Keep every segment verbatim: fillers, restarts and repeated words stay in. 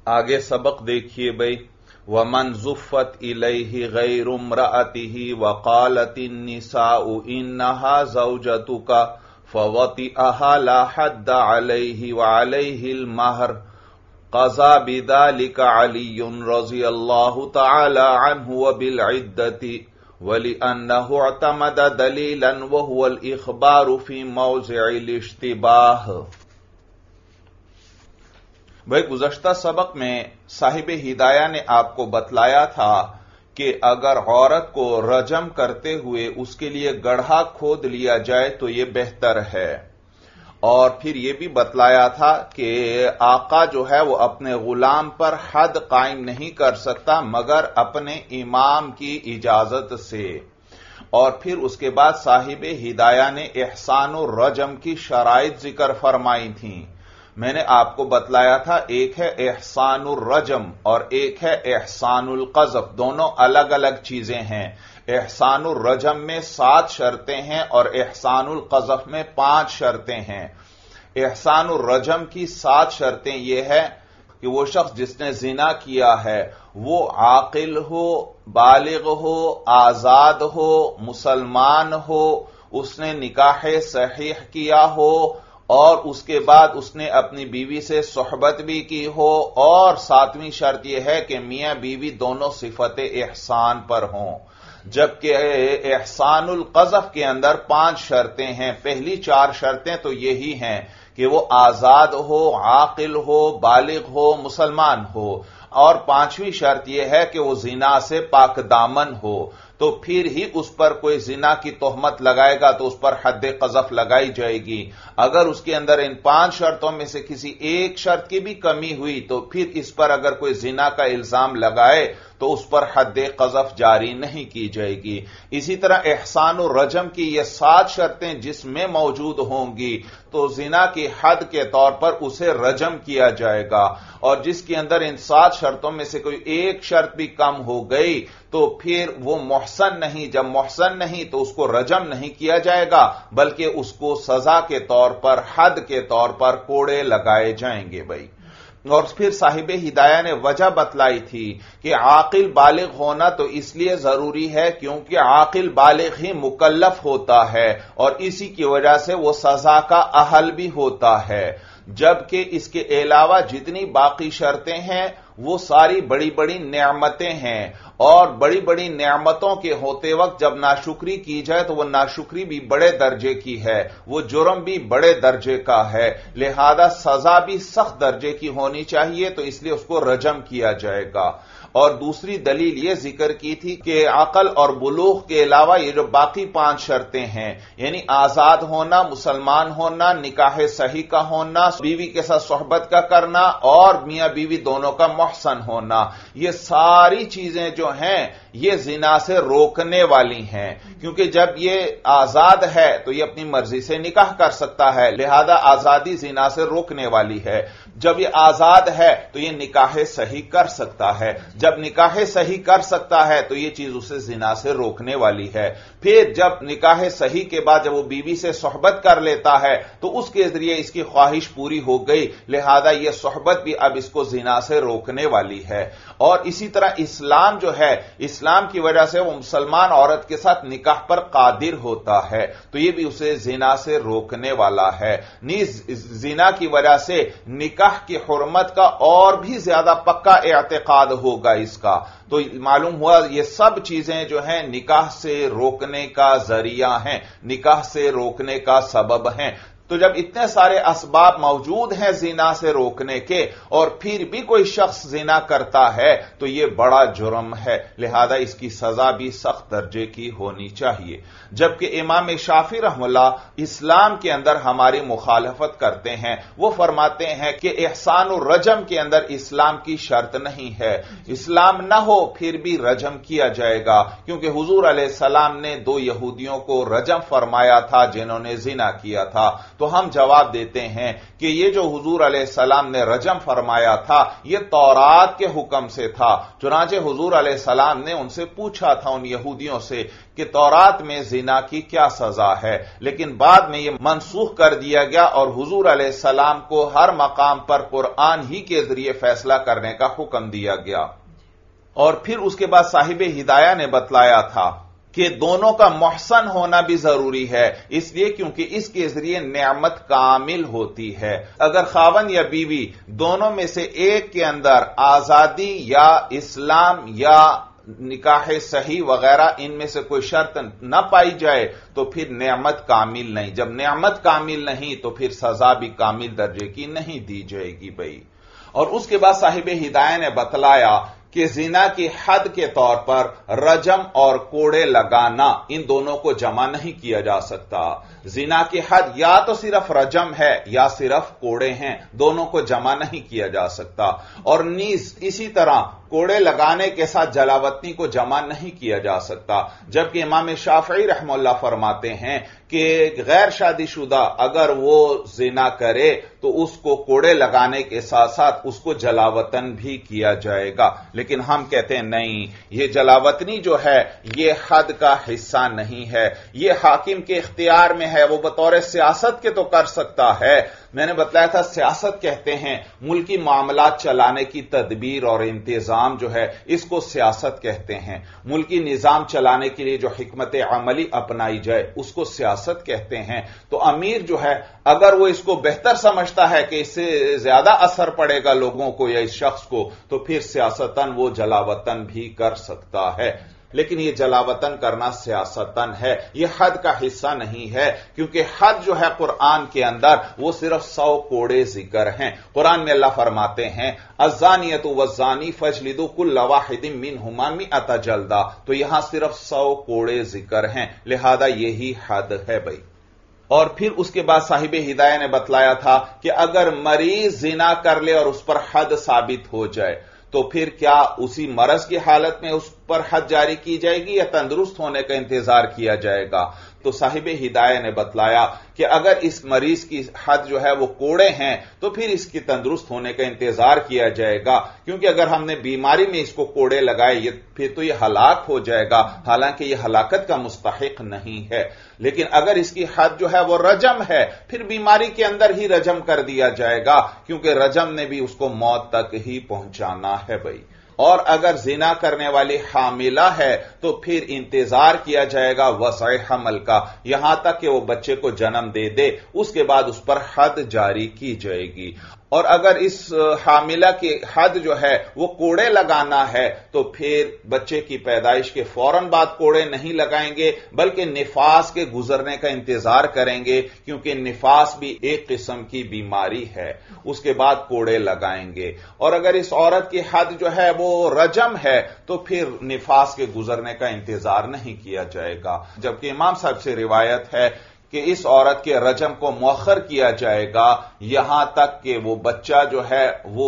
آگے سبق دیکھیے بھائی. ومن زفت الیہ غیر امرأتہ وقالت النساء انہا زوجتک فوطئہا لا حد علیہ وعلیہ المہر قضا بذلک علی رضی اللہ تعالی عنہ وبالعدۃ ولأنہ اعتمد دلیلا وہو الاخبار فی موضع الاشتباہ. بھائی گزشتہ سبق میں صاحب ہدایہ نے آپ کو بتلایا تھا کہ اگر عورت کو رجم کرتے ہوئے اس کے لیے گڑھا کھود لیا جائے تو یہ بہتر ہے، اور پھر یہ بھی بتلایا تھا کہ آقا جو ہے وہ اپنے غلام پر حد قائم نہیں کر سکتا مگر اپنے امام کی اجازت سے. اور پھر اس کے بعد صاحب ہدایہ نے احسان الرجم کی شرائط ذکر فرمائی تھیں. میں نے آپ کو بتلایا تھا ایک ہے احسان الرجم اور ایک ہے احسان القذف، دونوں الگ الگ چیزیں ہیں. احسان الرجم میں سات شرطیں ہیں اور احسان القذف میں پانچ شرطیں ہیں. احسان الرجم کی سات شرطیں یہ ہے کہ وہ شخص جس نے زنا کیا ہے وہ عاقل ہو، بالغ ہو، آزاد ہو، مسلمان ہو، اس نے نکاح صحیح کیا ہو، اور اس کے بعد اس نے اپنی بیوی سے صحبت بھی کی ہو، اور ساتویں شرط یہ ہے کہ میاں بیوی دونوں صفت احسان پر ہوں. جبکہ احسان القذف کے اندر پانچ شرطیں ہیں. پہلی چار شرطیں تو یہی ہیں کہ وہ آزاد ہو، عاقل ہو، بالغ ہو، مسلمان ہو، اور پانچویں شرط یہ ہے کہ وہ زنا سے پاک دامن ہو. تو پھر ہی اس پر کوئی زنا کی تہمت لگائے گا تو اس پر حد قذف لگائی جائے گی. اگر اس کے اندر ان پانچ شرطوں میں سے کسی ایک شرط کی بھی کمی ہوئی تو پھر اس پر اگر کوئی زنا کا الزام لگائے تو اس پر حد قذف جاری نہیں کی جائے گی. اسی طرح احسان الرجم کی یہ سات شرطیں جس میں موجود ہوں گی تو زنا کی حد کے طور پر اسے رجم کیا جائے گا، اور جس کے اندر ان سات شرطوں میں سے کوئی ایک شرط بھی کم ہو گئی تو پھر وہ محسن نہیں. جب محسن نہیں تو اس کو رجم نہیں کیا جائے گا بلکہ اس کو سزا کے طور پر، حد کے طور پر کوڑے لگائے جائیں گے بھائی. اور پھر صاحب ہدایہ نے وجہ بتلائی تھی کہ عاقل بالغ ہونا تو اس لیے ضروری ہے کیونکہ عاقل بالغ ہی مکلف ہوتا ہے اور اسی کی وجہ سے وہ سزا کا اہل بھی ہوتا ہے. جبکہ اس کے علاوہ جتنی باقی شرطیں ہیں وہ ساری بڑی بڑی نعمتیں ہیں، اور بڑی بڑی نعمتوں کے ہوتے وقت جب ناشکری کی جائے تو وہ ناشکری بھی بڑے درجے کی ہے، وہ جرم بھی بڑے درجے کا ہے، لہذا سزا بھی سخت درجے کی ہونی چاہیے، تو اس لیے اس کو رجم کیا جائے گا. اور دوسری دلیل یہ ذکر کی تھی کہ عقل اور بلوغ کے علاوہ یہ جو باقی پانچ شرطیں ہیں یعنی آزاد ہونا، مسلمان ہونا، نکاح صحیح کا ہونا، بیوی کے ساتھ صحبت کا کرنا، اور میاں بیوی دونوں کا محسن ہونا، یہ ساری چیزیں جو ہیں یہ زنا سے روکنے والی ہیں. کیونکہ جب یہ آزاد ہے تو یہ اپنی مرضی سے نکاح کر سکتا ہے، لہذا آزادی زنا سے روکنے والی ہے. جب یہ آزاد ہے تو یہ نکاح صحیح کر سکتا ہے، جب نکاح صحیح کر سکتا ہے تو یہ چیز اسے زنا سے روکنے والی ہے. پھر جب نکاح صحیح کے بعد جب وہ بیوی سے صحبت کر لیتا ہے تو اس کے ذریعے اس کی خواہش پوری ہو گئی، لہذا یہ صحبت بھی اب اس کو زنا سے روکنے والی ہے. اور اسی طرح اسلام جو ہے، اسلام کی وجہ سے وہ مسلمان عورت کے ساتھ نکاح پر قادر ہوتا ہے، تو یہ بھی اسے زنا سے روکنے والا ہے. نیز زنا کی وجہ سے نکاح کی حرمت کا اور بھی زیادہ پکا اعتقاد ہوگا اس کا. تو معلوم ہوا یہ سب چیزیں جو ہیں نکاح سے روکنے کا ذریعہ ہیں، نکاح سے روکنے کا سبب ہیں. تو جب اتنے سارے اسباب موجود ہیں زنا سے روکنے کے اور پھر بھی کوئی شخص زنا کرتا ہے تو یہ بڑا جرم ہے، لہذا اس کی سزا بھی سخت درجے کی ہونی چاہیے. جبکہ امام شافعی رحمہ اللہ اسلام کے اندر ہماری مخالفت کرتے ہیں. وہ فرماتے ہیں کہ احسان الرجم کے اندر اسلام کی شرط نہیں ہے، اسلام نہ ہو پھر بھی رجم کیا جائے گا، کیونکہ حضور علیہ السلام نے دو یہودیوں کو رجم فرمایا تھا جنہوں نے زنا کیا تھا. تو ہم جواب دیتے ہیں کہ یہ جو حضور علیہ السلام نے رجم فرمایا تھا یہ تورات کے حکم سے تھا۔ چنانچہ حضور علیہ السلام نے ان سے پوچھا تھا، ان یہودیوں سے، کہ تورات میں زنا کی کیا سزا ہے، لیکن بعد میں یہ منسوخ کر دیا گیا اور حضور علیہ السلام کو ہر مقام پر قرآن ہی کے ذریعے فیصلہ کرنے کا حکم دیا گیا۔ اور پھر اس کے بعد صاحب ہدایہ نے بتلایا تھا کہ دونوں کا محسن ہونا بھی ضروری ہے، اس لیے کیونکہ اس کے ذریعے نعمت کامل ہوتی ہے۔ اگر خاوند یا بیوی دونوں میں سے ایک کے اندر آزادی یا اسلام یا نکاح صحیح وغیرہ ان میں سے کوئی شرط نہ پائی جائے تو پھر نعمت کامل نہیں، جب نعمت کامل نہیں تو پھر سزا بھی کامل درجے کی نہیں دی جائے گی بھائی۔ اور اس کے بعد صاحب ہدایہ نے بتلایا کہ زنا کی حد کے طور پر رجم اور کوڑے لگانا ان دونوں کو جمع نہیں کیا جا سکتا۔ زنا کی حد یا تو صرف رجم ہے یا صرف کوڑے ہیں، دونوں کو جمع نہیں کیا جا سکتا۔ اور نیز اسی طرح کوڑے لگانے کے ساتھ جلاوطنی کو جمع نہیں کیا جا سکتا، جبکہ امام شافعی رحمہ اللہ فرماتے ہیں کہ غیر شادی شدہ اگر وہ زنا کرے تو اس کو کوڑے لگانے کے ساتھ ساتھ اس کو جلاوطن بھی کیا جائے گا، لیکن ہم کہتے ہیں نہیں، یہ جلاوطنی جو ہے یہ حد کا حصہ نہیں ہے، یہ حاکم کے اختیار میں ہے، وہ بطور سیاست کے تو کر سکتا ہے۔ میں نے بتلایا تھا سیاست کہتے ہیں ملکی معاملات چلانے کی تدبیر اور انتظام جو ہے اس کو سیاست کہتے ہیں، ملکی نظام چلانے کے لیے جو حکمت عملی اپنائی جائے اس کو سیاست کہتے ہیں۔ تو امیر جو ہے اگر وہ اس کو بہتر سمجھتا ہے کہ اس سے زیادہ اثر پڑے گا لوگوں کو یا اس شخص کو تو پھر سیاستاً وہ جلاوطن بھی کر سکتا ہے، لیکن یہ جلاوطن کرنا سیاستاً ہے، یہ حد کا حصہ نہیں ہے، کیونکہ حد جو ہے قرآن کے اندر وہ صرف سو کوڑے ذکر ہیں۔ قرآن میں اللہ فرماتے ہیں الزانیۃ والزانی فاجلدوا کل واحد منہما مئۃ جلدہ، تو یہاں صرف سو کوڑے ذکر ہیں، لہذا یہی حد ہے بھائی۔ اور پھر اس کے بعد صاحب ہدایہ نے بتلایا تھا کہ اگر مریض زنا کر لے اور اس پر حد ثابت ہو جائے تو پھر کیا اسی مرض کی حالت میں اس پر حد جاری کی جائے گی یا تندرست ہونے کا انتظار کیا جائے گا؟ تو صاحب ہدایہ نے بتلایا کہ اگر اس مریض کی حد جو ہے وہ کوڑے ہیں تو پھر اس کی تندرست ہونے کا انتظار کیا جائے گا، کیونکہ اگر ہم نے بیماری میں اس کو کوڑے لگائے یہ پھر تو یہ ہلاک ہو جائے گا، حالانکہ یہ ہلاکت کا مستحق نہیں ہے۔ لیکن اگر اس کی حد جو ہے وہ رجم ہے پھر بیماری کے اندر ہی رجم کر دیا جائے گا، کیونکہ رجم نے بھی اس کو موت تک ہی پہنچانا ہے بھائی۔ اور اگر زنا کرنے والی حاملہ ہے تو پھر انتظار کیا جائے گا وسع حمل کا، یہاں تک کہ وہ بچے کو جنم دے دے، اس کے بعد اس پر حد جاری کی جائے گی۔ اور اگر اس حاملہ کی حد جو ہے وہ کوڑے لگانا ہے تو پھر بچے کی پیدائش کے فوراً بعد کوڑے نہیں لگائیں گے بلکہ نفاس کے گزرنے کا انتظار کریں گے، کیونکہ نفاس بھی ایک قسم کی بیماری ہے، اس کے بعد کوڑے لگائیں گے۔ اور اگر اس عورت کی حد جو ہے وہ رجم ہے تو پھر نفاس کے گزرنے کا انتظار نہیں کیا جائے گا، جبکہ امام صاحب سے روایت ہے کہ اس عورت کے رجم کو مؤخر کیا جائے گا یہاں تک کہ وہ بچہ جو ہے وہ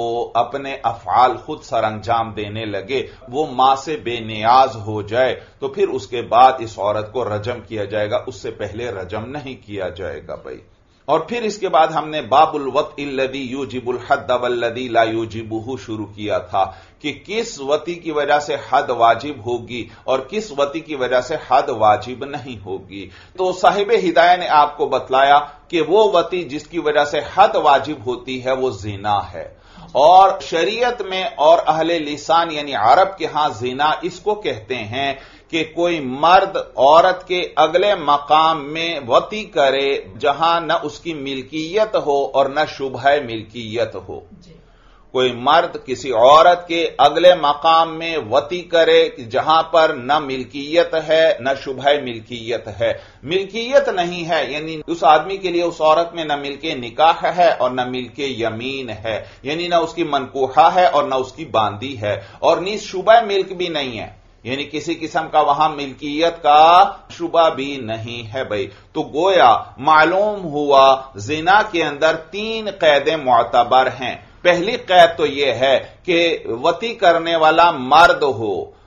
اپنے افعال خود سر انجام دینے لگے، وہ ماں سے بے نیاز ہو جائے، تو پھر اس کے بعد اس عورت کو رجم کیا جائے گا، اس سے پہلے رجم نہیں کیا جائے گا بھائی۔ اور پھر اس کے بعد ہم نے باب الوطء الذی یوجب الحد والذی لا یوجبہ شروع کیا تھا کہ کس وطی کی وجہ سے حد واجب ہوگی اور کس وطی کی وجہ سے حد واجب نہیں ہوگی۔ تو صاحب ہدایہ نے آپ کو بتلایا کہ وہ وطی جس کی وجہ سے حد واجب ہوتی ہے وہ زنا ہے، اور شریعت میں اور اہل لسان یعنی عرب کے ہاں زنا اس کو کہتے ہیں کہ کوئی مرد عورت کے اگلے مقام میں وطی کرے جہاں نہ اس کی ملکیت ہو اور نہ شبہ ملکیت ہو۔ کوئی مرد کسی عورت کے اگلے مقام میں وطی کرے جہاں پر نہ ملکیت ہے نہ شبہ ملکیت ہے، ملکیت نہیں ہے یعنی اس آدمی کے لیے اس عورت میں نہ ملک نکاح ہے اور نہ ملک یمین ہے، یعنی نہ اس کی منکوحہ ہے اور نہ اس کی باندی ہے، اور نیز شبہ ملک بھی نہیں ہے، یعنی کسی قسم کا وہاں ملکیت کا شبہ بھی نہیں ہے بھائی۔ تو گویا معلوم ہوا زنا کے اندر تین قیدیں معتبر ہیں۔ پہلی قید تو یہ ہے کہ وطی کرنے والا مرد ہو،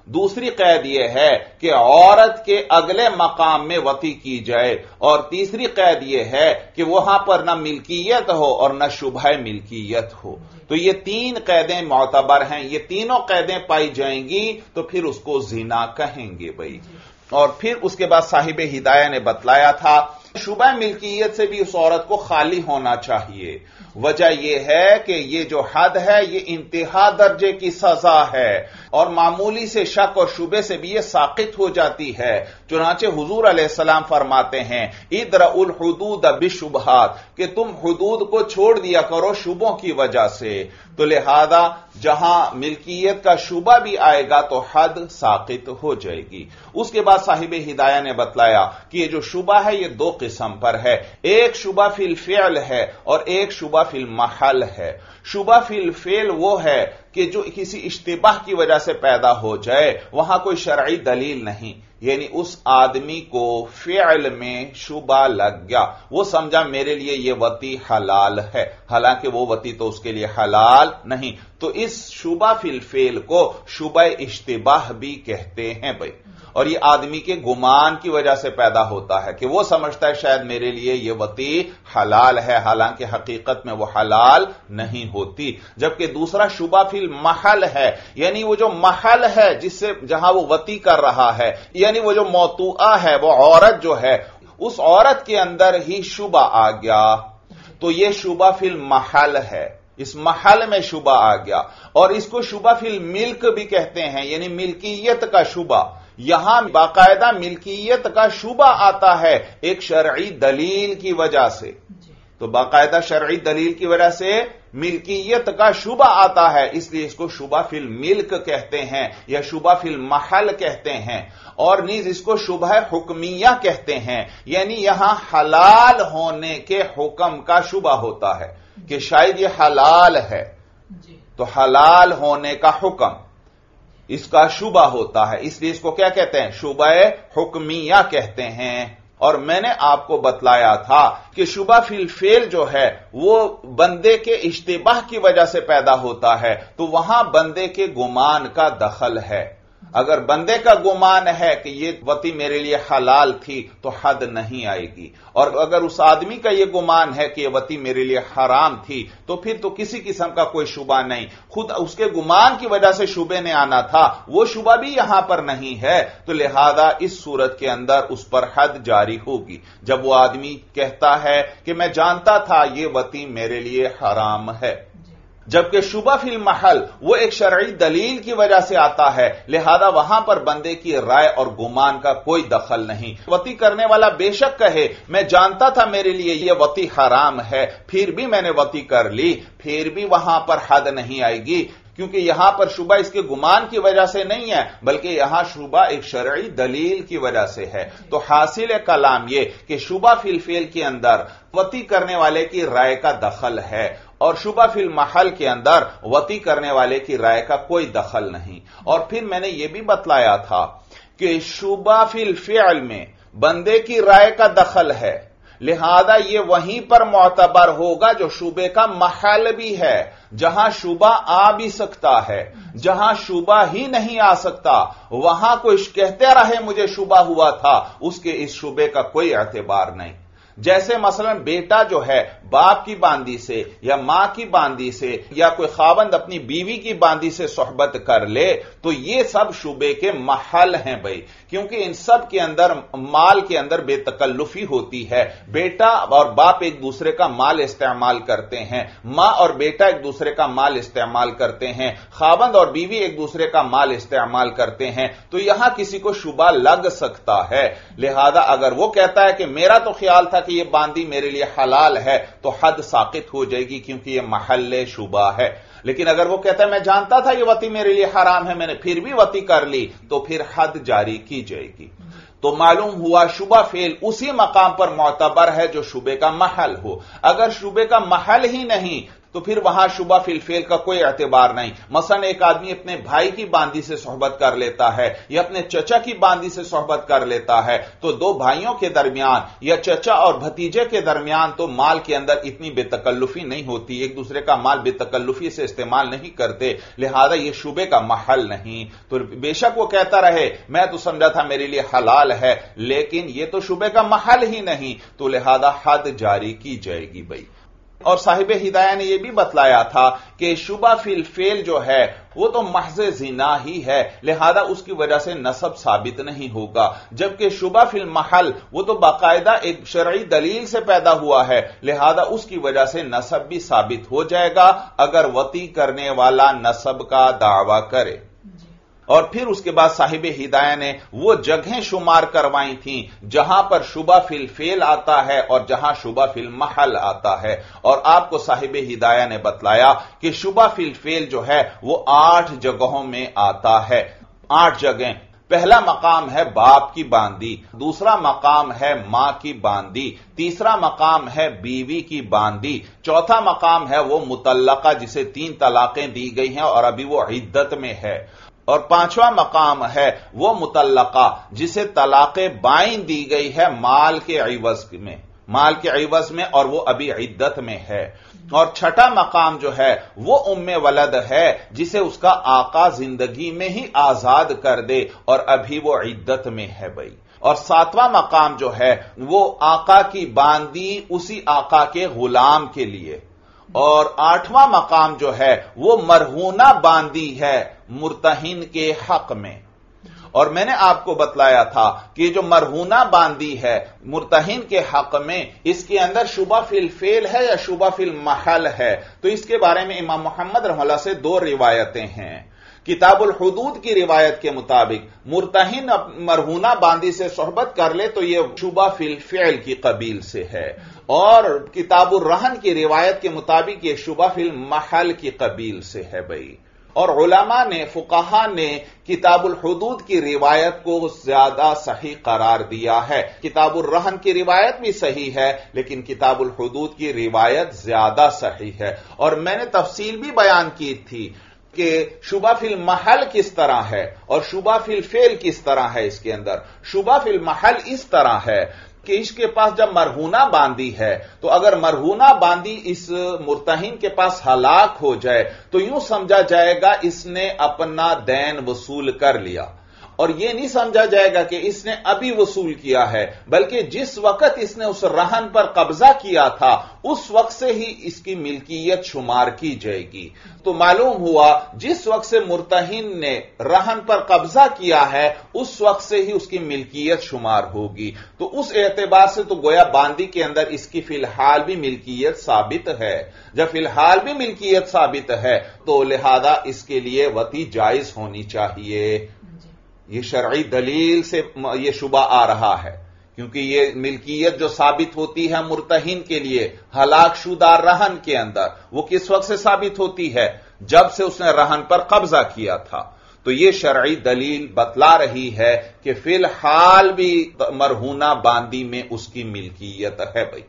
دوسری قید یہ ہے کہ عورت کے اگلے مقام میں وطی کی جائے، اور تیسری قید یہ ہے کہ وہاں پر نہ ملکیت ہو اور نہ شبہ ملکیت ہو۔ تو یہ تین قیدیں معتبر ہیں، یہ تینوں قیدیں پائی جائیں گی تو پھر اس کو زنا کہیں گے بھائی۔ اور پھر اس کے بعد صاحب ہدایہ نے بتلایا تھا شبہ ملکیت سے بھی اس عورت کو خالی ہونا چاہیے۔ وجہ یہ ہے کہ یہ جو حد ہے یہ انتہا درجے کی سزا ہے، اور معمولی سے شک اور شبے سے بھی یہ ساقط ہو جاتی ہے۔ چنانچہ حضور علیہ السلام فرماتے ہیں ادرؤوا الحدود بالشبہات، کہ تم حدود کو چھوڑ دیا کرو شبوں کی وجہ سے۔ تو لہذا جہاں ملکیت کا شبہ بھی آئے گا تو حد ساقط ہو جائے گی۔ اس کے بعد صاحب ہدایہ نے بتلایا کہ یہ جو شبہ ہے یہ دو قسم پر ہے، ایک شبہ فی الفعل ہے اور ایک شبہ فی المحل ہے۔ شبہ فی الفعل وہ ہے کہ جو کسی اشتباہ کی وجہ سے پیدا ہو جائے، وہاں کوئی شرعی دلیل نہیں، یعنی اس آدمی کو فعل میں شبہ لگ گیا، وہ سمجھا میرے لیے یہ وطی حلال ہے، حالانکہ وہ وطی تو اس کے لیے حلال نہیں۔ تو اس شبہ فی الفعل کو شبہ اشتباہ بھی کہتے ہیں بھائی، اور یہ آدمی کے گمان کی وجہ سے پیدا ہوتا ہے کہ وہ سمجھتا ہے شاید میرے لیے یہ وطی حلال ہے، حالانکہ حقیقت میں وہ حلال نہیں ہوتی۔ جبکہ دوسرا شبہ فی المحل ہے، یعنی وہ جو محل ہے جس سے جہاں وہ وطی کر رہا ہے، یعنی وہ جو موطوعہ ہے، وہ عورت جو ہے، اس عورت کے اندر ہی شبہ آ گیا، تو یہ شبہ فی المحل ہے، اس محل میں شبہ آ گیا۔ اور اس کو شبہ فی الملک بھی کہتے ہیں، یعنی ملکیت کا شبہ۔ یہاں باقاعدہ ملکیت کا شبہ آتا ہے ایک شرعی دلیل کی وجہ سے، تو باقاعدہ شرعی دلیل کی وجہ سے ملکیت کا شبہ آتا ہے، اس لیے اس کو شبہ فی الملک کہتے ہیں یا شبہ فی المحل کہتے ہیں۔ اور نیز اس کو شبہ حکمیہ کہتے ہیں، یعنی یہاں حلال ہونے کے حکم کا شبہ ہوتا ہے کہ شاید یہ حلال ہے، تو حلال ہونے کا حکم اس کا شبہ ہوتا ہے، اس لیے اس کو کیا کہتے ہیں؟ شبہ حکمیہ کہتے ہیں۔ اور میں نے آپ کو بتلایا تھا کہ شبہ فی الفعل جو ہے وہ بندے کے اشتباہ کی وجہ سے پیدا ہوتا ہے، تو وہاں بندے کے گمان کا دخل ہے۔ اگر بندے کا گمان ہے کہ یہ وطی میرے لیے حلال تھی تو حد نہیں آئے گی، اور اگر اس آدمی کا یہ گمان ہے کہ یہ وطی میرے لیے حرام تھی تو پھر تو کسی قسم کا کوئی شبہ نہیں، خود اس کے گمان کی وجہ سے شبے نے آنا تھا، وہ شبہ بھی یہاں پر نہیں ہے، تو لہذا اس صورت کے اندر اس پر حد جاری ہوگی۔ جب وہ آدمی کہتا ہے کہ میں جانتا تھا یہ وطی میرے لیے حرام ہے، جبکہ شبہ فی المحل وہ ایک شرعی دلیل کی وجہ سے آتا ہے، لہذا وہاں پر بندے کی رائے اور گمان کا کوئی دخل نہیں۔ وطی کرنے والا بے شک کہے میں جانتا تھا میرے لیے یہ وطی حرام ہے، پھر بھی میں نے وطی کر لی، پھر بھی وہاں پر حد نہیں آئے گی، کیونکہ یہاں پر شبہ اس کے گمان کی وجہ سے نہیں ہے، بلکہ یہاں شبہ ایک شرعی دلیل کی وجہ سے ہے۔ تو حاصل کلام یہ کہ شبہ فی الفعل کے اندر وطی کرنے والے کی رائے کا دخل ہے، اور شبہ فی المحل کے اندر وطی کرنے والے کی رائے کا کوئی دخل نہیں۔ اور پھر میں نے یہ بھی بتلایا تھا کہ شبہ فی الفعل میں بندے کی رائے کا دخل ہے، لہذا یہ وہیں پر معتبر ہوگا جو شبے کا محل بھی ہے، جہاں شبہ آ بھی سکتا ہے۔ جہاں شبہ ہی نہیں آ سکتا وہاں کوئی کہتے رہے مجھے شبہ ہوا تھا، اس کے اس شبے کا کوئی اعتبار نہیں۔ جیسے مثلا بیٹا جو ہے باپ کی باندی سے یا ماں کی باندی سے یا کوئی خاوند اپنی بیوی کی باندی سے صحبت کر لے تو یہ سب شبے کے محل ہیں بھائی، کیونکہ ان سب کے اندر مال کے اندر بے تکلفی ہوتی ہے۔ بیٹا اور باپ ایک دوسرے کا مال استعمال کرتے ہیں، ماں اور بیٹا ایک دوسرے کا مال استعمال کرتے ہیں، خاوند اور بیوی ایک دوسرے کا مال استعمال کرتے ہیں، تو یہاں کسی کو شبہ لگ سکتا ہے۔ لہذا اگر وہ کہتا ہے کہ میرا تو خیال تھا کہ یہ باندی میرے لیے حلال ہے تو حد ساقط ہو جائے گی، کیونکہ یہ محل شبہ ہے۔ لیکن اگر وہ کہتا ہے میں جانتا تھا یہ وطی میرے لیے حرام ہے، میں نے پھر بھی وطی کر لی، تو پھر حد جاری کی جائے گی۔ تو معلوم ہوا شبہ فعل اسی مقام پر معتبر ہے جو شبے کا محل ہو۔ اگر شبے کا محل ہی نہیں تو پھر وہاں شبہ فی الفعل کا کوئی اعتبار نہیں۔ مثلا ایک آدمی اپنے بھائی کی باندی سے صحبت کر لیتا ہے یا اپنے چچا کی باندی سے صحبت کر لیتا ہے، تو دو بھائیوں کے درمیان یا چچا اور بھتیجے کے درمیان تو مال کے اندر اتنی بے تکلفی نہیں ہوتی، ایک دوسرے کا مال بے تکلفی سے استعمال نہیں کرتے، لہذا یہ شبے کا محل نہیں۔ تو بے شک وہ کہتا رہے میں تو سمجھا تھا میرے لیے حلال ہے، لیکن یہ تو شبے کا محل ہی نہیں، تو لہذا حد جاری کی جائے گی بھائی۔ اور صاحب ہدایہ نے یہ بھی بتلایا تھا کہ شبہ فی الفعل جو ہے وہ تو محض زنا ہی ہے، لہذا اس کی وجہ سے نسب ثابت نہیں ہوگا، جبکہ شبہ فی المحل وہ تو باقاعدہ ایک شرعی دلیل سے پیدا ہوا ہے، لہذا اس کی وجہ سے نسب بھی ثابت ہو جائے گا اگر وطی کرنے والا نسب کا دعویٰ کرے۔ اور پھر اس کے بعد صاحب ہدایہ نے وہ جگہیں شمار کروائی تھیں جہاں پر شبہ فی الفعل آتا ہے اور جہاں شبہ فی المحل آتا ہے، اور آپ کو صاحب ہدایہ نے بتلایا کہ شبہ فی الفعل جو ہے وہ آٹھ جگہوں میں آتا ہے۔ آٹھ جگہیں، پہلا مقام ہے باپ کی باندی، دوسرا مقام ہے ماں کی باندی، تیسرا مقام ہے بیوی کی باندی، چوتھا مقام ہے وہ مطلقہ جسے تین طلاقیں دی گئی ہیں اور ابھی وہ عدت میں ہے، اور پانچواں مقام ہے وہ مطلقہ جسے طلاق بائن دی گئی ہے مال کے عوض میں مال کے عوض میں اور وہ ابھی عدت میں ہے، اور چھٹا مقام جو ہے وہ ام ولد ہے جسے اس کا آقا زندگی میں ہی آزاد کر دے اور ابھی وہ عدت میں ہے بھائی، اور ساتواں مقام جو ہے وہ آقا کی باندی اسی آقا کے غلام کے لیے، اور آٹھواں مقام جو ہے وہ مرہونہ باندی ہے مرتہن کے حق میں۔ اور میں نے آپ کو بتلایا تھا کہ جو مرہونہ باندی ہے مرتہن کے حق میں، اس کے اندر شبہ فی الفعل ہے یا شبہ فی المحل ہے، تو اس کے بارے میں امام محمد رحمہ اللہ سے دو روایتیں ہیں۔ کتاب الحدود کی روایت کے مطابق مرتہن مرہونہ باندی سے صحبت کر لے تو یہ شبہ فی الفعل کی قبیل سے ہے، اور کتاب الرہن کی روایت کے مطابق یہ شبہ فی المحل کی قبیل سے ہے بھائی۔ اور علماء نے فقہا نے کتاب الحدود کی روایت کو زیادہ صحیح قرار دیا ہے۔ کتاب الرہن کی روایت بھی صحیح ہے لیکن کتاب الحدود کی روایت زیادہ صحیح ہے، اور میں نے تفصیل بھی بیان کی تھی کہ شبہ فی المحل کس طرح ہے اور شبہ فی الفعل کس طرح ہے۔ اس کے اندر شبہ فی المحل اس طرح ہے کہ اس کے پاس جب مرہونہ باندی ہے تو اگر مرہونہ باندی اس مرتہن کے پاس ہلاک ہو جائے تو یوں سمجھا جائے گا اس نے اپنا دین وصول کر لیا، اور یہ نہیں سمجھا جائے گا کہ اس نے ابھی وصول کیا ہے، بلکہ جس وقت اس نے اس رہن پر قبضہ کیا تھا اس وقت سے ہی اس کی ملکیت شمار کی جائے گی۔ تو معلوم ہوا جس وقت سے مرتہن نے رہن پر قبضہ کیا ہے اس وقت سے ہی اس کی ملکیت شمار ہوگی، تو اس اعتبار سے تو گویا باندی کے اندر اس کی فی الحال بھی ملکیت ثابت ہے۔ جب فی الحال بھی ملکیت ثابت ہے تو لہذا اس کے لیے وطی جائز ہونی چاہیے۔ یہ شرعی دلیل سے یہ شبہ آ رہا ہے، کیونکہ یہ ملکیت جو ثابت ہوتی ہے مرتہن کے لیے ہلاک شدہ رہن کے اندر، وہ کس وقت سے ثابت ہوتی ہے؟ جب سے اس نے رہن پر قبضہ کیا تھا۔ تو یہ شرعی دلیل بتلا رہی ہے کہ فی الحال بھی مرہونہ باندی میں اس کی ملکیت ہے بھائی،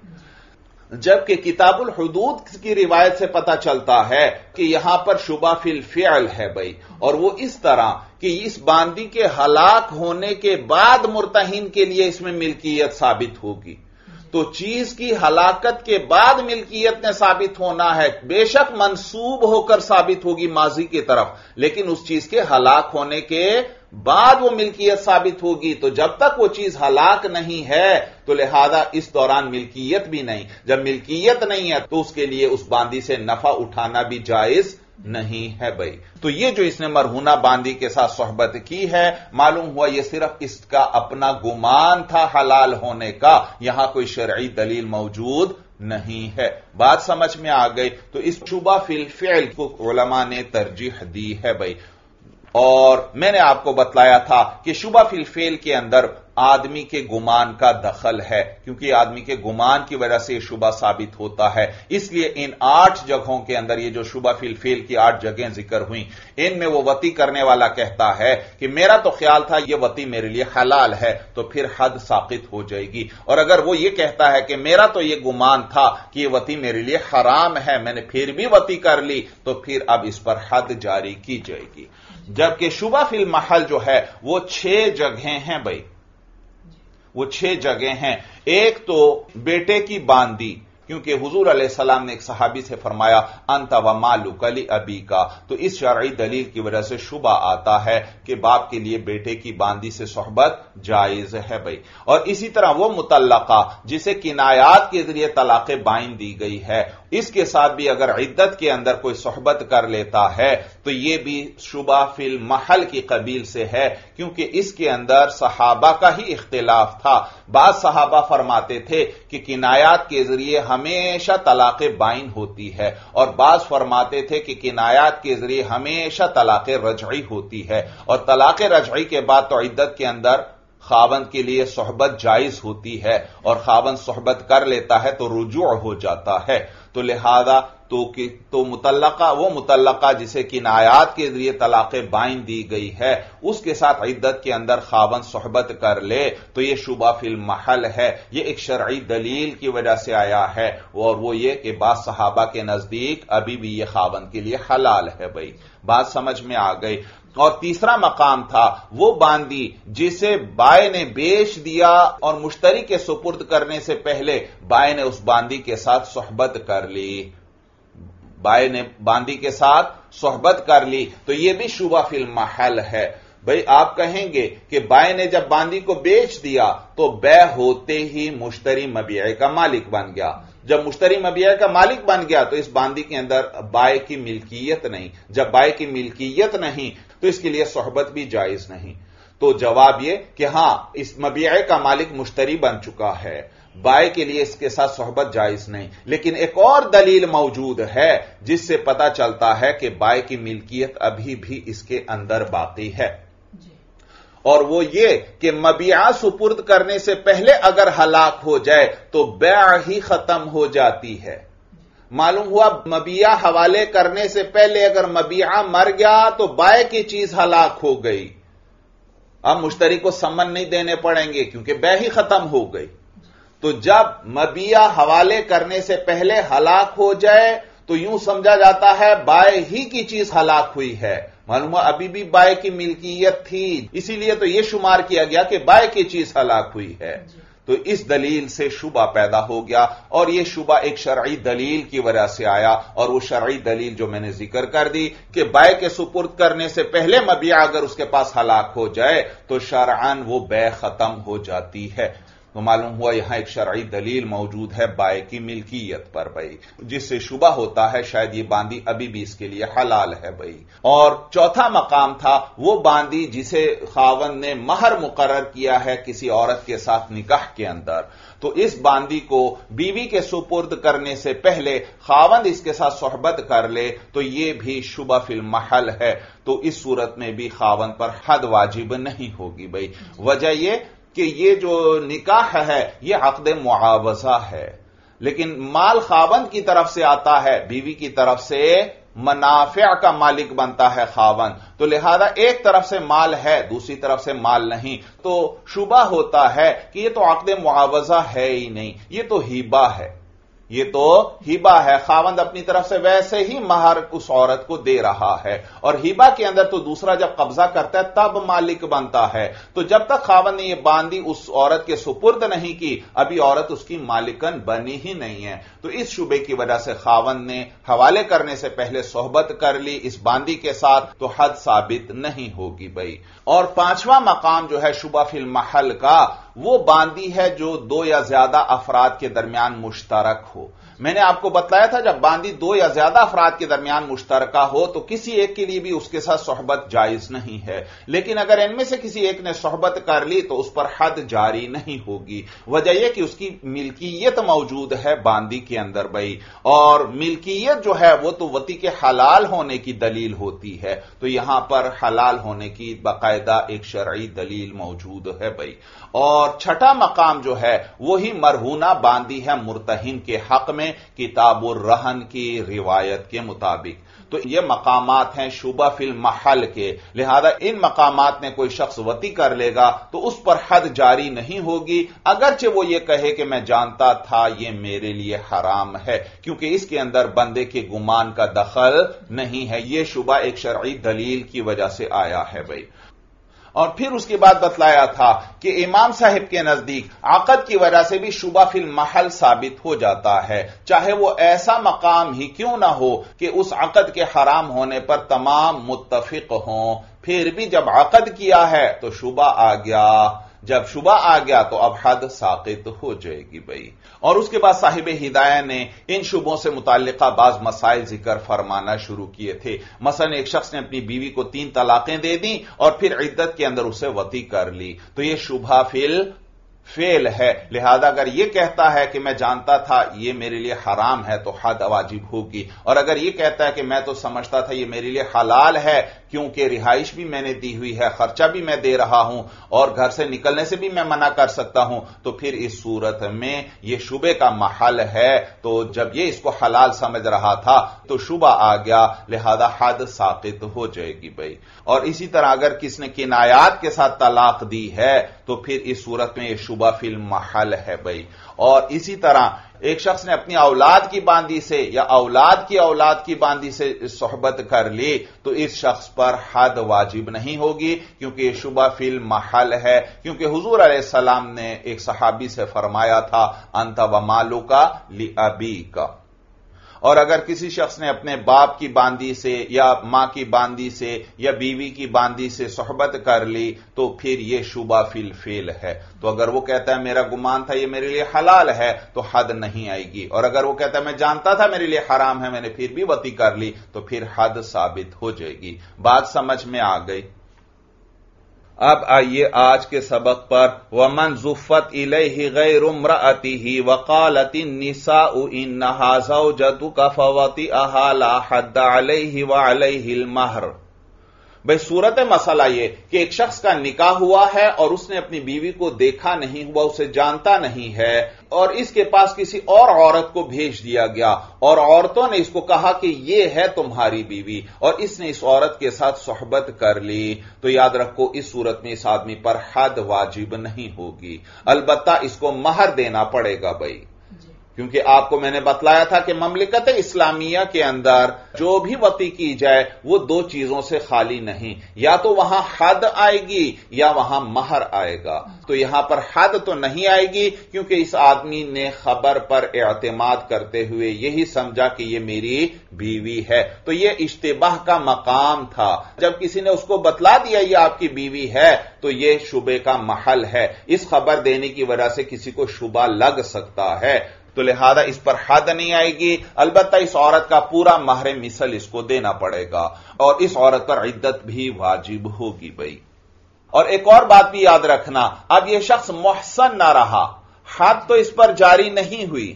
جبکہ کتاب الحدود کی روایت سے پتہ چلتا ہے کہ یہاں پر شبہ فی الفعل ہے بھائی، اور وہ اس طرح کہ اس باندی کے ہلاک ہونے کے بعد مرتہن کے لیے اس میں ملکیت ثابت ہوگی۔ تو چیز کی ہلاکت کے بعد ملکیت نے ثابت ہونا ہے، بے شک منسوب ہو کر ثابت ہوگی ماضی کی طرف، لیکن اس چیز کے ہلاک ہونے کے بعد وہ ملکیت ثابت ہوگی۔ تو جب تک وہ چیز ہلاک نہیں ہے تو لہذا اس دوران ملکیت بھی نہیں، جب ملکیت نہیں ہے تو اس کے لیے اس باندی سے نفع اٹھانا بھی جائز نہیں ہے بھائی۔ تو یہ جو اس نے مرہونہ باندی کے ساتھ صحبت کی ہے، معلوم ہوا یہ صرف اس کا اپنا گمان تھا حلال ہونے کا، یہاں کوئی شرعی دلیل موجود نہیں ہے۔ بات سمجھ میں آ گئی؟ تو اس شبہ فی الفعل کو علماء نے ترجیح دی ہے بھائی، اور میں نے آپ کو بتلایا تھا کہ شبہ فی الفعل کے اندر آدمی کے گمان کا دخل ہے، کیونکہ آدمی کے گمان کی وجہ سے یہ شبہ ثابت ہوتا ہے۔ اس لیے ان آٹھ جگہوں کے اندر یہ جو شبہ فی الفعل کی آٹھ جگہیں ذکر ہوئیں، ان میں وہ وطی کرنے والا کہتا ہے کہ میرا تو خیال تھا یہ وطی میرے لیے حلال ہے، تو پھر حد ساقط ہو جائے گی۔ اور اگر وہ یہ کہتا ہے کہ میرا تو یہ گمان تھا کہ یہ وطی میرے لیے حرام ہے، میں نے پھر بھی وطی کر لی، تو پھر اب اس پر حد جاری کی جائے گی۔ جبکہ شبہ فی المحل جو ہے وہ چھ جگہیں ہیں بھائی، وہ چھ جگہیں ہیں۔ ایک تو بیٹے کی باندی، کیونکہ حضور علیہ السلام نے ایک صحابی سے فرمایا انت و مالک لابی کا، تو اس شرعی دلیل کی وجہ سے شبہ آتا ہے کہ باپ کے لیے بیٹے کی باندی سے صحبت جائز ہے بھائی۔ اور اسی طرح وہ مطلقہ جسے کنایات کے ذریعے طلاق بائن دی گئی ہے، اس کے ساتھ بھی اگر عدت کے اندر کوئی صحبت کر لیتا ہے تو یہ بھی شبہ فی المحل کی قبیل سے ہے، کیونکہ اس کے اندر صحابہ کا ہی اختلاف تھا۔ بعض صحابہ فرماتے تھے کہ کنایات کے ذریعے ہمیشہ طلاق بائن ہوتی ہے، اور بعض فرماتے تھے کہ کنایات کے ذریعے ہمیشہ طلاق رجعی ہوتی ہے، اور طلاق رجعی کے بعد تو عدت کے اندر خاوند کے لیے صحبت جائز ہوتی ہے، اور خاوند صحبت کر لیتا ہے تو رجوع ہو جاتا ہے۔ تو لہذا تو تو مطلقہ وہ مطلقہ جسے کنایات کے ذریعے طلاق بائن دی گئی ہے، اس کے ساتھ عدت کے اندر خاوند صحبت کر لے تو یہ شبہ فی المحل ہے۔ یہ ایک شرعی دلیل کی وجہ سے آیا ہے، اور وہ یہ کہ بعض صحابہ کے نزدیک ابھی بھی یہ خاوند کے لیے حلال ہے بھائی۔ بات سمجھ میں آ گئی۔ اور تیسرا مقام تھا وہ باندی جسے بائے نے بیچ دیا اور مشتری کے سپرد کرنے سے پہلے بائے نے اس باندی کے ساتھ صحبت کر لی، بائے نے باندی کے ساتھ صحبت کر لی، تو یہ بھی شبہ فی المحل ہے بھئی۔ آپ کہیں گے کہ بائے نے جب باندی کو بیچ دیا تو بیع ہوتے ہی مشتری مبیع کا مالک بن گیا۔ جب مشتری مبیع کا مالک بن گیا تو اس باندی کے اندر بائے کی ملکیت نہیں، جب بائے کی ملکیت نہیں تو اس کے لیے صحبت بھی جائز نہیں۔ تو جواب یہ کہ ہاں، اس مبیع کا مالک مشتری بن چکا ہے، بائے کے لیے اس کے ساتھ صحبت جائز نہیں۔ لیکن ایک اور دلیل موجود ہے جس سے پتا چلتا ہے کہ بائے کی ملکیت ابھی بھی اس کے اندر باقی ہے، اور وہ یہ کہ مبیعہ سپرد کرنے سے پہلے اگر ہلاک ہو جائے تو بیع ہی ختم ہو جاتی ہے۔ معلوم ہوا مبیعہ حوالے کرنے سے پہلے اگر مبیعہ مر گیا تو بائع کی چیز ہلاک ہو گئی، اب مشتری کو سمن نہیں دینے پڑیں گے کیونکہ بیع ہی ختم ہو گئی۔ تو جب مبیعہ حوالے کرنے سے پہلے ہلاک ہو جائے تو یوں سمجھا جاتا ہے بائع ہی کی چیز ہلاک ہوئی ہے، معلوم ہے ابھی بھی بائع کی ملکیت تھی، اسی لیے تو یہ شمار کیا گیا کہ بائع کی چیز ہلاک ہوئی ہے۔ تو اس دلیل سے شبہ پیدا ہو گیا، اور یہ شبہ ایک شرعی دلیل کی وجہ سے آیا، اور وہ شرعی دلیل جو میں نے ذکر کر دی کہ بائع کے سپرد کرنے سے پہلے مبیعہ اگر اس کے پاس ہلاک ہو جائے تو شرعاً وہ بیع ختم ہو جاتی ہے۔ تو معلوم ہوا یہاں ایک شرعی دلیل موجود ہے بائع کی ملکیت پر بھائی، جس سے شبہ ہوتا ہے شاید یہ باندی ابھی بھی اس کے لیے حلال ہے بھائی۔ اور چوتھا مقام تھا وہ باندی جسے خاوند نے مہر مقرر کیا ہے کسی عورت کے ساتھ نکاح کے اندر، تو اس باندی کو بیوی کے سپرد کرنے سے پہلے خاوند اس کے ساتھ صحبت کر لے تو یہ بھی شبہ فی المحل ہے۔ تو اس صورت میں بھی خاوند پر حد واجب نہیں ہوگی بھائی۔ وجہ یہ کہ یہ جو نکاح ہے یہ عقد معاوضہ ہے، لیکن مال خاوند کی طرف سے آتا ہے، بیوی کی طرف سے منافع کا مالک بنتا ہے خاوند، تو لہذا ایک طرف سے مال ہے دوسری طرف سے مال نہیں، تو شبہ ہوتا ہے کہ یہ تو عقد معاوضہ ہے ہی نہیں، یہ تو ہبہ ہے، یہ تو ہبہ ہے، خاوند اپنی طرف سے ویسے ہی مہر اس عورت کو دے رہا ہے، اور ہبہ کے اندر تو دوسرا جب قبضہ کرتا ہے تب مالک بنتا ہے، تو جب تک خاوند نے یہ باندی اس عورت کے سپرد نہیں کی ابھی عورت اس کی مالکن بنی ہی نہیں ہے، تو اس شبے کی وجہ سے خاوند نے حوالے کرنے سے پہلے صحبت کر لی اس باندی کے ساتھ تو حد ثابت نہیں ہوگی بھائی۔ اور پانچواں مقام جو ہے شبہ فی المحل کا وہ باندی ہے جو دو یا زیادہ افراد کے درمیان مشترک ہو۔ میں نے آپ کو بتلایا تھا جب باندی دو یا زیادہ افراد کے درمیان مشترکہ ہو تو کسی ایک کے لیے بھی اس کے ساتھ صحبت جائز نہیں ہے، لیکن اگر ان میں سے کسی ایک نے صحبت کر لی تو اس پر حد جاری نہیں ہوگی۔ وجہ یہ کہ اس کی ملکیت موجود ہے باندی کے اندر بھائی، اور ملکیت جو ہے وہ تو وطی کے حلال ہونے کی دلیل ہوتی ہے، تو یہاں پر حلال ہونے کی باقاعدہ ایک شرعی دلیل موجود ہے بھائی۔ اور چھٹا مقام جو ہے وہی مرہونہ باندی ہے مرتہن کے حق میں کتاب الرہن کی روایت کے مطابق۔ تو یہ مقامات ہیں شبہ فی المحل کے، لہذا ان مقامات میں کوئی شخص وطی کر لے گا تو اس پر حد جاری نہیں ہوگی، اگرچہ وہ یہ کہے کہ میں جانتا تھا یہ میرے لیے حرام ہے، کیونکہ اس کے اندر بندے کے گمان کا دخل نہیں ہے۔ یہ شبہ ایک شرعی دلیل کی وجہ سے آیا ہے بھائی۔ اور پھر اس کے بعد بتلایا تھا کہ امام صاحب کے نزدیک عقد کی وجہ سے بھی شبہ فی المحل ثابت ہو جاتا ہے، چاہے وہ ایسا مقام ہی کیوں نہ ہو کہ اس عقد کے حرام ہونے پر تمام متفق ہوں، پھر بھی جب عقد کیا ہے تو شبہ آ گیا، جب شبہ آ گیا تو اب حد ساقط ہو جائے گی بھائی۔ اور اس کے بعد صاحب ہدایہ نے ان شبوں سے متعلقہ بعض مسائل ذکر فرمانا شروع کیے تھے۔ مثلا ایک شخص نے اپنی بیوی کو تین طلاقیں دے دیں اور پھر عدت کے اندر اسے وطی کر لی، تو یہ شبہ فی فعل ہے، لہذا اگر یہ کہتا ہے کہ میں جانتا تھا یہ میرے لیے حرام ہے تو حد واجب ہوگی، اور اگر یہ کہتا ہے کہ میں تو سمجھتا تھا یہ میرے لیے حلال ہے کیونکہ رہائش بھی میں نے دی ہوئی ہے، خرچہ بھی میں دے رہا ہوں اور گھر سے نکلنے سے بھی میں منع کر سکتا ہوں، تو پھر اس صورت میں یہ شبے کا محل ہے، تو جب یہ اس کو حلال سمجھ رہا تھا تو شبہ آ گیا، لہذا حد ساقط ہو جائے گی بھائی۔ اور اسی طرح اگر کس نے کنایات کے ساتھ طلاق دی ہے تو پھر اس صورت میں یہ شبہ فی المحل ہے بھائی۔ اور اسی طرح ایک شخص نے اپنی اولاد کی باندی سے یا اولاد کی اولاد کی باندی سے صحبت کر لی تو اس شخص پر حد واجب نہیں ہوگی، کیونکہ یہ شبہ فی المحل ہے، کیونکہ حضور علیہ السلام نے ایک صحابی سے فرمایا تھا انت و مالک لابیک۔ اور اگر کسی شخص نے اپنے باپ کی باندی سے یا ماں کی باندی سے یا بیوی کی باندی سے صحبت کر لی تو پھر یہ شبہ فی الفعل ہے، تو اگر وہ کہتا ہے میرا گمان تھا یہ میرے لیے حلال ہے تو حد نہیں آئے گی، اور اگر وہ کہتا ہے میں جانتا تھا میرے لیے حرام ہے میں نے پھر بھی وطی کر لی تو پھر حد ثابت ہو جائے گی۔ بات سمجھ میں آ گئی؟ اب آئیے آج کے سبق پر وَمَنْ زُفَّتْ إِلَيْهِ غَيْرُ امْرَأَتِهِ وَقَالَتِ النِّسَاءُ إِنَّهَا زَوْجَتُكَ فَوَطِئَهَا لَا حَدَّ عَلَيْهِ وَعَلَيْهِ الْمَهْرُ۔ بھئی صورت مسئلہ یہ کہ ایک شخص کا نکاح ہوا ہے اور اس نے اپنی بیوی کو دیکھا نہیں ہوا، اسے جانتا نہیں ہے، اور اس کے پاس کسی اور عورت کو بھیج دیا گیا اور عورتوں نے اس کو کہا کہ یہ ہے تمہاری بیوی، اور اس نے اس عورت کے ساتھ صحبت کر لی، تو یاد رکھو اس صورت میں اس آدمی پر حد واجب نہیں ہوگی، البتہ اس کو مہر دینا پڑے گا بھائی، کیونکہ آپ کو میں نے بتلایا تھا کہ مملکت اسلامیہ کے اندر جو بھی وطی کی جائے وہ دو چیزوں سے خالی نہیں، یا تو وہاں حد آئے گی یا وہاں مہر آئے گا، تو یہاں پر حد تو نہیں آئے گی کیونکہ اس آدمی نے خبر پر اعتماد کرتے ہوئے یہی سمجھا کہ یہ میری بیوی ہے، تو یہ اشتباہ کا مقام تھا، جب کسی نے اس کو بتلا دیا یہ آپ کی بیوی ہے تو یہ شبے کا محل ہے، اس خبر دینے کی وجہ سے کسی کو شبہ لگ سکتا ہے، تو لہذا اس پر حد نہیں آئے گی، البتہ اس عورت کا پورا مہر مثل اس کو دینا پڑے گا، اور اس عورت پر عدت بھی واجب ہوگی بھائی۔ اور ایک اور بات بھی یاد رکھنا، اب یہ شخص محسن نہ رہا، حد تو اس پر جاری نہیں ہوئی،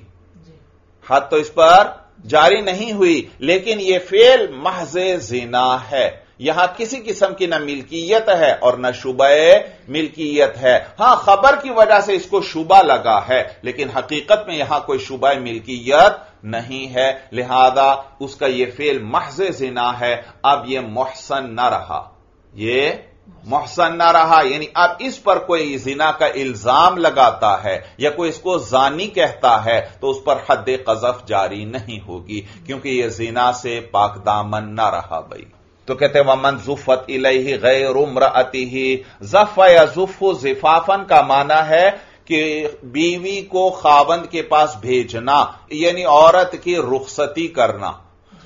حد تو اس پر جاری نہیں ہوئی، لیکن یہ فعل محض زنا ہے، یہاں کسی قسم کی نہ ملکیت ہے اور نہ شبہ ملکیت ہے، ہاں خبر کی وجہ سے اس کو شبہ لگا ہے لیکن حقیقت میں یہاں کوئی شبہ ملکیت نہیں ہے، لہذا اس کا یہ فعل محض زنا ہے، اب یہ محسن نہ رہا، یہ محسن نہ رہا، یعنی اب اس پر کوئی زنا کا الزام لگاتا ہے یا کوئی اس کو زانی کہتا ہے تو اس پر حد قذف جاری نہیں ہوگی، کیونکہ یہ زنا سے پاک دامن نہ رہا بھائی۔ تو کہتے ہیں وَمَنْ زُفَّتْ إِلَيْهِ غَيْرُ امْرَأَتِهِ، زَفَّ یَزُفُّ زِفَافًا کا معنی ہے کہ بیوی کو خاوند کے پاس بھیجنا، یعنی عورت کی رخصتی کرنا،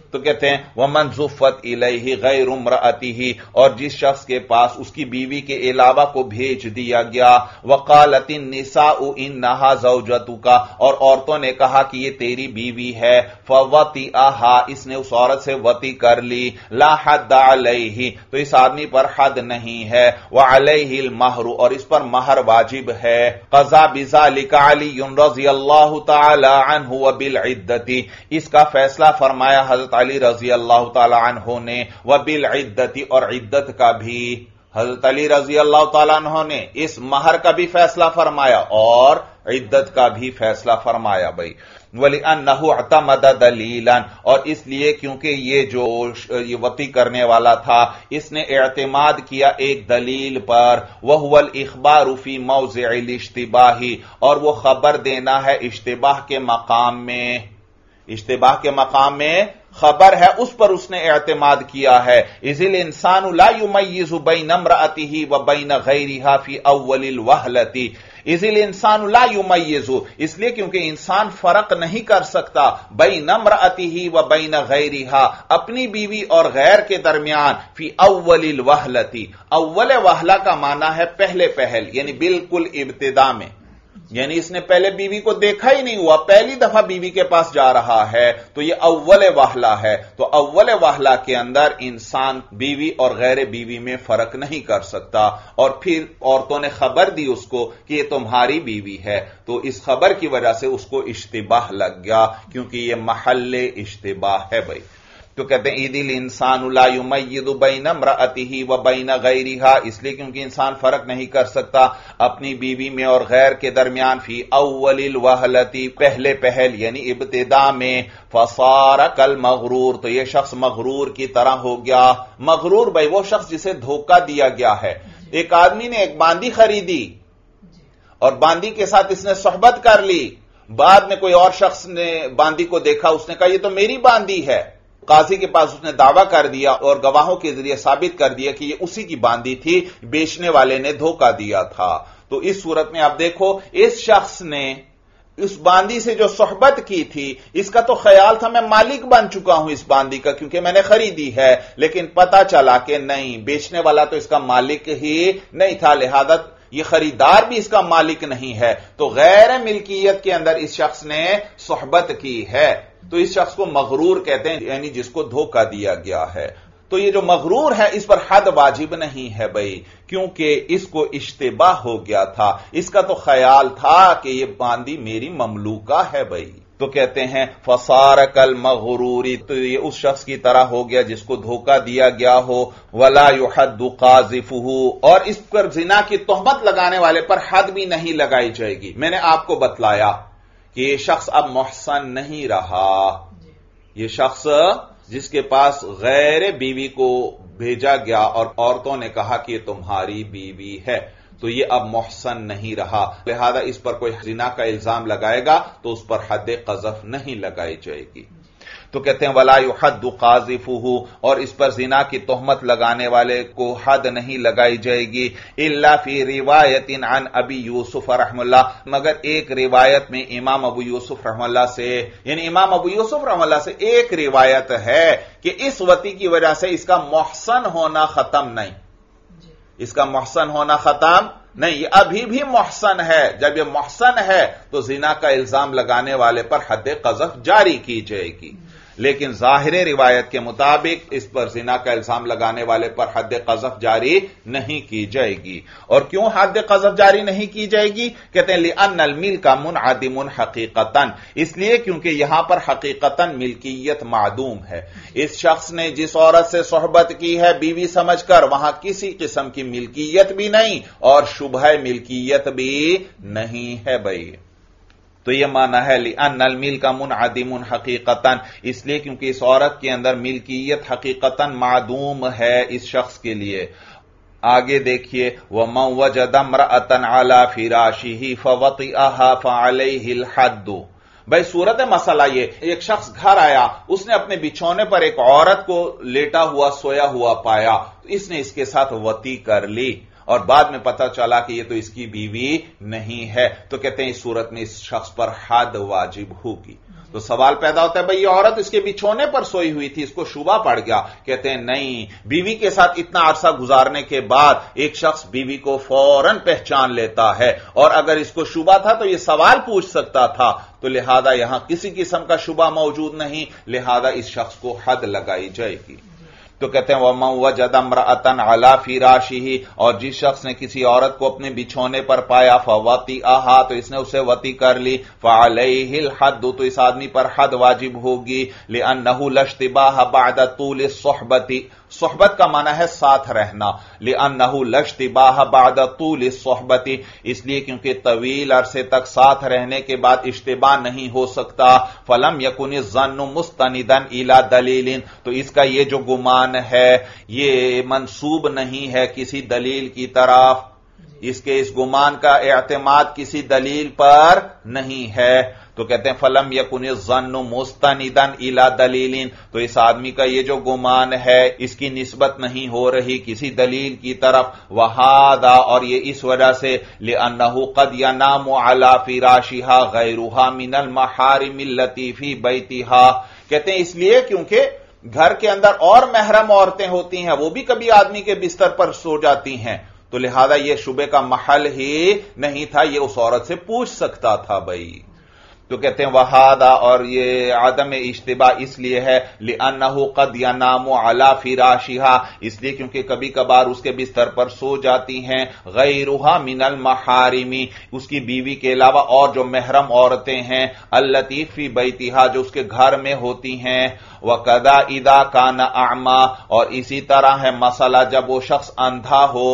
تو کہتے ہیں ومن زفت الیہ غیر امرأتہ، اور جس شخص کے پاس اس کی بیوی کے علاوہ کو بھیج دیا گیا، وقالت النساء انہا زوجتک، اور عورتوں نے کہا کہ یہ تیری بیوی ہے، فوطئہا، اس نے اس عورت سے وطی کر لی، لا حد علیہ، تو اس آدمی پر حد نہیں ہے، وعلیہ المہر، اور اس پر مہر واجب ہے، قضا بذلک علی رضی اللہ تعالی عنہ وبالعدت، اس کا فیصلہ فرمایا حضرت علی رضی اللہ تعالی عنہ نے، وبالعدت، اور عدت کا بھی حضرت علی رضی اللہ تعالیٰ عنہ نے اس مہر کا بھی فیصلہ فرمایا اور عدت کا بھی فیصلہ فرمایا بھائی، وَلِأَنَّهُ اعْتَمَدَ دَلِيلًا، اور اس لیے کیونکہ یہ جو یہ وطی کرنے والا تھا اس نے اعتماد کیا ایک دلیل پر، وَهُوَ الْإِخْبَارُ فِي مَوْضِعِ الْإِشْتِبَاهِ، اور وہ خبر دینا ہے اشتباہ کے مقام میں، اشتباہ کے مقام میں خبر ہے، اس پر اس نے اعتماد کیا ہے، اذ الانسان لا يميز بين امرأته وبين غيرها في اول الوهلة، اذ الانسان لا يميز، اس لیے کیونکہ انسان فرق نہیں کر سکتا بین امرأته وبین غیرها، اپنی بیوی اور غیر کے درمیان، فی اول الوهلة، اول وہلہ کا معنی ہے پہلے پہل، یعنی بالکل ابتدا میں، یعنی اس نے پہلے بیوی کو دیکھا ہی نہیں ہوا، پہلی دفعہ بیوی کے پاس جا رہا ہے، تو یہ اول وہلہ ہے، تو اول وہلہ کے اندر انسان بیوی اور غیر بیوی میں فرق نہیں کر سکتا، اور پھر عورتوں نے خبر دی اس کو کہ یہ تمہاری بیوی ہے، تو اس خبر کی وجہ سے اس کو اشتباہ لگ گیا، کیونکہ یہ محل اشتباہ ہے بھائی، تو کہتے ہیں اذ الانسان لا یمیز بین امرأته وبین غیرها، اس لیے کیونکہ انسان فرق نہیں کر سکتا اپنی بیوی میں اور غیر کے درمیان، فی اول الوہلتی، پہلے پہل یعنی ابتدا میں، فصار کالمغرور، تو یہ شخص مغرور کی طرح ہو گیا، مغرور بھائی وہ شخص جسے دھوکہ دیا گیا ہے، ایک آدمی نے ایک باندی خریدی اور باندی کے ساتھ اس نے صحبت کر لی، بعد میں کوئی اور شخص نے باندی کو دیکھا، اس نے کہا یہ تو میری باندی ہے، قاضی کے پاس اس نے دعویٰ کر دیا اور گواہوں کے ذریعے ثابت کر دیا کہ یہ اسی کی باندی تھی، بیچنے والے نے دھوکہ دیا تھا، تو اس صورت میں آپ دیکھو اس شخص نے اس باندی سے جو صحبت کی تھی اس کا تو خیال تھا میں مالک بن چکا ہوں اس باندی کا کیونکہ میں نے خریدی ہے، لیکن پتا چلا کہ نہیں، بیچنے والا تو اس کا مالک ہی نہیں تھا، لہذا یہ خریدار بھی اس کا مالک نہیں ہے، تو غیر ملکیت کے اندر اس شخص نے صحبت کی ہے، تو اس شخص کو مغرور کہتے ہیں، یعنی جس کو دھوکہ دیا گیا ہے، تو یہ جو مغرور ہے اس پر حد واجب نہیں ہے بھائی، کیونکہ اس کو اشتباہ ہو گیا تھا، اس کا تو خیال تھا کہ یہ باندی میری مملوکہ ہے بھائی، تو کہتے ہیں فصار کالمغرور، تو یہ اس شخص کی طرح ہو گیا جس کو دھوکہ دیا گیا ہو، ولا يحد قاذفہ، اور اس پر زنا کی تہمت لگانے والے پر حد بھی نہیں لگائی جائے گی، میں نے آپ کو بتلایا کہ یہ شخص اب محسن نہیں رہا، یہ شخص جس کے پاس غیر بیوی کو بھیجا گیا اور عورتوں نے کہا کہ یہ تمہاری بیوی ہے، تو یہ اب محسن نہیں رہا، لہذا اس پر کوئی زنا کا الزام لگائے گا تو اس پر حد قذف نہیں لگائی جائے گی، تو کہتے ہیں ولا يحد قاذفہ، اور اس پر زنا کی تہمت لگانے والے کو حد نہیں لگائی جائے گی، الا فی روایت عن ابی یوسف رحم اللہ، مگر ایک روایت میں امام ابو یوسف رحم اللہ سے، یعنی امام ابو یوسف رحم اللہ سے ایک روایت ہے کہ اس وطی کی وجہ سے اس کا محسن ہونا ختم نہیں، اس کا محسن ہونا ختم نہیں، یہ ابھی بھی محسن ہے، جب یہ محسن ہے تو زنا کا الزام لگانے والے پر حد قذف جاری کی جائے گی، لیکن ظاہر روایت کے مطابق اس پر زنا کا الزام لگانے والے پر حد قذف جاری نہیں کی جائے گی، اور کیوں حد قذف جاری نہیں کی جائے گی؟ کہتے ہیں لِأَنَّ الْمِلْكَ مُنْعَدِمٌ حَقِيقَةً، اس لیے کیونکہ یہاں پر حقیقتاً ملکیت معدوم ہے، اس شخص نے جس عورت سے صحبت کی ہے بیوی سمجھ کر، وہاں کسی قسم کی ملکیت بھی نہیں اور شبہ ملکیت بھی نہیں ہے بھائی، تو یہ معنی ہے لِأَنَّ الْمِلْكَ مُنْعَدِمٌ حَقِيقَةً، اس لیے کیونکہ اس عورت کے اندر ملکیت حقیقتاً معدوم ہے اس شخص کے لیے۔ آگے دیکھیے وَمَنْ وَجَدَ امْرَأَةً عَلَى فِرَاشِهِ فَوَطِئَهَا فَعَلَيْهِ الْحَدُّ، بھائی صورت مسئلہ یہ، ایک شخص گھر آیا، اس نے اپنے بچھونے پر ایک عورت کو لیٹا ہوا سویا ہوا پایا، تو اس نے اس کے ساتھ وطی کر لی، اور بعد میں پتہ چلا کہ یہ تو اس کی بیوی نہیں ہے، تو کہتے ہیں اس صورت میں اس شخص پر حد واجب ہوگی۔ تو سوال پیدا ہوتا ہے بھئی یہ عورت اس کے بچھونے پر سوئی ہوئی تھی، اس کو شبہ پڑ گیا، کہتے ہیں نہیں، بیوی کے ساتھ اتنا عرصہ گزارنے کے بعد ایک شخص بیوی کو فوراً پہچان لیتا ہے، اور اگر اس کو شبہ تھا تو یہ سوال پوچھ سکتا تھا، تو لہذا یہاں کسی قسم کا شبہ موجود نہیں، لہذا اس شخص کو حد لگائی جائے گی۔ تو کہتے ہیں وَمَنْ وَجَدَ امْرَأَةً عَلَى فِرَاشِهِ، اور جس شخص نے کسی عورت کو اپنے بچھونے پر پایا فَوَطِئَهَا، تو اس نے اسے وطی کر لی، فَعَلَيْهِ الْحَدُّ، تو اس آدمی پر حد واجب ہوگی، لِأَنَّهُ لَا اشْتِبَاهَ بَعْدَ طُولِ الصُّحْبَةِ، صحبت کا معنی ہے ساتھ رہنا، لِأَنَّهُ لَا اشْتِبَاهَ بَعْدَ طُولِ الصُّحْبَةِ، اس لیے کیونکہ طویل عرصے تک ساتھ رہنے کے بعد اشتباہ نہیں ہو سکتا، فَلَمْ يَكُنِ الظَّنُّ مُسْتَنِدًا إِلَى دَلِيلٍ، تو اس کا یہ جو گمان ہے یہ منسوب نہیں ہے کسی دلیل کی طرف، اس کے اس گمان کا اعتماد کسی دلیل پر نہیں ہے، تو کہتے ہیں فَلَمْ يَكُنِ الظَّنُّ مُسْتَنِدًا إِلَى دَلِيلٍ، تو اس آدمی کا یہ جو گمان ہے اس کی نسبت نہیں ہو رہی کسی دلیل کی طرف، وَهَذَا، اور یہ اس وجہ سے، لِأَنَّهُ قَدْ يَنَامُ عَلَى فِرَاشِهَا غَيْرُهَا مِنَ الْمَحَارِمِ الَّتِي فِي بَيْتِهَا، کہتے ہیں اس لیے کیونکہ گھر کے اندر اور محرم عورتیں ہوتی ہیں، وہ بھی کبھی آدمی کے بستر پر سو جاتی ہیں، تو لہذا یہ شبے کا محل ہی نہیں تھا، یہ اس عورت سے پوچھ سکتا تھا بھائی۔ تو کہتے ہیں وَهَذَا، اور یہ عدم اشتباہ اس لیے ہے، لِأَنَّهُ قَدْ يَنَامُ عَلَى فِرَاشِهَا، اس لیے کیونکہ کبھی کبھار اس کے بستر پر سو جاتی ہیں، غَيْرُهَا مِنَ الْمَحَارِمِ، اس کی بیوی کے علاوہ اور جو محرم عورتیں ہیں، الَّتِي فِي بَيْتِهَا، جو اس کے گھر میں ہوتی ہیں، وَكَذَا إِذَا كَانَ أَعْمَى، اور اسی طرح ہے مسئلہ جب وہ شخص اندھا ہو،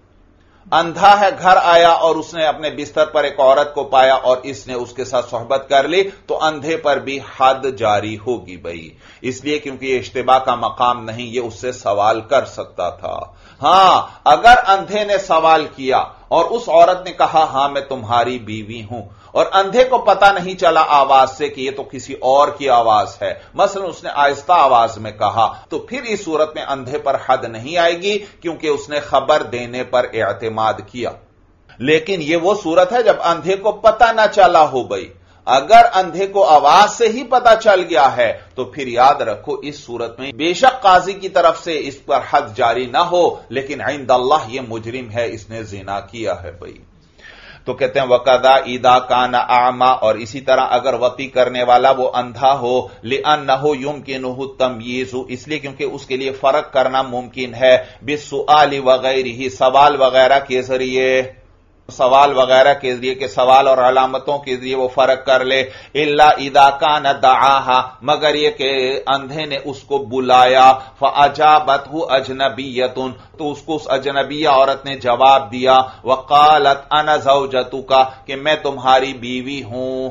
اندھا ہے، گھر آیا اور اس نے اپنے بستر پر ایک عورت کو پایا اور اس نے اس کے ساتھ صحبت کر لی، تو اندھے پر بھی حد جاری ہوگی بھائی، اس لیے کیونکہ یہ اشتباہ کا مقام نہیں، یہ اس سے سوال کر سکتا تھا۔ ہاں اگر اندھے نے سوال کیا اور اس عورت نے کہا ہاں میں تمہاری بیوی ہوں، اور اندھے کو پتہ نہیں چلا آواز سے کہ یہ تو کسی اور کی آواز ہے، مثلا اس نے آہستہ آواز میں کہا، تو پھر اس صورت میں اندھے پر حد نہیں آئے گی کیونکہ اس نے خبر دینے پر اعتماد کیا۔ لیکن یہ وہ صورت ہے جب اندھے کو پتہ نہ چلا ہو بھائی، اگر اندھے کو آواز سے ہی پتہ چل گیا ہے تو پھر یاد رکھو اس صورت میں بے شک قاضی کی طرف سے اس پر حد جاری نہ ہو، لیکن عند اللہ یہ مجرم ہے، اس نے زنا کیا ہے بھائی۔ تو کہتے ہیں وَقَذَا إِذَا كَانَ أَعْمَى، اور اسی طرح اگر وطی کرنے والا وہ اندھا ہو، لِأَنَّهُ يُمْكِنُهُ التَّمْيِيزُ، اس لیے کیونکہ اس کے لیے فرق کرنا ممکن ہے، بِالسُّؤَالِ وَغَيْرِهِ، سوال وغیرہ کے ذریعے، سوال وغیرہ کے ذریعے کہ سوال اور علامتوں کے ذریعے وہ فرق کر لے، الا اذا كان دعاها، مگر یہ کہ اندھے نے اس کو بلایا، فاجابته اجنبیۃ، تو اس کو اس اجنبی عورت نے جواب دیا، وقالت انا زوجتک، کہ میں تمہاری بیوی ہوں،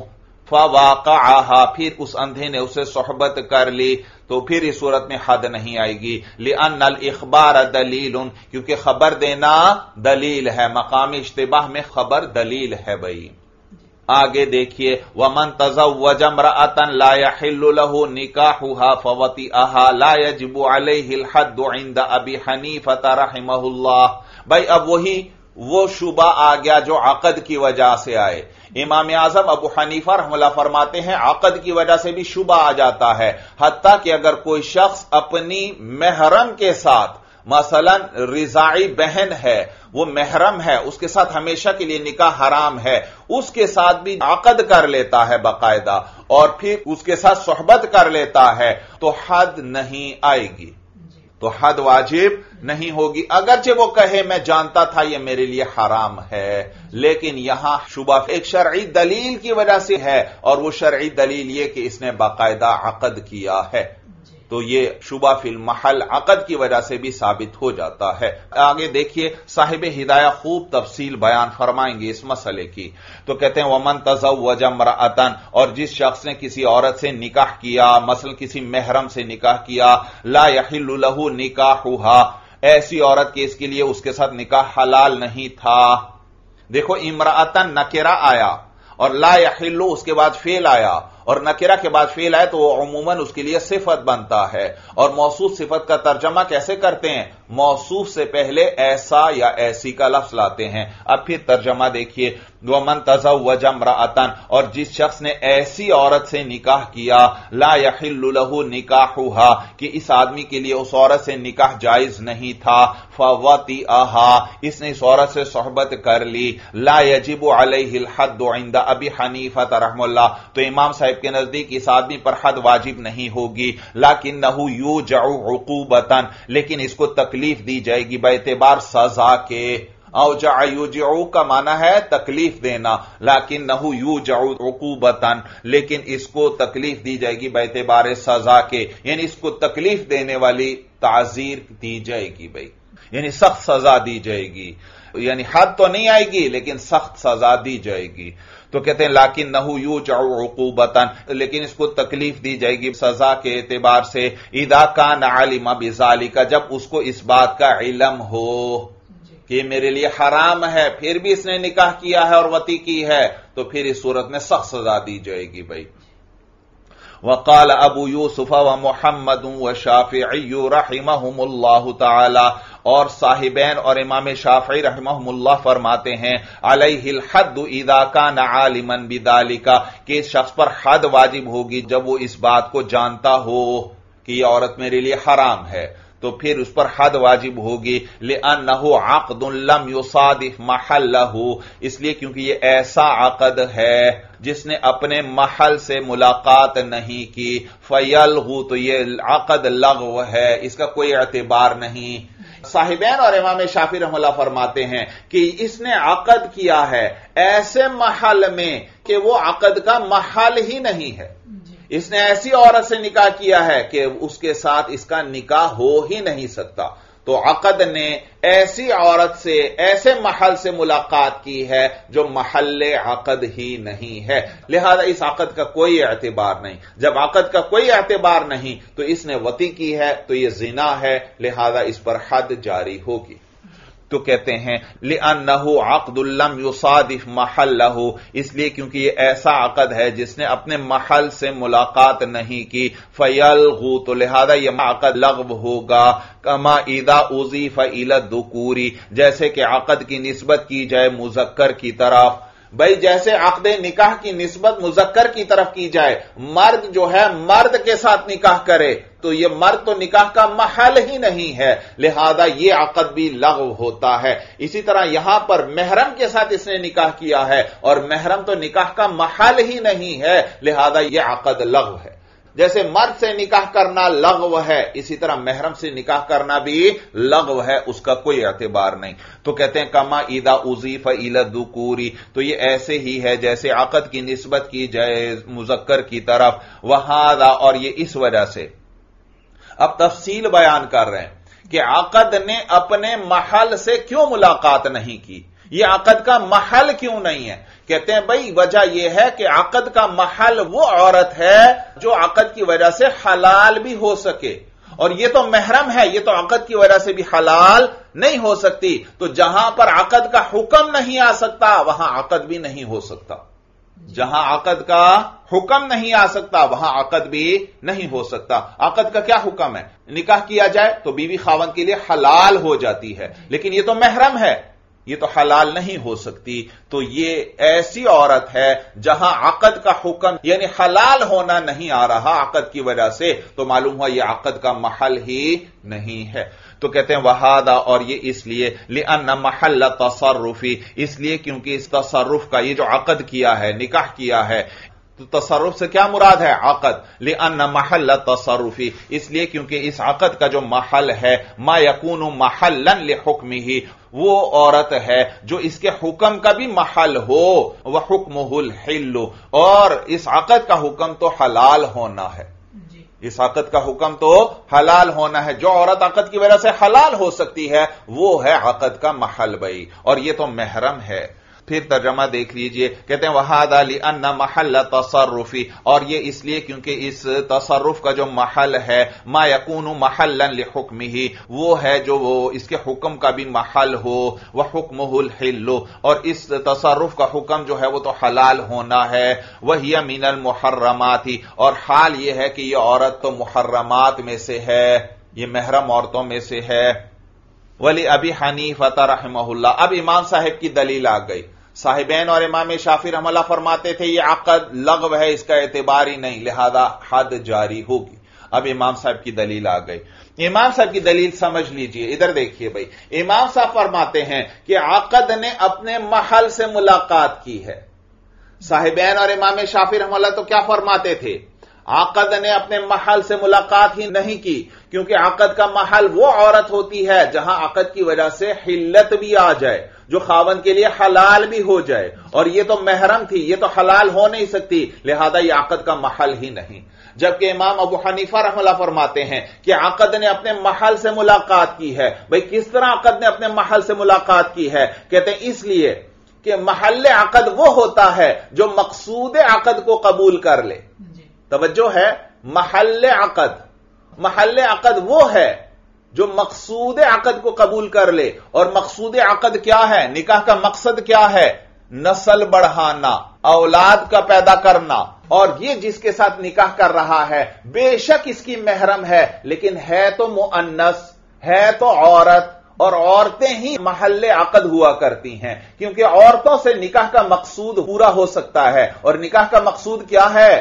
فواقعها، پھر اس اندھے نے اسے صحبت کر لی، تو پھر اس صورت میں حد نہیں آئے گی، لأن الاخبار دلیل، کیونکہ خبر دینا دلیل ہے، مقام اشتباہ میں خبر دلیل ہے بھائی۔ آگے دیکھیے وَمَن تَزَوَّجَ امْرَأَةً لَا يَحِلُّ لَهُ نِكَاحُهَا فَوَطِئَهَا لَا يَجِبُ عَلَيْهِ الْحَدُّ عِندَ أَبِي حَنِيفَةَ رَحِمَهُ اللَّهُ۔ بھائی اب وہی وہ شبہ آ گیا جو عقد کی وجہ سے آئے۔ امام اعظم ابو حنیفہ رحمہ اللہ فرماتے ہیں عقد کی وجہ سے بھی شبہ آ جاتا ہے، حتیٰ کہ اگر کوئی شخص اپنی محرم کے ساتھ، مثلا رضاعی بہن ہے، وہ محرم ہے، اس کے ساتھ ہمیشہ کے لیے نکاح حرام ہے، اس کے ساتھ بھی عقد کر لیتا ہے باقاعدہ اور پھر اس کے ساتھ صحبت کر لیتا ہے، تو حد نہیں آئے گی، تو حد واجب نہیں ہوگی، اگرچہ وہ کہے میں جانتا تھا یہ میرے لیے حرام ہے، لیکن یہاں شبہ ایک شرعی دلیل کی وجہ سے ہے، اور وہ شرعی دلیل یہ کہ اس نے باقاعدہ عقد کیا ہے، تو یہ شبہ فی المحل عقد کی وجہ سے بھی ثابت ہو جاتا ہے۔ آگے دیکھیے صاحب ہدایہ خوب تفصیل بیان فرمائیں گے اس مسئلے کی، تو کہتے ہیں وَمَن تَزَوَّجَ امْرَأَةً، اور جس شخص نے کسی عورت سے نکاح کیا، مثلا کسی محرم سے نکاح کیا، لَا يَحِلُّ لَهُ نِكَاحُهَا، ایسی عورت کے اس کے لیے اس کے ساتھ نکاح حلال نہیں تھا۔ دیکھو امرأتن نکرہ آیا اور لا یحل اس کے بعد فعل آیا، اور نکرہ کے بعد فعل آئے تو وہ عموماً اس کے لیے صفت بنتا ہے، اور موصوف صفت کا ترجمہ کیسے کرتے ہیں؟ موصوف سے پہلے ایسا یا ایسی کا لفظ لاتے ہیں۔ اب پھر ترجمہ دیکھیے، وَمَن تَزَوَّجَ امْرَأَةً، اور جس شخص نے ایسی عورت سے نکاح کیا، لا يحل له نکاحها، کہ اس آدمی کے لیے اس عورت سے نکاح جائز نہیں تھا، فَوَطِئَهَا، اس نے اس عورت سے صحبت کر لی، لا يجب علیہ الحد عند ابی حنیفہ رحمہ اللہ، تو امام صاحب کے نزدیک اس آدمی پر حد واجب نہیں ہوگی، لیکنہ یوجع عقوبۃ، لیکن اس کو تکلیف دی جائے گی باعتبار سزا کے۔ اوجع یوجع کا معنی ہے تکلیف دینا، لیکنہ یوجع عقوبۃ، لیکن اس کو تکلیف دی جائے گی باعتبار سزا کے، یعنی اس کو تکلیف دینے والی تعزیر دی جائے گی، بھائی یعنی سخت سزا دی جائے گی، یعنی حد تو نہیں آئے گی لیکن سخت سزا دی جائے گی۔ تو کہتے ہیں لیکنہ یوجع عقوبۃ، لیکن اس کو تکلیف دی جائے گی سزا کے اعتبار سے، اذا کان علم بذالک، جب اس کو اس بات کا علم ہو کہ میرے لیے حرام ہے، پھر بھی اس نے نکاح کیا ہے اور وطی کی ہے، تو پھر اس صورت میں سخت سزا دی جائے گی، بھائی۔ وقال ابو یوسف ومحمد والشافعی رحمہم اللہ تعالی، اور صاحبین اور امام شافعی رحمہم اللہ فرماتے ہیں، علیہ الحد اذا کان عالما بذالک، کہ اس شخص پر حد واجب ہوگی جب وہ اس بات کو جانتا ہو کہ یہ عورت میرے لیے حرام ہے، تو پھر اس پر حد واجب ہوگی، لأنہ عقد لم یصادف محلہ، اس لیے کیونکہ یہ ایسا عقد ہے جس نے اپنے محل سے ملاقات نہیں کی، فیلغو، تو یہ عقد لغو ہے، اس کا کوئی اعتبار نہیں۔ صاحبین اور امام شافعی رحمہ اللہ فرماتے ہیں کہ اس نے عقد کیا ہے ایسے محل میں کہ وہ عقد کا محل ہی نہیں ہے، اس نے ایسی عورت سے نکاح کیا ہے کہ اس کے ساتھ اس کا نکاح ہو ہی نہیں سکتا، تو عقد نے ایسی عورت سے ایسے محل سے ملاقات کی ہے جو محل عقد ہی نہیں ہے، لہذا اس عقد کا کوئی اعتبار نہیں۔ جب عقد کا کوئی اعتبار نہیں تو اس نے وطی کی ہے تو یہ زنا ہے، لہذا اس پر حد جاری ہوگی۔ تو کہتے ہیں لأنہ عقد لم یصادف محلہ، اس لیے کیونکہ یہ ایسا عقد ہے جس نے اپنے محل سے ملاقات نہیں کی، فیلغو، تو لہذا یہ عقد لغو ہوگا، کما اذا اضیف الی الذکور، جیسے کہ عقد کی نسبت کی جائے مذکر کی طرف۔ بھائی جیسے عقد نکاح کی نسبت مذکر کی طرف کی جائے، مرد جو ہے مرد کے ساتھ نکاح کرے تو یہ مرد تو نکاح کا محل ہی نہیں ہے، لہذا یہ عقد بھی لغو ہوتا ہے۔ اسی طرح یہاں پر محرم کے ساتھ اس نے نکاح کیا ہے اور محرم تو نکاح کا محل ہی نہیں ہے، لہذا یہ عقد لغو ہے۔ جیسے مرد سے نکاح کرنا لغو ہے، اسی طرح محرم سے نکاح کرنا بھی لغو ہے، اس کا کوئی اعتبار نہیں۔ تو کہتے ہیں کما اذا اضیف الی الذکور، تو یہ ایسے ہی ہے جیسے عقد کی نسبت کی جائے مذکر کی طرف، وہذا، اور یہ اس وجہ سے اب تفصیل بیان کر رہے ہیں کہ عقد نے اپنے محل سے کیوں ملاقات نہیں کی، یہ عقد کا محل کیوں نہیں ہے؟ کہتے ہیں بھئی وجہ یہ ہے کہ عقد کا محل وہ عورت ہے جو عقد کی وجہ سے حلال بھی ہو سکے، اور یہ تو محرم ہے، یہ تو عقد کی وجہ سے بھی حلال نہیں ہو سکتی، تو جہاں پر عقد کا حکم نہیں آ سکتا وہاں عقد بھی نہیں ہو سکتا، جہاں عقد کا حکم نہیں آ سکتا وہاں عقد بھی نہیں ہو سکتا۔ عقد کا کیا حکم ہے؟ نکاح کیا جائے تو بیوی خاوند کے لیے حلال ہو جاتی ہے، لیکن یہ تو محرم ہے، یہ تو حلال نہیں ہو سکتی، تو یہ ایسی عورت ہے جہاں عقد کا حکم یعنی حلال ہونا نہیں آ رہا عقد کی وجہ سے، تو معلوم ہوا یہ عقد کا محل ہی نہیں ہے۔ تو کہتے ہیں وہذا، اور یہ اس لیے لأن محل تصرفی، اس لیے کیونکہ اس تصرف کا، یہ جو عقد کیا ہے نکاح کیا ہے، تو تصرف سے کیا مراد ہے؟ عقد، لأن محل تصرفی، اس لیے کیونکہ اس عقد کا جو محل ہے ما یکون محلا لحکمہ، وہ عورت ہے جو اس کے حکم کا بھی محل ہو، وحکمہ الحل، اور اس عقد کا حکم تو حلال ہونا ہے، اس عقد کا حکم تو حلال ہونا ہے۔ جو عورت عقد کی وجہ سے حلال ہو سکتی ہے وہ ہے عقد کا محل، بھائی، اور یہ تو محرم ہے۔ پھر ترجمہ دیکھ لیجئے، کہتے ہیں وَهَذَا لِأَنَّ مَحَلَّ تَصَرُّفِ، اور یہ اس لیے کیونکہ اس تصرف کا جو محل ہے ما يَكُونُ مَحَلًّا لِحُكْمِهِ، وہ ہے جو وہ اس کے حکم کا بھی محل ہو، وَحُكْمُهُ الْحِلُّ، اور اس تصرف کا حکم جو ہے وہ تو حلال ہونا ہے، وَهِيَ مِنَ الْمُحَرَّمَاتِ، اور حال یہ ہے کہ یہ عورت تو محرمات میں سے ہے، یہ محرم عورتوں میں سے ہے۔ ولی ابی حنیفہ رحمہ اللہ، اب امام صاحب کی دلیل آ گئی۔ صاحبین اور امام شافعی رحمہ اللہ فرماتے تھے یہ عقد لغو ہے، اس کا اعتبار ہی نہیں، لہذا حد جاری ہوگی۔ اب امام صاحب کی دلیل آ گئی۔ امام صاحب کی دلیل سمجھ لیجئے، ادھر دیکھیے بھائی، امام صاحب فرماتے ہیں کہ عقد نے اپنے محل سے ملاقات کی ہے۔ صاحبین اور امام شافعی رحمہ اللہ تو کیا فرماتے تھے؟ عقد نے اپنے محل سے ملاقات ہی نہیں کی، کیونکہ عقد کا محل وہ عورت ہوتی ہے جہاں عقد کی وجہ سے حلت بھی آ جائے، جو خاوند کے لیے حلال بھی ہو جائے، اور یہ تو محرم تھی، یہ تو حلال ہو نہیں سکتی، لہذا یہ عقد کا محل ہی نہیں۔ جبکہ امام ابو حنیفہ رحمہ اللہ فرماتے ہیں کہ عقد نے اپنے محل سے ملاقات کی ہے۔ بھئی کس طرح عقد نے اپنے محل سے ملاقات کی ہے؟ کہتے ہیں اس لیے کہ محل عقد وہ ہوتا ہے جو مقصود عقد کو قبول کر لے۔ توجہ ہے، محل عقد، محل عقد وہ ہے جو مقصود عقد کو قبول کر لے، اور مقصود عقد کیا ہے؟ نکاح کا مقصد کیا ہے؟ نسل بڑھانا، اولاد کا پیدا کرنا، اور یہ جس کے ساتھ نکاح کر رہا ہے بے شک اس کی محرم ہے، لیکن ہے تو مؤنث، ہے تو عورت، اور عورتیں ہی محل عقد ہوا کرتی ہیں، کیونکہ عورتوں سے نکاح کا مقصود پورا ہو سکتا ہے، اور نکاح کا مقصود کیا ہے؟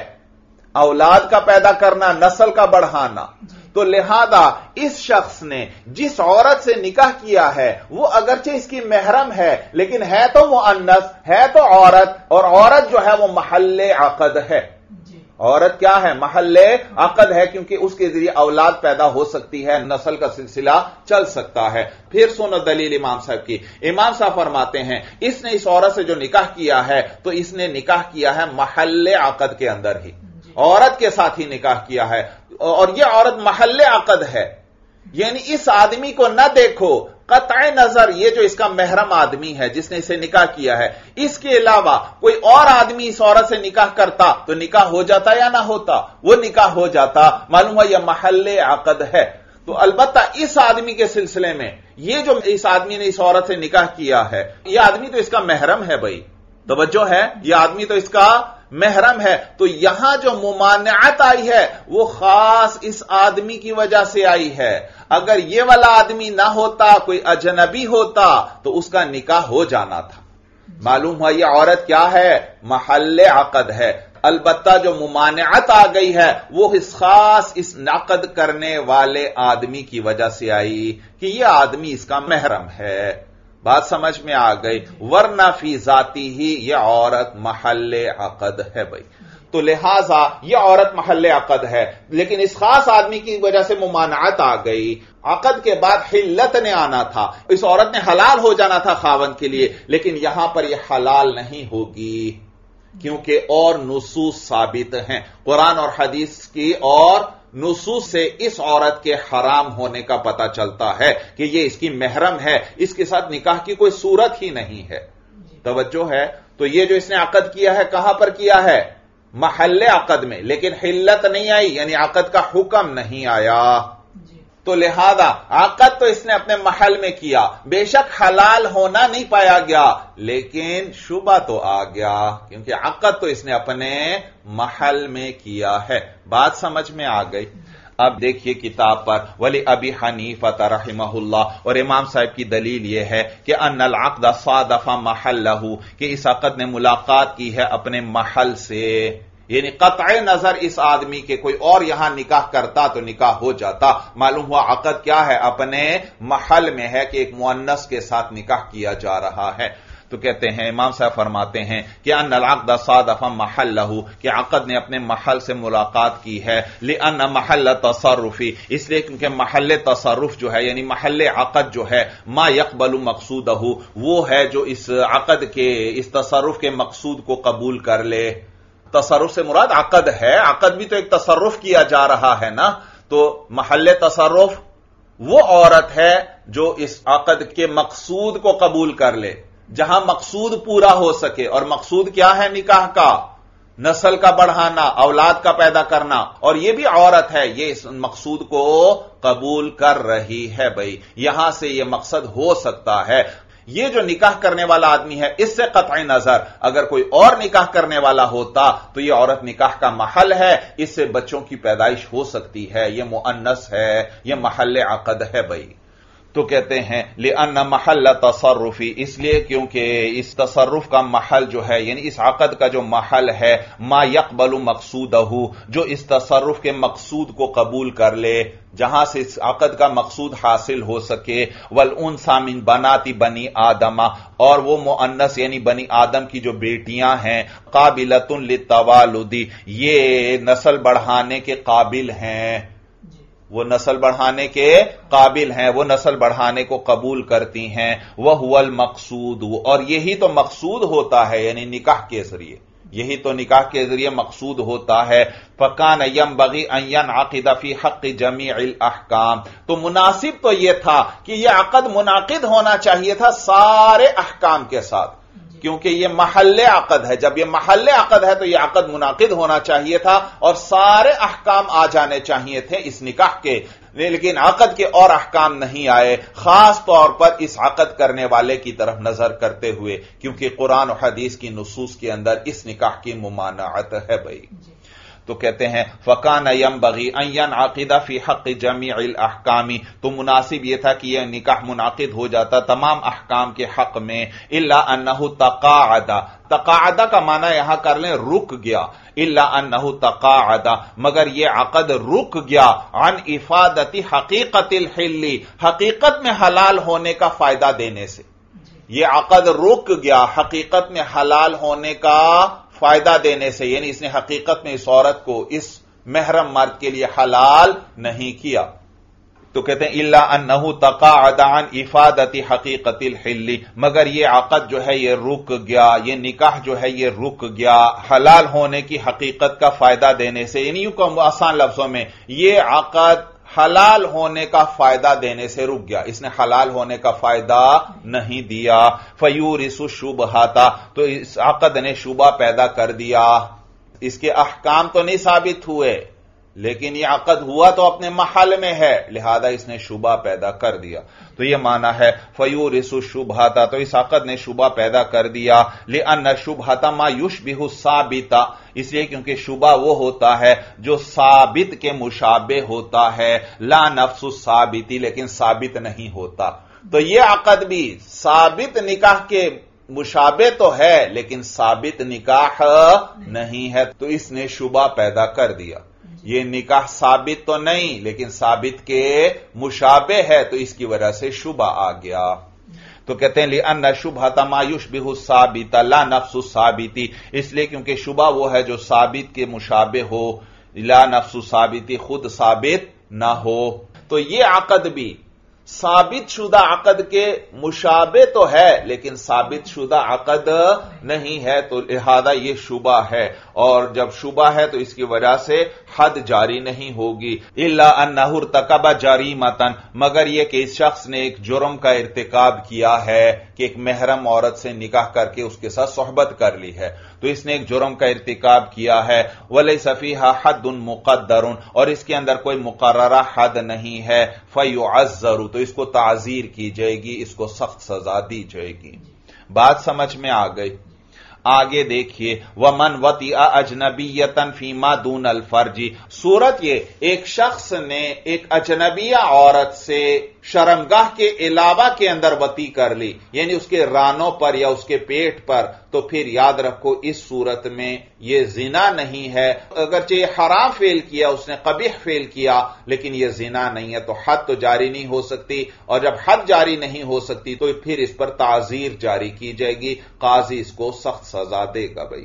اولاد کا پیدا کرنا، نسل کا بڑھانا۔ تو لہذا اس شخص نے جس عورت سے نکاح کیا ہے وہ اگرچہ اس کی محرم ہے، لیکن ہے تو مؤنث، ہے تو عورت، اور عورت جو ہے وہ محل عقد ہے۔ عورت کیا ہے؟ محل عقد ہے، کیونکہ اس کے ذریعے اولاد پیدا ہو سکتی ہے، نسل کا سلسلہ چل سکتا ہے۔ پھر سنو دلیل امام صاحب کی۔ امام صاحب فرماتے ہیں اس نے اس عورت سے جو نکاح کیا ہے تو اس نے نکاح کیا ہے محل عقد کے اندر ہی، عورت کے ساتھ ہی نکاح کیا ہے، اور یہ عورت محل عقد ہے، یعنی اس آدمی کو نہ دیکھو، قطع نظر یہ جو اس کا محرم آدمی ہے جس نے اسے نکاح کیا ہے، اس کے علاوہ کوئی اور آدمی اس عورت سے نکاح کرتا تو نکاح ہو جاتا یا نہ ہوتا؟ وہ نکاح ہو جاتا، معلوم ہے یہ محل عقد ہے۔ تو البتہ اس آدمی کے سلسلے میں یہ جو اس آدمی نے اس عورت سے نکاح کیا ہے، یہ آدمی تو اس کا محرم ہے۔ بھائی توجہ ہے، یہ آدمی تو اس کا محرم ہے، تو یہاں جو ممانعت آئی ہے وہ خاص اس آدمی کی وجہ سے آئی ہے۔ اگر یہ والا آدمی نہ ہوتا، کوئی اجنبی ہوتا تو اس کا نکاح ہو جانا تھا۔ معلوم ہوا یہ عورت کیا ہے؟ محل عقد ہے۔ البتہ جو ممانعت آ گئی ہے وہ اس خاص اس عقد کرنے والے آدمی کی وجہ سے آئی کہ یہ آدمی اس کا محرم ہے۔ بات سمجھ میں آ گئی؟ ورنہ فی ذاتی ہی یہ عورت محل عقد ہے۔ بھائی تو لہذا یہ عورت محل عقد ہے، لیکن اس خاص آدمی کی وجہ سے ممانعت آ گئی۔ عقد کے بعد حلت نے آنا تھا، اس عورت نے حلال ہو جانا تھا خاوند کے لیے، لیکن یہاں پر یہ حلال نہیں ہوگی، کیونکہ اور نصوص ثابت ہیں قرآن اور حدیث کی، اور نصوص سے اس عورت کے حرام ہونے کا پتہ چلتا ہے کہ یہ اس کی محرم ہے، اس کے ساتھ نکاح کی کوئی صورت ہی نہیں ہے۔ توجہ ہے؟ تو یہ جو اس نے عقد کیا ہے کہاں پر کیا ہے؟ محل عقد میں، لیکن حلت نہیں آئی، یعنی عقد کا حکم نہیں آیا۔ تو لہذا عقد تو اس نے اپنے محل میں کیا، بے شک حلال ہونا نہیں پایا گیا، لیکن شبہ تو آ گیا، کیونکہ عقد تو اس نے اپنے محل میں کیا ہے۔ بات سمجھ میں آ گئی؟ اب دیکھیے کتاب پر ولی ابی حنیفہ رحمہ اللہ، اور امام صاحب کی دلیل یہ ہے کہ ان العقد صادف محلہ، کہ اس عقد نے ملاقات کی ہے اپنے محل سے، یعنی قطع نظر اس آدمی کے کوئی اور یہاں نکاح کرتا تو نکاح ہو جاتا۔ معلوم ہوا عقد کیا ہے؟ اپنے محل میں ہے کہ ایک مؤنث کے ساتھ نکاح کیا جا رہا ہے۔ تو کہتے ہیں امام صاحب فرماتے ہیں کہ ان العقد صادف محلہ، کہ عقد نے اپنے محل سے ملاقات کی ہے، لأن محل تصرف، اس لیے کیونکہ محل تصرف جو ہے یعنی محل عقد جو ہے ما يقبل مقصودہ، وہ ہے جو اس عقد کے اس تصرف کے مقصود کو قبول کر لے۔ تصرف سے مراد عقد ہے، عقد بھی تو ایک تصرف کیا جا رہا ہے نا، تو محل تصرف وہ عورت ہے جو اس عقد کے مقصود کو قبول کر لے، جہاں مقصود پورا ہو سکے، اور مقصود کیا ہے نکاح کا؟ نسل کا بڑھانا، اولاد کا پیدا کرنا، اور یہ بھی عورت ہے یہ اس مقصود کو قبول کر رہی ہے بھائی، یہاں سے یہ مقصد ہو سکتا ہے۔ یہ جو نکاح کرنے والا آدمی ہے اس سے قطع نظر اگر کوئی اور نکاح کرنے والا ہوتا تو یہ عورت نکاح کا محل ہے، اس سے بچوں کی پیدائش ہو سکتی ہے، یہ مؤنث ہے، یہ محل عقد ہے بھائی۔ تو کہتے ہیں لأن محل تصرفی، اس لیے کیونکہ اس تصرف کا محل جو ہے یعنی اس عقد کا جو محل ہے ما يقبل مقصودہ، جو اس تصرف کے مقصود کو قبول کر لے، جہاں سے اس عقد کا مقصود حاصل ہو سکے، والانثى من بنات بنی آدم، اور وہ مؤنث یعنی بنی آدم کی جو بیٹیاں ہیں، قابلۃ للتوالد، یہ نسل بڑھانے کے قابل ہیں، وہ نسل بڑھانے کے قابل ہیں، وہ نسل بڑھانے کو قبول کرتی ہیں، وَهُوَ الْمَقْصُودُ، اور یہی تو مقصود ہوتا ہے یعنی نکاح کے ذریعے، یہی تو نکاح کے ذریعے مقصود ہوتا ہے۔ فَكَانَ يَنبَغِي أَن يَنْعَقِدَ فِي حَقِّ جَمِيعِ الْأَحْكَامِ، تو مناسب تو یہ تھا کہ یہ عقد منعقد ہونا چاہیے تھا سارے احکام کے ساتھ، کیونکہ یہ محل عقد ہے، جب یہ محل عقد ہے تو یہ عقد منعقد ہونا چاہیے تھا اور سارے احکام آ جانے چاہیے تھے اس نکاح کے، لیکن عقد کے اور احکام نہیں آئے، خاص طور پر اس عقد کرنے والے کی طرف نظر کرتے ہوئے، کیونکہ قرآن و حدیث کی نصوص کے اندر اس نکاح کی ممانعت ہے بھائی۔ تو کہتے ہیں فَكَانَ يَنبَغِي أَن يَنْعَقِدَ فِي حَقِّ جَمِيعِ الْأَحْكَامِ، تو مناسب یہ تھا کہ یہ نکاح منعقد ہو جاتا تمام احکام کے حق میں، إِلَّا أَنَّهُ تَقَاعَدَ، تقاعدہ کا معنی یہاں کر لیں رک گیا، إِلَّا أَنَّهُ تَقَاعَدَ، مگر یہ عقد رک گیا، عن افادت حقیقت الحل، حقیقت میں حلال ہونے کا فائدہ دینے سے، یہ عقد رک گیا حقیقت میں حلال ہونے کا فائدہ دینے سے، یعنی اس نے حقیقت میں اس عورت کو اس محرم مرد کے لیے حلال نہیں کیا۔ تو کہتے ہیں الا انہ تقاعد عن افادت حقیقت الحل، مگر یہ عقد جو ہے یہ رک گیا، یہ نکاح جو ہے یہ رک گیا حلال ہونے کی حقیقت کا فائدہ دینے سے، یعنی یوں کہ آسان لفظوں میں یہ عقد حلال ہونے کا فائدہ دینے سے رک گیا، اس نے حلال ہونے کا فائدہ نہیں دیا۔ فیورث الشبہات، تو اس عقد نے شبہ پیدا کر دیا، اس کے احکام تو نہیں ثابت ہوئے لیکن یہ عقد ہوا تو اپنے محل میں ہے، لہذا اس نے شبہ پیدا کر دیا۔ تو یہ معنی ہے فیورث الشبہات، تو اس عقد نے شبہ پیدا کر دیا، لأن الشبہۃ ما یشبہ الثابت، اس لیے کیونکہ شبہ وہ ہوتا ہے جو ثابت کے مشابہ ہوتا ہے، لا نفس الثابت، لیکن ثابت نہیں ہوتا۔ تو یہ عقد بھی ثابت نکاح کے مشابہ تو ہے لیکن ثابت نکاح نہیں ہے، تو اس نے شبہ پیدا کر دیا۔ یہ نکاح ثابت تو نہیں لیکن ثابت کے مشابہ ہے، تو اس کی وجہ سے شبہ آ گیا۔ تو کہتے ہیں لأن شبہۃ ما یشبہ الثابت لا نفس الثابت، اس لیے کیونکہ شبہ وہ ہے جو ثابت کے مشابہ ہو، لا نفس الثابت، خود ثابت نہ ہو۔ تو یہ عقد بھی ثابت شدہ عقد کے مشابہ تو ہے لیکن ثابت شدہ عقد نہیں ہے، تو لہذا یہ شبہ ہے، اور جب شبہ ہے تو اس کی وجہ سے حد جاری نہیں ہوگی۔ الا انہ ارتکب جریمۃ، مگر یہ کہ اس شخص نے ایک جرم کا ارتکاب کیا ہے کہ ایک محرم عورت سے نکاح کر کے اس کے ساتھ صحبت کر لی ہے، تو اس نے ایک جرم کا ارتکاب کیا ہے، ولیس فیہا حد مقدر، اور اس کے اندر کوئی مقررہ حد نہیں ہے، فیعذر، تو اس کو تعزیر کی جائے گی، اس کو سخت سزا دی جائے گی۔ بات سمجھ میں آ گئی؟ آگے دیکھیے ومن وطئ اجنبیۃ فیما دون الفرج، صورت یہ ایک شخص نے ایک اجنبیہ عورت سے شرمگاہ کے علاوہ کے اندر وطی کر لی، یعنی اس کے رانوں پر یا اس کے پیٹ پر، تو پھر یاد رکھو اس صورت میں یہ زنا نہیں ہے، اگرچہ یہ حرام فعل کیا، اس نے قبیح فعل کیا، لیکن یہ زنا نہیں ہے، تو حد تو جاری نہیں ہو سکتی، اور جب حد جاری نہیں ہو سکتی تو پھر اس پر تعزیر جاری کی جائے گی، قاضی اس کو سخت سزا دے گا بھائی۔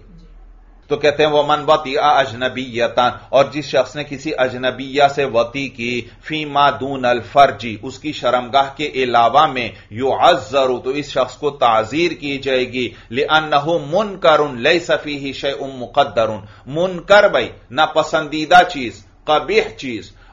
تو کہتے ہیں ومن وطئ اجنبیۃ، اور جس شخص نے کسی اجنبیہ سے وطی کی، فیما دون الفرج، اس کی شرمگاہ کے علاوہ میں، یعذر، تو اس شخص کو تعزیر کی جائے گی، لأنہ منکر لیس فیہ شیء مقدر، منکر بھائی ناپسندیدہ چیز، قبیح چیز،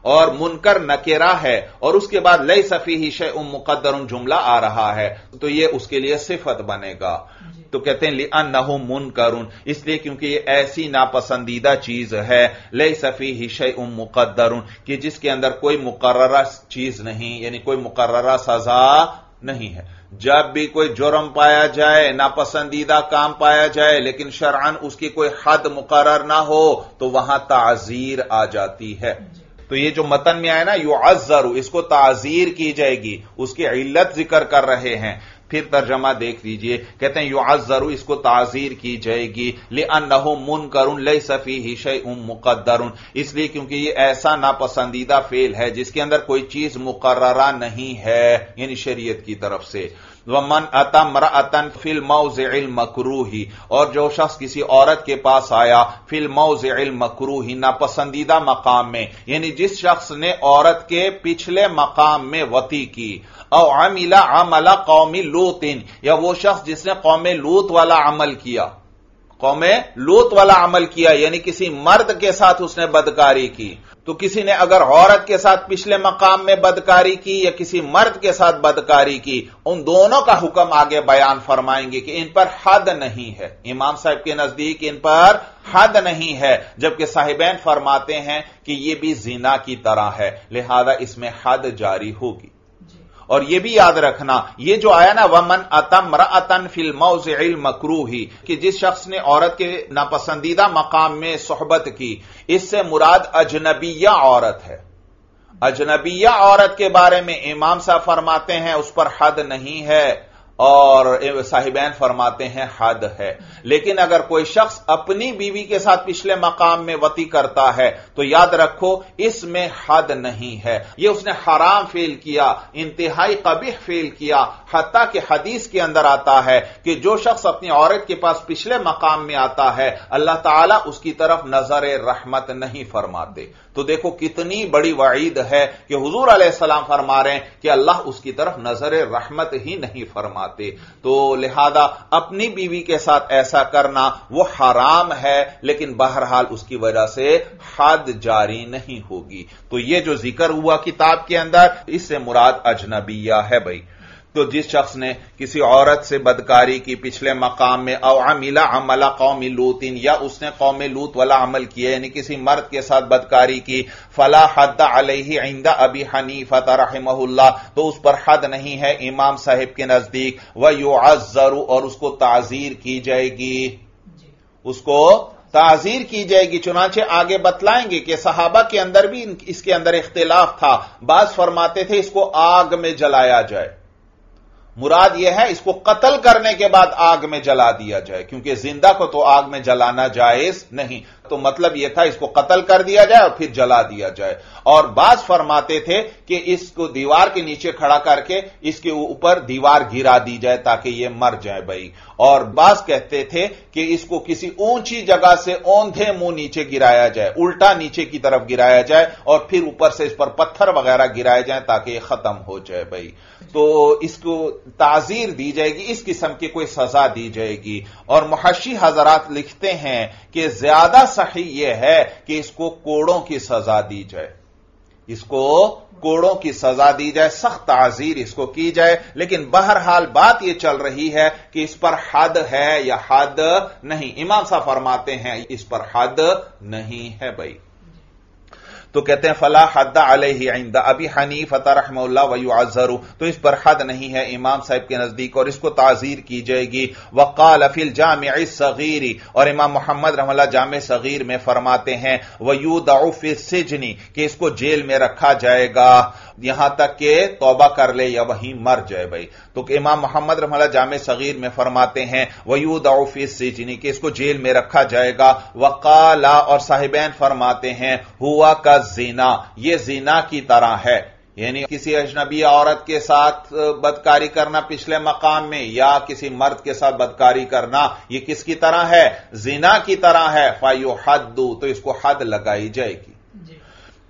اور منکر نکرہ ہے اور اس کے بعد لیس فیہ شیء مقدر جملہ آ رہا ہے تو یہ اس کے لیے صفت بنے گا. تو کہتے ہیں لِأَنَّهُ مُنْكَرٌ، اس لیے کیونکہ یہ ایسی ناپسندیدہ چیز ہے لَيْسَ فِيهِ شَيْءٌ مُقَدَّرٌ کہ جس کے اندر کوئی مقررہ چیز نہیں، یعنی کوئی مقررہ سزا نہیں ہے. جب بھی کوئی جرم پایا جائے، ناپسندیدہ کام پایا جائے لیکن شرعاً اس کی کوئی حد مقرر نہ ہو تو وہاں تعزیر آ جاتی ہے. تو یہ جو متن میں آئے نا یعذر، اس کو تعزیر کی جائے گی، اس کی علت ذکر کر رہے ہیں. پھر ترجمہ دیکھ لیجئے، کہتے ہیں یعذر، اس کو تعزیر کی جائے گی لِأَنَّهُ مُنْكَرٌ لَيْسَ فِيهِ شَيْءٌ مُقَدَّرٌ، اس لیے کیونکہ یہ ایسا ناپسندیدہ فعل ہے جس کے اندر کوئی چیز مقررہ نہیں ہے، یعنی شریعت کی طرف سے. وَمَنْ أَتَى امْرَأَةً فِي الْمَوْضِعِ الْمَكْرُوهِ، اور جو شخص کسی عورت کے پاس آیا فی الموضع المکروہ، ناپسندیدہ مقام میں، یعنی جس شخص نے عورت کے پچھلے مقام میں وطی کی، او عمل عمل قوم لوط، یا وہ شخص جس نے قوم لوط والا عمل کیا، قوم لوط والا عمل کیا یعنی کسی مرد کے ساتھ اس نے بدکاری کی. تو کسی نے اگر عورت کے ساتھ پچھلے مقام میں بدکاری کی یا کسی مرد کے ساتھ بدکاری کی، ان دونوں کا حکم آگے بیان فرمائیں گے کہ ان پر حد نہیں ہے. امام صاحب کے نزدیک ان پر حد نہیں ہے، جبکہ صاحبین فرماتے ہیں کہ یہ بھی زنا کی طرح ہے، لہذا اس میں حد جاری ہوگی. اور یہ بھی یاد رکھنا، یہ جو آیا نا وَمَنْ أَتَى امْرَأَةً فِي الْمَوْضِعِ الْمَكْرُوهِ، کہ جس شخص نے عورت کے ناپسندیدہ مقام میں صحبت کی، اس سے مراد اجنبیہ عورت ہے. اجنبیہ عورت کے بارے میں امام صاحب فرماتے ہیں اس پر حد نہیں ہے اور صاحبین فرماتے ہیں حد ہے. لیکن اگر کوئی شخص اپنی بیوی کے ساتھ پچھلے مقام میں وطی کرتا ہے تو یاد رکھو اس میں حد نہیں ہے، یہ اس نے حرام فعل کیا، انتہائی قبیح فعل کیا. حتیٰ کہ حدیث کے اندر آتا ہے کہ جو شخص اپنی عورت کے پاس پچھلے مقام میں آتا ہے اللہ تعالیٰ اس کی طرف نظر رحمت نہیں فرماتے. تو دیکھو کتنی بڑی وعید ہے کہ حضور علیہ السلام فرما رہے ہیں کہ اللہ اس کی طرف نظر رحمت ہی نہیں فرماتے. تو لہذا اپنی بیوی کے ساتھ ایسا کرنا وہ حرام ہے، لیکن بہرحال اس کی وجہ سے حد جاری نہیں ہوگی. تو یہ جو ذکر ہوا کتاب کے اندر اس سے مراد اجنبیہ ہے بھائی. تو جس شخص نے کسی عورت سے بدکاری کی پچھلے مقام میں، او عمل عمل قوم لوط، یا اس نے قوم لوط والا عمل کیا یعنی کسی مرد کے ساتھ بدکاری کی، فلا حد علیہ عند ابی حنیفہ رحمہ اللہ، تو اس پر حد نہیں ہے امام صاحب کے نزدیک. ویعذر، اور اس کو تعزیر کی جائے گی، اس کو تعزیر کی جائے گی. چنانچہ آگے بتلائیں گے کہ صحابہ کے اندر بھی اس کے اندر اختلاف تھا. بعض فرماتے تھے اس کو آگ میں جلایا جائے، مراد یہ ہے اس کو قتل کرنے کے بعد آگ میں جلا دیا جائے، کیونکہ زندہ کو تو آگ میں جلانا جائز نہیں. تو مطلب یہ تھا اس کو قتل کر دیا جائے اور پھر جلا دیا جائے. اور بعض فرماتے تھے کہ اس کو دیوار کے نیچے کھڑا کر کے اس کے اوپر دیوار گرا دی جائے تاکہ یہ مر جائے بھائی. اور بعض کہتے تھے کہ اس کو کسی اونچی جگہ سے اوندھے منہ نیچے گرایا جائے، الٹا نیچے کی طرف گرایا جائے اور پھر اوپر سے اس پر پتھر وغیرہ گرائے جائیں تاکہ یہ ختم ہو جائے بھائی. تو اس کو تعزیر دی جائے گی، اس قسم کی کوئی سزا دی جائے گی. اور محشی حضرات لکھتے ہیں کہ زیادہ صحیح یہ ہے کہ اس کو کوڑوں کی سزا دی جائے، اس کو کوڑوں کی سزا دی جائے، سخت تعزیر اس کو کی جائے. لیکن بہرحال بات یہ چل رہی ہے کہ اس پر حد ہے یا حد نہیں. امام صاحب فرماتے ہیں اس پر حد نہیں ہے بھائی. تو کہتے ہیں فلا حد علیہ عند ابی حنیفہ رحمہ اللہ ویعذر، تو اس پر حد نہیں ہے امام صاحب کے نزدیک اور اس کو تعزیر کی جائے گی. وقال فی الجامع الصغیر، اور امام محمد رحمہ اللہ جامع صغیر میں فرماتے ہیں ویودع فی السجن، کہ اس کو جیل میں رکھا جائے گا یہاں تک کہ توبہ کر لے یا وہیں مر جائے بھائی. تو کہ امام محمد رحمہ اللہ جامع صغیر میں فرماتے ہیں ویودع فی السجن، کہ اس کو جیل میں رکھا جائے گا. وقال، اور صاحبین فرماتے ہیں ہوا کا زنا، یہ زنا کی طرح ہے، یعنی کسی اجنبی عورت کے ساتھ بدکاری کرنا پچھلے مقام میں یا کسی مرد کے ساتھ بدکاری کرنا یہ کس کی طرح ہے؟ زنا کی طرح ہے. فَيُحَدُّ، تو اس کو حد لگائی جائے گی.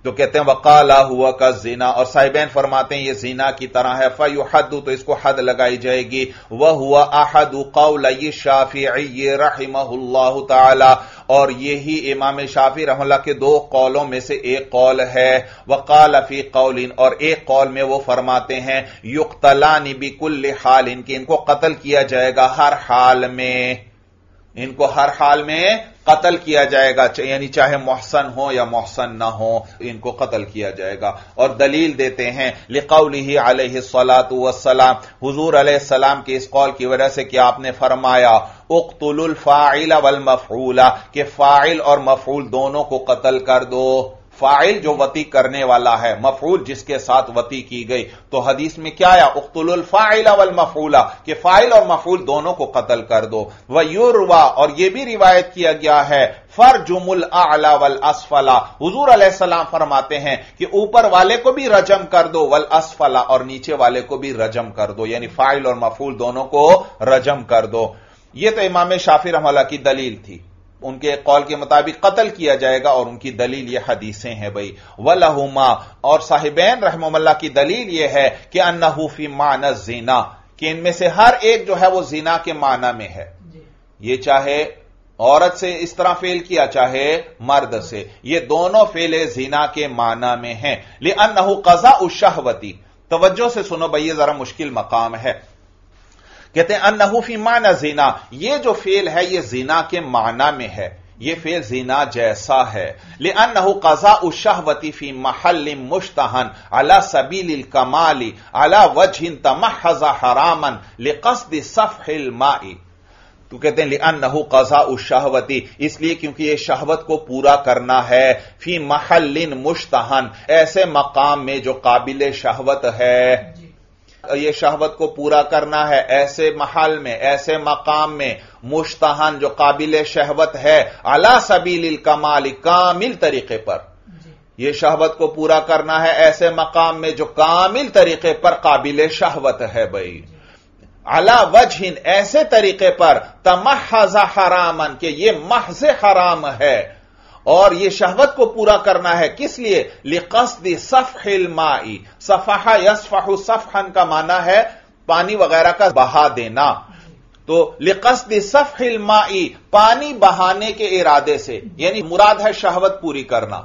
تو کہتے ہیں وقالا ہوا کا زنا، اور صاحبین فرماتے ہیں یہ زنا کی طرح ہے، فیحد تو اس کو حد لگائی جائے گی، وہوا احد قولی الشافعی رحمہ اللہ تعالی، اور یہی امام شافعی رحمہ اللہ کے دو قولوں میں سے ایک قول ہے، وقال فی قول، اور ایک قول میں وہ فرماتے ہیں یقتلان بکل حال، کہ ان کو قتل کیا جائے گا ہر حال میں، ان کو ہر حال میں قتل کیا جائے گا، یعنی چاہے محسن ہو یا محسن نہ ہو ان کو قتل کیا جائے گا۔ اور دلیل دیتے ہیں لقولہ علیہ الصلاۃ والسلام، حضور علیہ السلام کے اس قول کی وجہ سے کہ آپ نے فرمایا اقتلوا الفاعل والمفعول، کہ فاعل اور مفعول دونوں کو قتل کر دو، فاعل جو وطی کرنے والا ہے، مفعول جس کے ساتھ وطی کی گئی، تو حدیث میں کیا آیا اقتلوا الفاعل والمفعول، کہ فاعل اور مفعول دونوں کو قتل کر دو۔ ویروى، اور یہ بھی روایت کیا گیا ہے فرجم الاعلی والاسفل، حضور علیہ السلام فرماتے ہیں کہ اوپر والے کو بھی رجم کر دو، والاسفل، اور نیچے والے کو بھی رجم کر دو، یعنی فاعل اور مفعول دونوں کو رجم کر دو۔ یہ تو امام شافعی رحمہ اللہ کی دلیل تھی، ان کے قول کے مطابق قتل کیا جائے گا، اور ان کی دلیل یہ حدیثیں ہیں بھائی۔ وَلَهُمَا، اور صاحبین رحمہ اللہ کی دلیل یہ ہے کہ انہو فی معنی الزنا، کہ ان میں سے ہر ایک جو ہے وہ زنا کے معنی میں ہے، یہ چاہے عورت سے اس طرح فعل کیا چاہے مرد سے، یہ دونوں فعل زنا کے معنی میں ہیں۔ لِأَنَّهُ قَضَاءُ الشَّهْوَةِ، توجہ سے سنو بھائی، یہ ذرا مشکل مقام ہے۔ کہتے ہیں انہو فی معنی زنا، یہ جو فعل ہے یہ زنا کے معنی میں ہے، یہ فعل زنا جیسا ہے۔ لأنہ قضاء الشہوۃ فی محل مشتہن علی سبیل الکمال علی وجہ تمحض حراما لقصد سفح الماء، تو کہتے ہیں لأنہ قضاء الشہوۃ، اس لیے کیونکہ یہ شہوت کو پورا کرنا ہے، فی محل مشتہن، ایسے مقام میں جو قابل شہوت ہے، یہ شہوت کو پورا کرنا ہے ایسے محل میں، ایسے مقام میں، مشتہن جو قابل شہوت ہے، علی سبیل الکمال، کامل طریقے پر، یہ شہوت کو پورا کرنا ہے ایسے مقام میں جو کامل طریقے پر قابل شہوت ہے بھائی، علی وجہ، ایسے طریقے پر، تمحض حراما، کہ یہ محض حرام ہے، اور یہ شہوت کو پورا کرنا ہے کس لیے؟ لقصد سفح الماء، صفح یصفح صفحا کا معنی ہے پانی وغیرہ کا بہا دینا، تو لقصد سفح الماء، پانی بہانے کے ارادے سے، یعنی مراد ہے شہوت پوری کرنا۔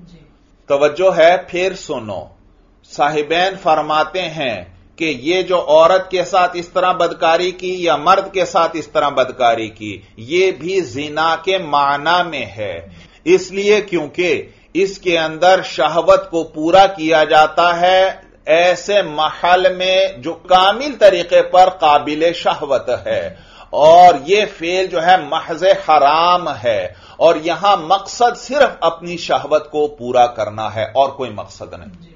توجہ ہے، پھر سنو، صاحبین فرماتے ہیں کہ یہ جو عورت کے ساتھ اس طرح بدکاری کی یا مرد کے ساتھ اس طرح بدکاری کی، یہ بھی زنا کے معنی میں ہے، اس لیے کیونکہ اس کے اندر شہوت کو پورا کیا جاتا ہے ایسے محل میں جو کامل طریقے پر قابل شہوت ہے، اور یہ فعل جو ہے محض حرام ہے، اور یہاں مقصد صرف اپنی شہوت کو پورا کرنا ہے، اور کوئی مقصد نہیں،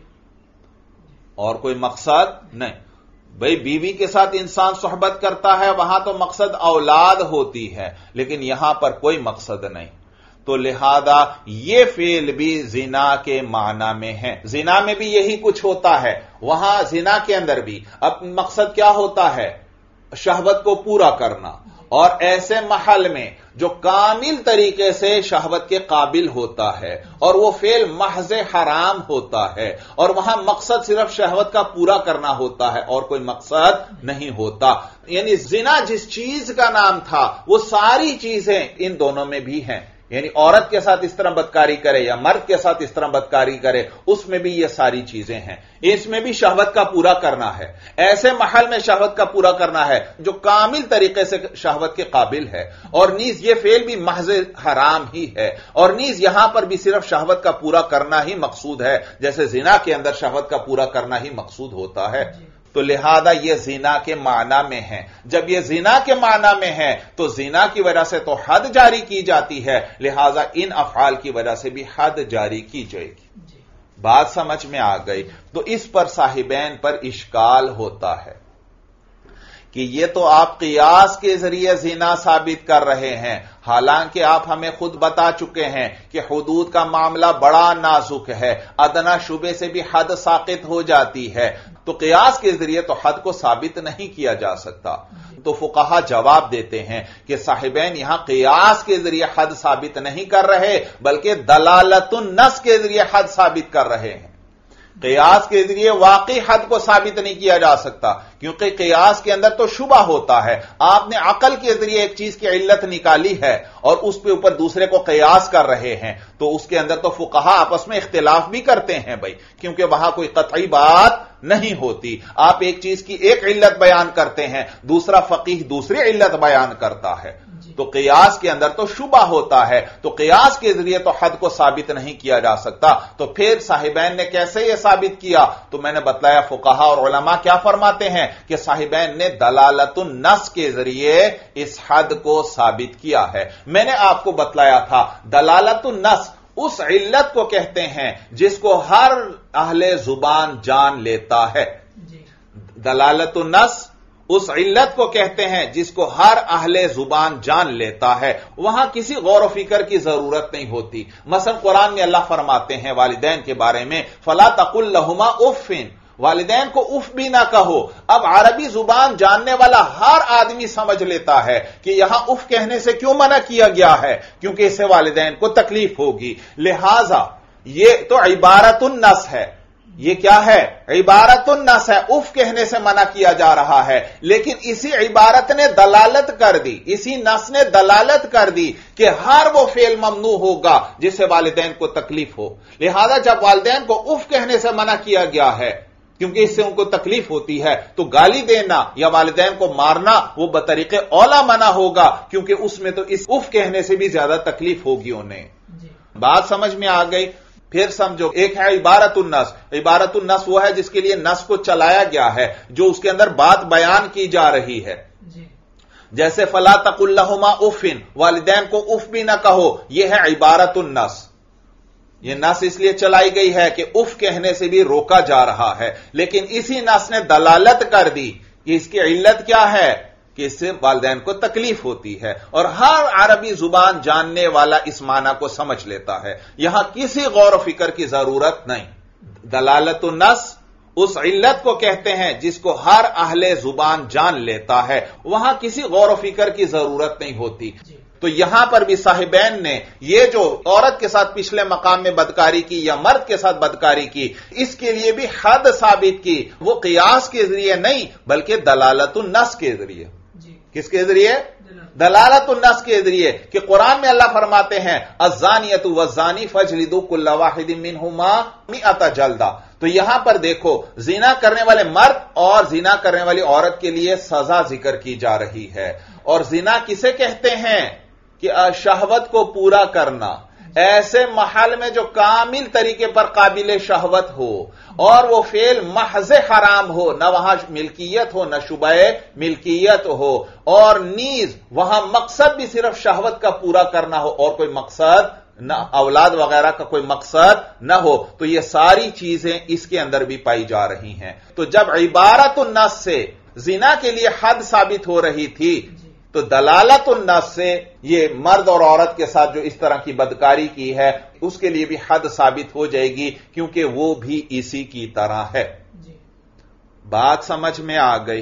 اور کوئی مقصد نہیں۔ بھئی بیوی کے ساتھ انسان صحبت کرتا ہے، وہاں تو مقصد اولاد ہوتی ہے، لیکن یہاں پر کوئی مقصد نہیں، تو لہذا یہ فعل بھی زنا کے معنی میں ہے، زنا میں بھی یہی کچھ ہوتا ہے، وہاں زنا کے اندر بھی اب مقصد کیا ہوتا ہے؟ شہوت کو پورا کرنا، اور ایسے محل میں جو کامل طریقے سے شہوت کے قابل ہوتا ہے، اور وہ فعل محض حرام ہوتا ہے، اور وہاں مقصد صرف شہوت کا پورا کرنا ہوتا ہے، اور کوئی مقصد نہیں ہوتا۔ یعنی زنا جس چیز کا نام تھا وہ ساری چیزیں ان دونوں میں بھی ہیں، یعنی عورت کے ساتھ اس طرح بدکاری کرے یا مرد کے ساتھ اس طرح بدکاری کرے، اس میں بھی یہ ساری چیزیں ہیں، اس میں بھی شہوت کا پورا کرنا ہے، ایسے محل میں شہوت کا پورا کرنا ہے جو کامل طریقے سے شہوت کے قابل ہے، اور نیز یہ فعل بھی محض حرام ہی ہے، اور نیز یہاں پر بھی صرف شہوت کا پورا کرنا ہی مقصود ہے، جیسے زنا کے اندر شہوت کا پورا کرنا ہی مقصود ہوتا ہے، تو لہذا یہ زنا کے معنی میں ہے۔ جب یہ زنا کے معنی میں ہے تو زنا کی وجہ سے تو حد جاری کی جاتی ہے، لہذا ان افعال کی وجہ سے بھی حد جاری کی جائے گی۔ بات سمجھ میں آ گئی؟ تو اس پر صاحبین پر اشکال ہوتا ہے کہ یہ تو آپ قیاس کے ذریعے زنا ثابت کر رہے ہیں، حالانکہ آپ ہمیں خود بتا چکے ہیں کہ حدود کا معاملہ بڑا نازک ہے، ادنا شبے سے بھی حد ساقط ہو جاتی ہے، تو قیاس کے ذریعے تو حد کو ثابت نہیں کیا جا سکتا۔ تو فقہا جواب دیتے ہیں کہ صاحبین یہاں قیاس کے ذریعے حد ثابت نہیں کر رہے بلکہ دلالت النص کے ذریعے حد ثابت کر رہے ہیں۔ قیاس کے ذریعے واقعی حد کو ثابت نہیں کیا جا سکتا، کیونکہ قیاس کے اندر تو شبہ ہوتا ہے۔ آپ نے عقل کے ذریعے ایک چیز کی علت نکالی ہے اور اس پہ اوپر دوسرے کو قیاس کر رہے ہیں، تو اس کے اندر تو فقہا آپس میں اختلاف بھی کرتے ہیں بھائی، کیونکہ وہاں کوئی قطعی بات نہیں ہوتی۔ آپ ایک چیز کی ایک علت بیان کرتے ہیں، دوسرا فقیہ دوسری علت بیان کرتا ہے، تو قیاس کے اندر تو شبہ ہوتا ہے، تو قیاس کے ذریعے تو حد کو ثابت نہیں کیا جا سکتا۔ تو پھر صاحبین نے کیسے یہ ثابت کیا؟ تو میں نے بتلایا فقہا اور علماء کیا فرماتے ہیں کہ صاحبین نے دلالت النص کے ذریعے اس حد کو ثابت کیا ہے۔ میں نے آپ کو بتلایا تھا دلالت النص اس علت کو کہتے ہیں جس کو ہر اہل زبان جان لیتا ہے۔ دلالت النص اس علت کو کہتے ہیں جس کو ہر اہل زبان جان لیتا ہے، وہاں کسی غور و فکر کی ضرورت نہیں ہوتی۔ مثلا قرآن میں اللہ فرماتے ہیں والدین کے بارے میں فَلَا تَقُلْ لَهُمَا اُفٍّ، والدین کو اف بھی نہ کہو۔ اب عربی زبان جاننے والا ہر آدمی سمجھ لیتا ہے کہ یہاں اف کہنے سے کیوں منع کیا گیا ہے، کیونکہ اس سے والدین کو تکلیف ہوگی، لہذا یہ تو عبارت النص ہے۔ یہ کیا ہے؟ عبارت النص ہے، اف کہنے سے منع کیا جا رہا ہے، لیکن اسی عبارت نے دلالت کر دی، اسی نص نے دلالت کر دی کہ ہر وہ فعل ممنوع ہوگا جس سے والدین کو تکلیف ہو، لہذا جب والدین کو اف کہنے سے منع کیا گیا ہے کیونکہ اس سے ان کو تکلیف ہوتی ہے، تو گالی دینا یا والدین کو مارنا وہ بطریق اولا منع ہوگا، کیونکہ اس میں تو اس اف کہنے سے بھی زیادہ تکلیف ہوگی انہیں۔ بات سمجھ میں آ گئی؟ پھر سمجھو، ایک ہے عبارت النص۔ عبارت النص وہ ہے جس کے لیے نص کو چلایا گیا ہے، جو اس کے اندر بات بیان کی جا رہی ہے، جیسے فَلَا تَقُلْ لَهُمَا اُفٍّ، والدین کو اف بھی نہ کہو، یہ ہے عبارت النص۔ یہ نص اس لیے چلائی گئی ہے کہ اف کہنے سے بھی روکا جا رہا ہے، لیکن اسی نص نے دلالت کر دی کہ اس کی علت کیا ہے کہ اس سے والدین کو تکلیف ہوتی ہے، اور ہر عربی زبان جاننے والا اس معنی کو سمجھ لیتا ہے، یہاں کسی غور و فکر کی ضرورت نہیں۔ دلالت النص اس علت کو کہتے ہیں جس کو ہر اہل زبان جان لیتا ہے، وہاں کسی غور و فکر کی ضرورت نہیں ہوتی۔ تو یہاں پر بھی صاحبین نے یہ جو عورت کے ساتھ پچھلے مقام میں بدکاری کی یا مرد کے ساتھ بدکاری کی، اس کے لیے بھی حد ثابت کی، وہ قیاس کے ذریعے نہیں بلکہ دلالت النص کے ذریعے۔ کس کے ذریعے؟ دلالت النص کے ذریعے، کہ قرآن میں اللہ فرماتے ہیں الزانیۃ والزانی فاجلدوا کل واحد منہما مئۃ جلدہ۔ تو یہاں پر دیکھو زنا کرنے والے مرد اور زنا کرنے والی عورت کے لیے سزا ذکر کی جا رہی ہے، اور زنا کسے کہتے ہیں کہ شہوت کو پورا کرنا، ایسے محل میں جو کامل طریقے پر قابل شہوت ہو اور وہ فعل محض حرام ہو، نہ وہاں ملکیت ہو نہ شبہ ملکیت ہو، اور نیز وہاں مقصد بھی صرف شہوت کا پورا کرنا ہو اور کوئی مقصد نہ، اولاد وغیرہ کا کوئی مقصد نہ ہو، تو یہ ساری چیزیں اس کے اندر بھی پائی جا رہی ہیں۔ تو جب عبارت النص سے زنا کے لیے حد ثابت ہو رہی تھی، تو دلالت النص سے یہ مرد اور عورت کے ساتھ جو اس طرح کی بدکاری کی ہے اس کے لیے بھی حد ثابت ہو جائے گی، کیونکہ وہ بھی اسی کی طرح ہے۔ بات سمجھ میں آ گئی؟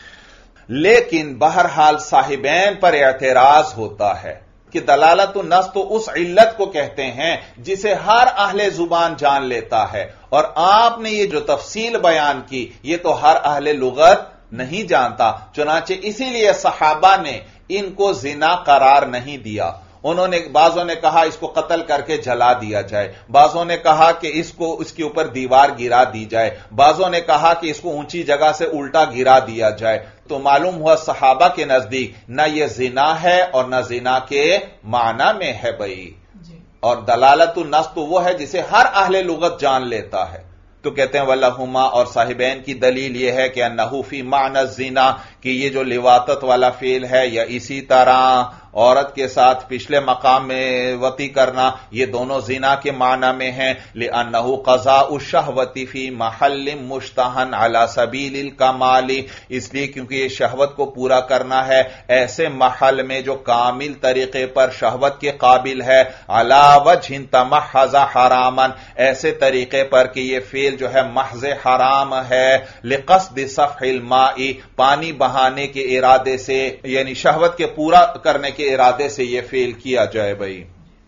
لیکن بہرحال صاحبین پر اعتراض ہوتا ہے کہ دلالت النص تو اس علت کو کہتے ہیں جسے ہر اہل زبان جان لیتا ہے، اور آپ نے یہ جو تفصیل بیان کی یہ تو ہر اہل لغت نہیں جانتا، چنانچہ اسی لیے صحابہ نے ان کو زنا قرار نہیں دیا۔ انہوں نے، بعضوں نے کہا اس کو قتل کر کے جلا دیا جائے، بعضوں نے کہا کہ اس کو اس کے اوپر دیوار گرا دی جائے، بعضوں نے کہا کہ اس کو اونچی جگہ سے الٹا گرا دیا جائے۔ تو معلوم ہوا صحابہ کے نزدیک نہ یہ زنا ہے اور نہ زنا کے معنی میں ہے بھائی، اور دلالت النص تو وہ ہے جسے ہر اہل لغت جان لیتا ہے۔ تو کہتے ہیں وَلَهُمَا، اور صاحبین کی دلیل یہ ہے کہ انہ فی معنی الزنا، کہ یہ جو لواطت والا فعل ہے یا اسی طرح عورت کے ساتھ پچھلے مقام میں وطی کرنا، یہ دونوں زنا کے معنی میں ہیں. لأنه قضاء الشہوۃ فی محل مشتہن علی سبیل الکمال، اس لیے کیونکہ یہ شہوت کو پورا کرنا ہے ایسے محل میں جو کامل طریقے پر شہوت کے قابل ہے. علی وجہ تمحض حراما، ایسے طریقے پر کہ یہ فعل جو ہے محض حرام ہے. لقصد سفح الماء، پانی بہانے کے ارادے سے، یعنی شہوت کے پورا کرنے کے ارادے سے یہ فعل کیا جائے. بھائی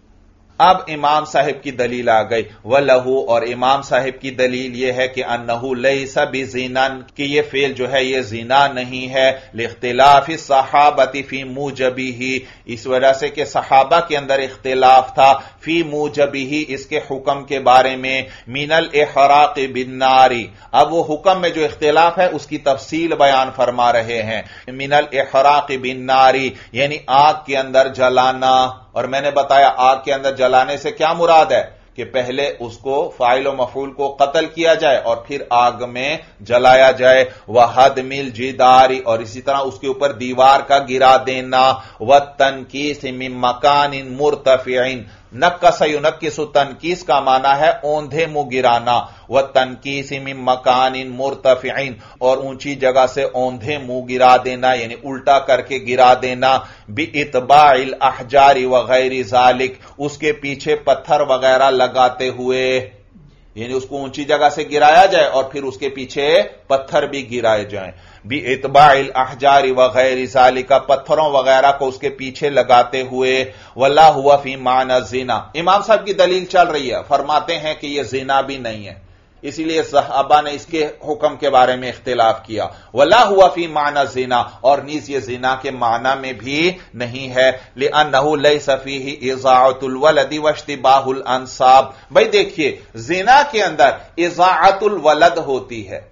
اب امام صاحب کی دلیل آ گئی. وَلَهُ، اور امام صاحب کی دلیل یہ ہے کہ أَنَّهُ لَيْسَ بِزِنًا، کہ یہ فعل جو ہے یہ زنا نہیں ہے. لِاخْتِلَافِ الصَّحَابَةِ فِي مُوجَبِهِ، اس وجہ سے کہ صحابہ کے اندر اختلاف تھا فی موجبہ، اس کے حکم کے بارے میں. من الإحراق بالنار، اب وہ حکم میں جو اختلاف ہے اس کی تفصیل بیان فرما رہے ہیں. من الإحراق بالنار یعنی آگ کے اندر جلانا. اور میں نے بتایا آگ کے اندر جلانے سے کیا مراد ہے کہ پہلے اس کو فاعل و مفعول کو قتل کیا جائے اور پھر آگ میں جلایا جائے. وَهَدْمِ الْجِدَارِ، اور اسی طرح اس کے اوپر دیوار کا گرا دینا. وَالتَّنْكِيسِ مِن مَّكَانٍ مُرْتَفِعٍ، نکس ینکس، تنکیس کا معنی ہے اوندھے منہ گرانا. وَالتَّنْكِيسِ مِن مَّكَانٍ مُرْتَفِعٍ، اور اونچی جگہ سے اوندھے منہ گرا دینا یعنی الٹا کر کے گرا دینا. بِإِتْبَاعِ الْأَحْجَارِ وَغَيْرِ ذَلِكَ، اس کے پیچھے پتھر وغیرہ لگاتے ہوئے، یعنی اس کو اونچی جگہ سے گرایا جائے اور پھر اس کے پیچھے پتھر بھی گرائے جائیں. بِإِتْبَاعِ الْأَحْجَارِ وَغَيْرِ ذَلِكَ، پتھروں وغیرہ کو اس کے پیچھے لگاتے ہوئے. وَلَا هُوَ فِي مَعْنَى الزِّنَا، امام صاحب کی دلیل چل رہی ہے، فرماتے ہیں کہ یہ زنا بھی نہیں ہے، اسی لیے صحابہ نے اس کے حکم کے بارے میں اختلاف کیا. وَلَا هُوَ فِي مَعْنَى الزِّنَا، اور نیز یہ زنا کے معنی میں بھی نہیں ہے. لِأَنَّهُ لَيْسَ فِيهِ إِضَاعَةُ الْوَلَدِ وَاشْتِبَاهُ الْأَنْصَابِ. بھئی دیکھیے زنا کے اندر اضاعت الولد ہوتی ہے.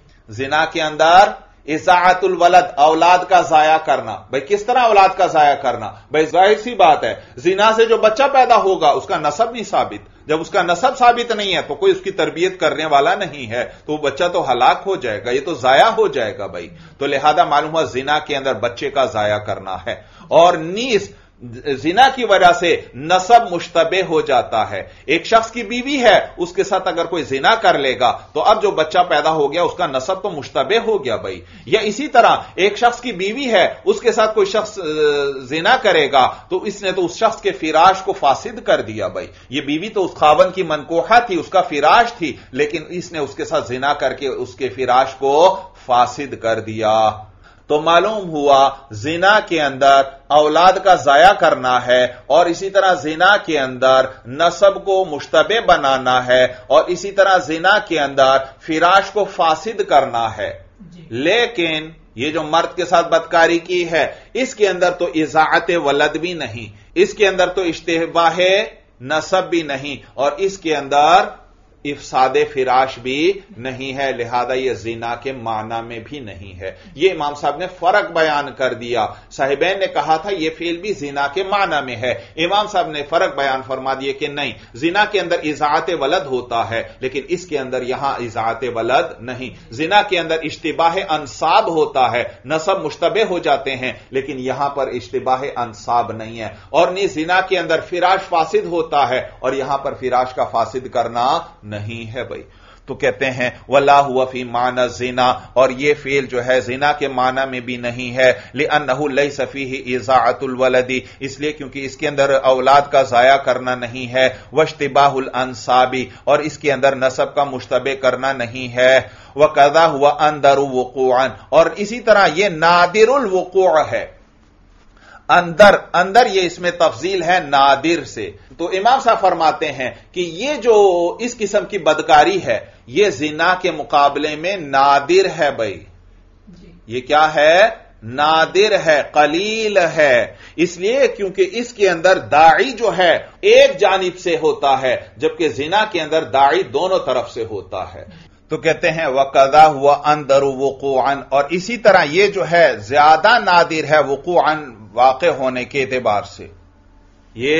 زنا کے اندر اضاعت الولد، اولاد کا ضائع کرنا. بھئی کس طرح اولاد کا ضائع کرنا؟ بھئی ظاہر سی بات ہے، زنا سے جو بچہ پیدا ہوگا اس کا نسب نہیں ثابت. جب اس کا نسب ثابت نہیں ہے تو کوئی اس کی تربیت کرنے والا نہیں ہے، تو وہ بچہ تو ہلاک ہو جائے گا، یہ تو ضائع ہو جائے گا. بھائی تو لہذا معلوم ہوا زنا کے اندر بچے کا ضائع کرنا ہے. اور نیز زنا کی وجہ سے نسب مشتبہ ہو جاتا ہے. ایک شخص کی بیوی ہے، اس کے ساتھ اگر کوئی زنا کر لے گا تو اب جو بچہ پیدا ہو گیا اس کا نسب تو مشتبہ ہو گیا. بھائی یا اسی طرح ایک شخص کی بیوی ہے، اس کے ساتھ کوئی شخص زنا کرے گا تو اس نے تو اس شخص کے فراش کو فاسد کر دیا. بھائی یہ بیوی تو اس خاوند کی منکوحہ تھی، اس کا فراش تھی، لیکن اس نے اس کے ساتھ زنا کر کے اس کے فراش کو فاسد کر دیا. تو معلوم ہوا زنا کے اندر اولاد کا ضائع کرنا ہے، اور اسی طرح زنا کے اندر نسب کو مشتبہ بنانا ہے، اور اسی طرح زنا کے اندر فراش کو فاسد کرنا ہے. لیکن یہ جو مرد کے ساتھ بدکاری کی ہے اس کے اندر تو اضاعت ولد بھی نہیں، اس کے اندر تو اشتباہ نسب بھی نہیں، اور اس کے اندر افساد فراش بھی نہیں ہے. لہذا یہ زنا کے معنی میں بھی نہیں ہے. یہ امام صاحب نے فرق بیان کر دیا. صاحبین نے کہا تھا یہ فعل بھی زنا کے معنی میں ہے، امام صاحب نے فرق بیان فرما دیا کہ نہیں، زنا کے اندر اضاعت ولد ہوتا ہے لیکن اس کے اندر یہاں اضاعت ولد نہیں. زنا کے اندر اشتباہ انصاب ہوتا ہے، نسب مشتبہ ہو جاتے ہیں، لیکن یہاں پر اشتباہ انصاب نہیں ہے. اور نہیں زنا کے اندر فراش فاسد ہوتا ہے اور یہاں پر فراش کا فاسد کرنا نہیں ہے. بھائی تو کہتے ہیں وَلَا هُوَ فِي مَعْنَى الزِّنَا، اور یہ فعل جو ہے زنا کے معنی میں بھی نہیں ہے. لِأَنَّهُ لَيْسَ فِيهِ إِضَاعَةُ الْوَلَدِ، اس لیے کیونکہ اس کے اندر اولاد کا ضائع کرنا نہیں ہے. وَاشْتِبَاهُ الْأَنْصَابِ، اور اس کے اندر نسب کا مشتبہ کرنا نہیں ہے. وَكَذَا هُوَ أَنْدَرُ وُقُوعًا، اور اسی طرح یہ نادر الوقوع ہے. اندر اندر یہ اس میں تفضیل ہے نادر سے. تو امام صاحب فرماتے ہیں کہ یہ جو اس قسم کی بدکاری ہے یہ زنا کے مقابلے میں نادر ہے. بھائی یہ کیا ہے؟ نادر ہے، قلیل ہے. اس لیے کیونکہ اس کے اندر داعی جو ہے ایک جانب سے ہوتا ہے، جبکہ زنا کے اندر داعی دونوں طرف سے ہوتا ہے. تو کہتے ہیں وَقَضَا هُوَ أَنْدَرُ وُقُوعًا، اور اسی طرح یہ جو ہے زیادہ نادر ہے وقوعاً، واقع ہونے کے اعتبار سے. یہ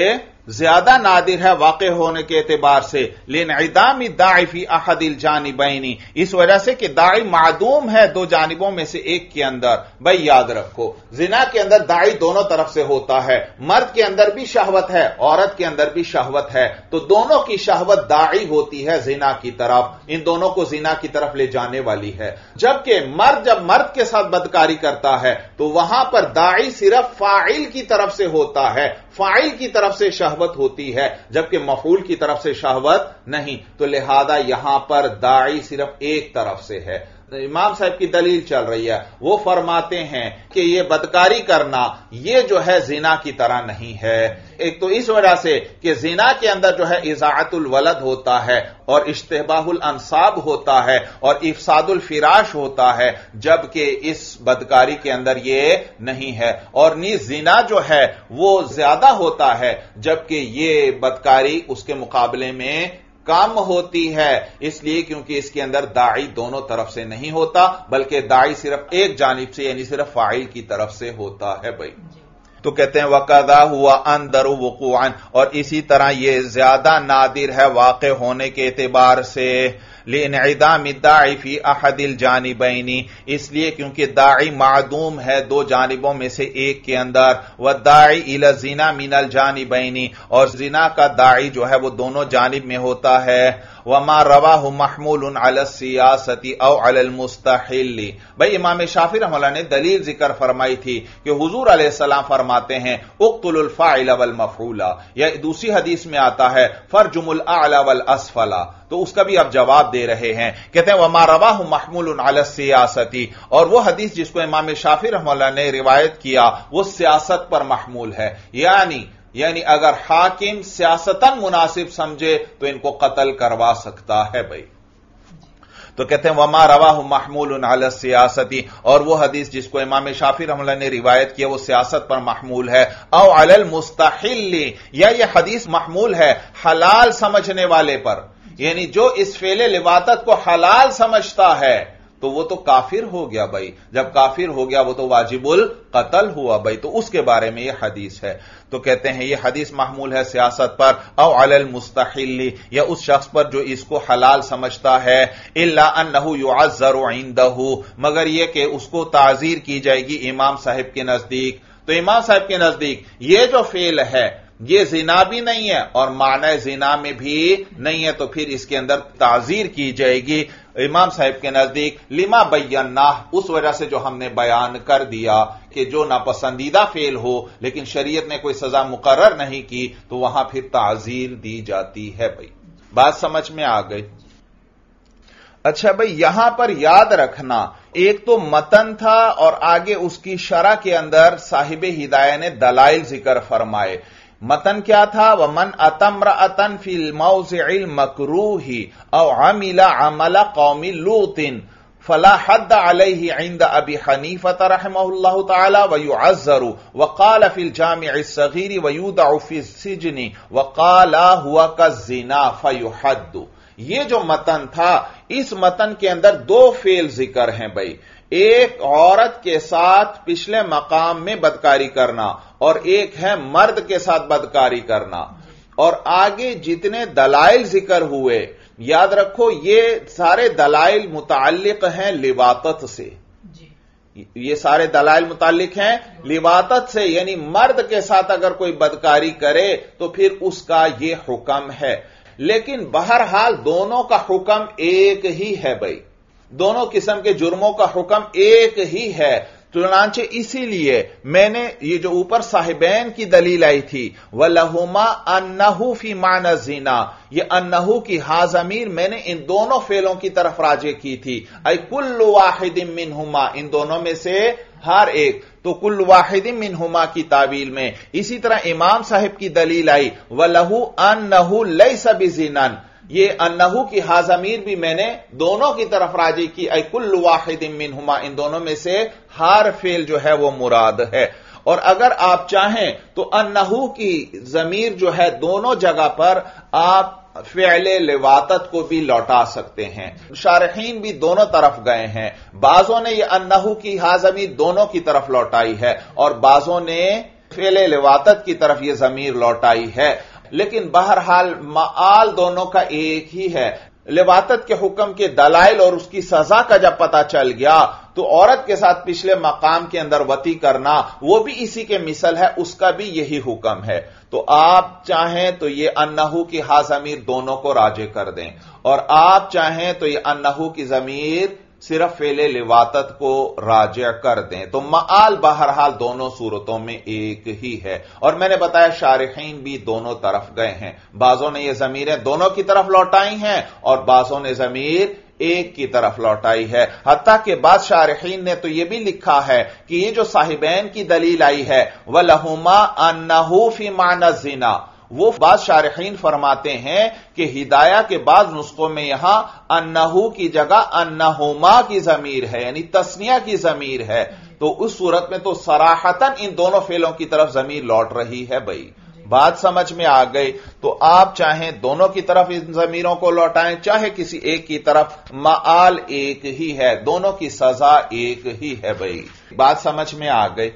ज्यादा नादिर है वाक़े होने के एतबार से, लिनइदाम दाई फी अहदिल जानिबैनी, इस वजह से कि दाई मादूम है दो जानिबों में से एक के अंदर। भाई याद रखो, जिना के अंदर दाई दोनों तरफ से होता है, मर्द के अंदर भी शहवत है, औरत के अंदर भी शहवत है, तो दोनों की शहवत दाई होती है जिना की तरफ, इन दोनों को जिना की तरफ ले जाने वाली है। जबकि मर्द जब मर्द के साथ बदकारी करता है तो वहां पर दाई सिर्फ फाइल की तरफ से होता है, फाइल की तरफ से शहवत होती है, जबकि मफूल की तरफ से शहवत नहीं। तो लिहाजा यहां पर दाई सिर्फ एक तरफ से है। इमाम साहब की दलील चल रही है, वो फरमाते हैं कि ये बदकारी करना ये जो है जिना की तरह नहीं है। एक तो इस वजह से कि जिना के अंदर जो है इज़ाअतुल वलद होता है और इश्तिबाहुल अंसाब होता है और इफसादुल फिराश होता है, जबकि इस बदकारी के अंदर ये नहीं है। और नीज जिना जो है वो ज्यादा होता है, जबकि ये बदकारी उसके मुकाबले में कम होती है, इसलिए क्योंकि इसके अंदर दाई दोनों तरफ से नहीं होता, बल्कि दाई सिर्फ एक जानिब से यानी सिर्फ फाइल की तरफ से होता है। भाई तो कहते हैं वक़दा हुआ अंदरु वक़ुअन, और इसी तरह यह ज्यादा नादिर है वाक़े होने के एतबार से, लिइनइदाम दाई फी अहदिल जानिबैनी, इसलिए क्योंकि दाई मादूम है दो जानिबों में से एक के अंदर, व दाई इला जिना मिनल जानिबैनी, और जिना का दाई जो है वो दोनों जानिब में होता है। वमा रवाहु महमूलुन अला सियासती औ अलल मुस्तहिल्ली, भाई इमाम शाफी रहमतुल्लाह ने दलील जिक्र फरमाई थी कि हुजूर अलैहिस्सलाम फरमाते हैं उक्तुलुल फाइल वल मफऊला, या दूसरी हदीस में आता है फरजुमुल आला वल असफला, तो उसका भी आप जवाब दे रहे हैं। कहते हैं वमा रवाहु महमूलुन अला सियासती, और वो हदीस जिसको इमाम शाफी रहमतुल्लाह ने रिवायत किया वो सियासत पर महमूल है, यानी यानी अगर हाकिम सियासतन मुनासिब समझे तो इनको कत्ल करवा सकता है। भाई तो कहते हैं वमा रवाहु महमूलुन अला सियासती, और वो हदीस जिसको इमाम शाफी रहमतुल्लाह ने रिवायत किया वो सियासत पर महमूल है। औ अलल मुस्तहिल्ली, या ये हदीस महमूल है हलाल समझने वाले पर, यानी जो इस फेले लिवातत को हलाल समझता है तो वो तो काफिर हो गया। भाई जब काफिर हो गया वो तो वाजिबुल कत्ल हुआ। भाई तो उसके बारे में ये हदीस है। तो कहते हैं ये हदीस महमूल है सियासत पर, औ अलल मुस्तहिल्ली, या उस शख्स पर जो इसको हलाल समझता है, इल्ला अन्नहु युअज़्ज़रु इंदहु, मगर यह कि उसको ताज़ीर की जाएगी इमाम साहब के नजदीक। तो इमाम साहब के नजदीक ये जो फेल है ये जिना भी नहीं है और माना जिना में भी नहीं है, तो फिर इसके अंदर ताज़ीर की जाएगी इमाम साहब के नजदीक लिमा बय्यना, उस वजह से जो हमने बयान कर दिया कि जो नापसंदीदा फेल हो लेकिन शरीयत ने कोई सजा मुकर्रर नहीं की तो वहां फिर ताज़ीर दी जाती है। भाई बात समझ में आ गई। अच्छा भाई यहां पर याद रखना, एक तो मतन था और आगे उसकी शरह के अंदर साहिब हिदाया ने दलाइल जिक्र फरमाए। मतन क्या था? वमन अतम्रअतन फिल मौज़िइल मकरूही औ अमिला अमला कौमी लूतिन फला हद्द अलैहि इंद अबी हनीफा रहमहुल्लाहु तआला व युअज़्ज़रु व क़ाल फिल जामिअ सगीर व युदअ फी सिजनि व क़ाल हुवा कज़िना फयुहद्दु। ये जो मतन था, इस मतन के अंदर दो फेल जिक्र हैं। भाई एक औरत के साथ पिछले मकाम में बदकारी करना और एक है मर्द के साथ बदकारी करना, और आगे जितने दलाइल जिक्र हुए याद रखो ये सारे दलाइल मुताल्लिक हैं लिवातत से। ये सारे दलाइल मुताल्लिक हैं लिवातत से, यानी मर्द के साथ अगर कोई बदकारी करे तो फिर उसका ये हुक्म है। लेकिन बहरहाल दोनों का हुक्म एक ही है। भाई दोनों किस्म के जुर्मों का हुक्म एक ही है। चुनांचे इसीलिए मैंने ये जो ऊपर साहिबैन की दलील आई थी वलहुमा अन्नहु फी माना जिना, ये अन्नहु की हाजमीर मैंने इन दोनों फेलों की तरफ राजे की थी। आई कुल्लु वाहिदिन मिनहुमा, इन दोनों में से हर एक, तो कुल वाहिदिन मिनहुमा की तावील में। इसी तरह इमाम साहिब की दलील आई वलहु अन्नहु लैसा बिजिनन, ये अन्नहु की हाजमीर भी मैंने दोनों की तरफ राजी की। आई कुल्लु वाहिदिन मिनहुमा, इन दोनों में से हर फेल जो है वो मुराद है। और अगर आप चाहें तो अन्नहु की जमीर जो है दोनों जगह पर आप फ़िअले लिवातत को भी लौटा सकते हैं। शारहीन भी दोनों तरफ गए हैं, बाजों ने यह अन्नहु की हाजमीर दोनों की तरफ लौटाई है और बाजों ने फ़िअले लिवातत की तरफ यह जमीर लौटाई है। लेकिन बहरहाल मआल दोनों का एक ही है। लिवातत के हुक्म के दलाइल और उसकी सजा का जब पता चल गया तो औरत के साथ पिछले मकाम के अंदर वती करना वो भी इसी के मिसल है, उसका भी यही हुक्म है। तो आप चाहें तो ये अन्नहु की हा ज़मीर दोनों को राजे कर दें, और आप चाहें तो ये अन्नहु की ज़मीर सिर्फ फेले लिवातत को राजा कर दें। तो मआल बहरहाल दोनों सूरतों में एक ही है। और मैंने बताया शारिहीन भी दोनों तरफ गए हैं, बाज़ों ने ये ज़मीरें दोनों की तरफ लौटाई हैं और बाज़ों ने ज़मीर एक की तरफ लौटाई है। हत्ता के बाद शारिहीन ने तो यह भी लिखा है कि ये जो साहिबैन की दलील आई है वलहुमा अन्नहु फी माना ज़िना, वो बाद शारिहीन फरमाते हैं कि हिदाया के बाद नुस्खों में यहां अन्नहु की जगह अन्नहुमा की ज़मीर है, यानी तस्निया की ज़मीर है। तो उस सूरत में तो सराहतन इन दोनों फेलों की तरफ ज़मीर लौट रही है। भाई बात समझ में आ गई? तो आप चाहें दोनों की तरफ इन ज़मीरों को लौटाएं, चाहे किसी एक की तरफ, मआल एक ही है, दोनों की सजा एक ही है। भाई बात समझ में आ गई?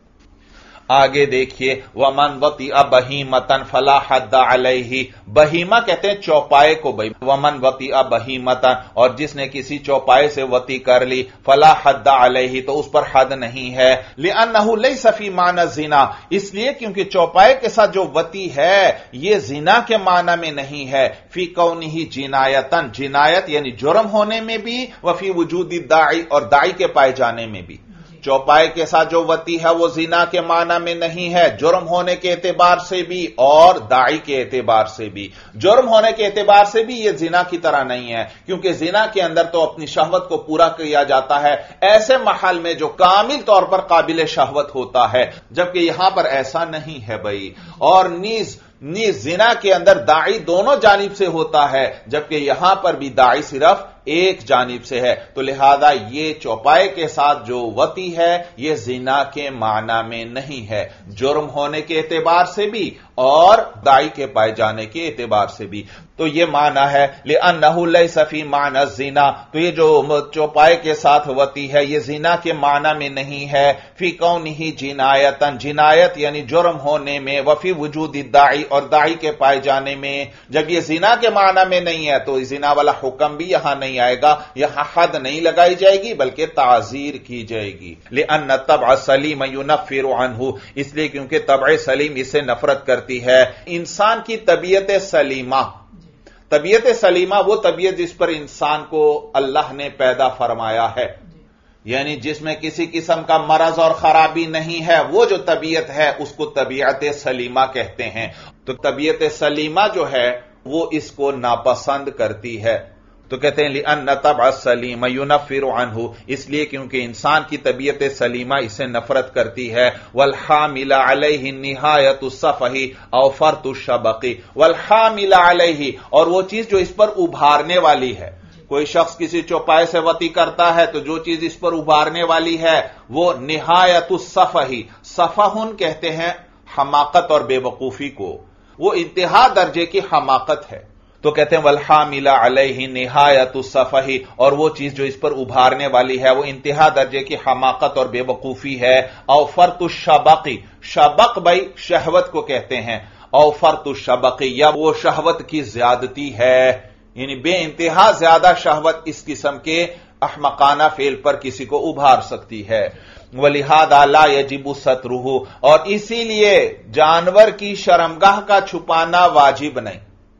आगे देखिए, वमन वतिअ बहीमतन फला हद्द अलैहि, बहीमा कहते हैं चौपाए को। भाई वमन वतिअ बहीमतन, और जिसने किसी चौपाए से वती कर ली, फला हद्द अलैहि, तो उस पर हद नहीं है। लिअन्नहु लैसा फी माना ज़िना, इसलिए क्योंकि चौपाए के साथ जो वती है ये ज़िना के माना में नहीं है। फी कौनिही जिनायतन, जिनायत यानी जुर्म होने में भी, व फी वजूदी दाई, और दाई के पाए जाने में भी। चौपाए के साथ जो वती है वो जिना के माना में नहीं है, जुर्म होने के एतबार से भी और दाई के एतबार से भी। जुर्म होने के एतबार से भी ये जिना की तरह नहीं है, क्योंकि जिना के अंदर तो अपनी शहवत को पूरा किया जाता है ऐसे महल में जो कामिल तौर पर काबिल शहवत होता है, जबकि यहां पर ऐसा नहीं है। भाई और नीज नीज जिना के अंदर दाई दोनों जानिब से होता है, जबकि यहां पर भी दाई सिर्फ एक जानिब से है। तो लिहाजा ये चौपाए के साथ जो वती है ये जिना के माना में नहीं है, जुर्म होने के एतबार से भी और दाई के पाए जाने के एतबार से भी। तो ये माना है लिअन्नहु लैसा फी माना जिना, तो ये जो चौपाए के साथ वती है ये जिना के माना में नहीं है। फी कौनिही जिनायतन, जिनायत यानी जुर्म होने में, वफी वजूदी दाई, और दाई के पाए जाने में। जब ये जिना के माना में नहीं है तो जिना वाला हुक्म भी यहां नहीं आएगा, यहां हद नहीं लगाई जाएगी बल्कि ताजीर की जाएगी। लिअन्न तबअ सलीम युनफ्फिरु अन्हु, इसलिए क्योंकि तबअ सलीम इससे नफरत करती है। इंसान की तबीयत सलीमा, तबीयत सलीमा वो तबीयत जिस पर इंसान को अल्लाह ने पैदा फरमाया है, यानी जिसमें किसी किस्म का मरज और खराबी नहीं है, वो जो तबीयत है उसको तबीयत सलीमा कहते हैं। तो तबीयत सलीमा जो है वो इसको नापसंद करती है। तो कहते हैं लिअन्न तबअ सलीम युनफ्फिरु अन्हु, इसलिए क्योंकि इंसान की तबीयत सलीमा इससे नफरत करती है। वल हामिला अलैहि निहायतु सफही औ फरतु शबकी, वल हामिला अलैहि, और वो चीज जो इस पर उभारने वाली है। कोई शख्स किसी चौपाए से वती करता है तो जो चीज इस पर उभारने वाली है वो निहायतु सफही, सफहुन कहते हैं हमाकत और बेवकूफी को, वो इंतहा दर्जे की हमाकत है। तो कहते हैं वल्हामिला अलैहि निहायतु सफही, और वो चीज जो इस पर उभारने वाली है वो इंतहा दर्जे की हमाकत और बेवकूफी है। औ फरतु शबकी, शबक भाई शहवत को कहते हैं, औ फरतु शबकी, या वो शहवत की ज्यादती है, यानी बे इंतहा ज्यादा शहवत इस किस्म के अहमकाना फेल पर किसी को उभार सकती है। वलिहादा ला यजिबु सतरुहु, और इसीलिए जानवर की शर्मगाह का छुपाना वाजिब नहीं,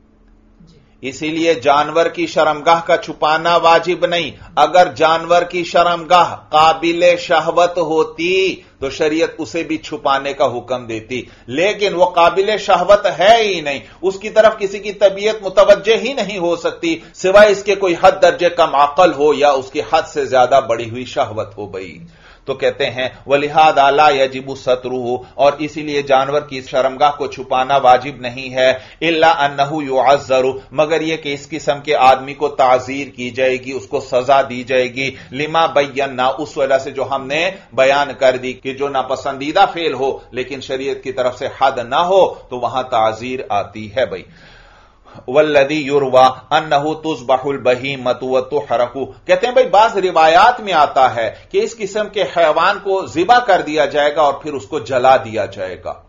इसीलिए जानवर की शर्मगाह का छुपाना वाजिब नहीं। अगर जानवर की शर्मगाह काबिल शहवत होती तो शरीयत उसे भी छुपाने का हुक्म देती, लेकिन वो काबिल शहवत है ही नहीं, उसकी तरफ किसी की तबीयत मुतवज्जे ही नहीं हो सकती सिवाय इसके कोई हद दर्जे कम अकल हो या उसकी हद से ज्यादा बढ़ी हुई शहवत हो गई। तो कहते हैं वलिहादा ला यजिबु सतरुहु, और इसीलिए जानवर की शर्मगाह को छुपाना वाजिब नहीं है। इल्ला अन्नहु युअज़्ज़रु, मगर यह कि इस किस्म के आदमी को ताजीर की जाएगी, उसको सजा दी जाएगी। लिमा बय्यना, उस वजह से जो हमने बयान कर दी कि जो नापसंदीदा फेल हो लेकिन शरीयत की तरफ से हद ना हो तो वहां ताजीर आती है। भाई वल्लदी युरवा अन्नहु तुज़बहुल बहीमतु व तुहरकु, कहते हैं भाई बाज़ रिवायात में आता है कि इस किस्म के हैवान को ज़िबा कर दिया जाएगा और फिर उसको जला दिया जाएगा।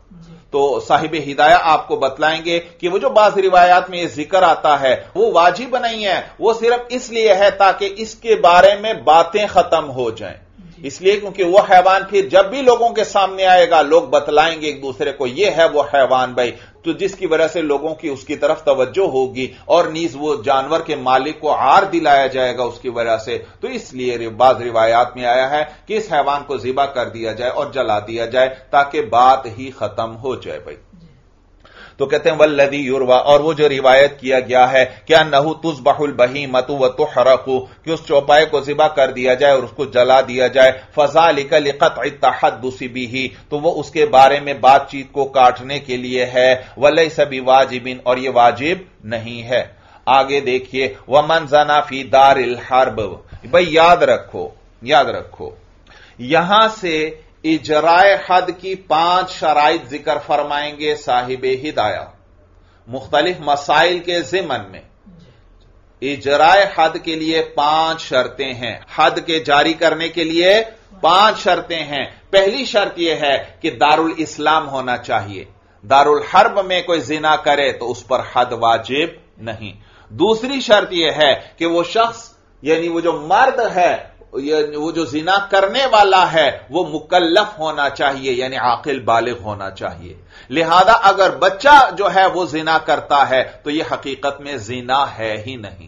تو صاحب ہدایہ آپ کو بتلائیں گے کہ وہ جو بعض روایات میں یہ ذکر آتا ہے وہ واجب نہیں ہے، وہ صرف اس لیے ہے تاکہ اس کے بارے میں باتیں ختم ہو جائیں، اس لیے کیونکہ وہ حیوان پھر جب بھی لوگوں کے سامنے آئے گا لوگ بتلائیں گے ایک دوسرے کو یہ ہے وہ حیوان بھائی، تو جس کی وجہ سے لوگوں کی اس کی طرف توجہ ہوگی اور نیز وہ جانور کے مالک کو عار دلایا جائے گا اس کی وجہ سے، تو اس لیے بعض روایات میں آیا ہے کہ اس حیوان کو ذبح کر دیا جائے اور جلا دیا جائے تاکہ بات ہی ختم ہو جائے بھائی۔ تو کہتے ہیں والذی یروى، اور وہ جو روایت کیا گیا ہے کہ انہ تذبح البہیمۃ وتحرق، کہ اس چوپائے کو ذبح کر دیا جائے اور اس کو جلا دیا جائے، فذلک لقطع التحدث به، تو وہ اس کے بارے میں بات چیت کو کاٹنے کے لیے ہے، ولیس بواجب، اور یہ واجب نہیں ہے۔ آگے دیکھیے ومن زنا فی دار الحرب، بھائی یاد رکھو یاد رکھو یہاں سے اجرائے حد کی پانچ شرائط ذکر فرمائیں گے صاحب ہدایہ مختلف مسائل کے ضمن میں۔ اجرائے حد کے لیے پانچ شرطیں ہیں، حد کے جاری کرنے کے لیے پانچ شرطیں ہیں۔ پہلی شرط یہ ہے کہ دارالاسلام ہونا چاہیے، دارالحرب میں کوئی زنا کرے تو اس پر حد واجب نہیں۔ دوسری شرط یہ ہے کہ وہ شخص یعنی وہ جو مرد ہے وہ جو زنا کرنے والا ہے وہ مکلف ہونا چاہیے، یعنی عاقل بالغ ہونا چاہیے۔ لہذا اگر بچہ جو ہے وہ زنا کرتا ہے تو یہ حقیقت میں زنا ہے ہی نہیں،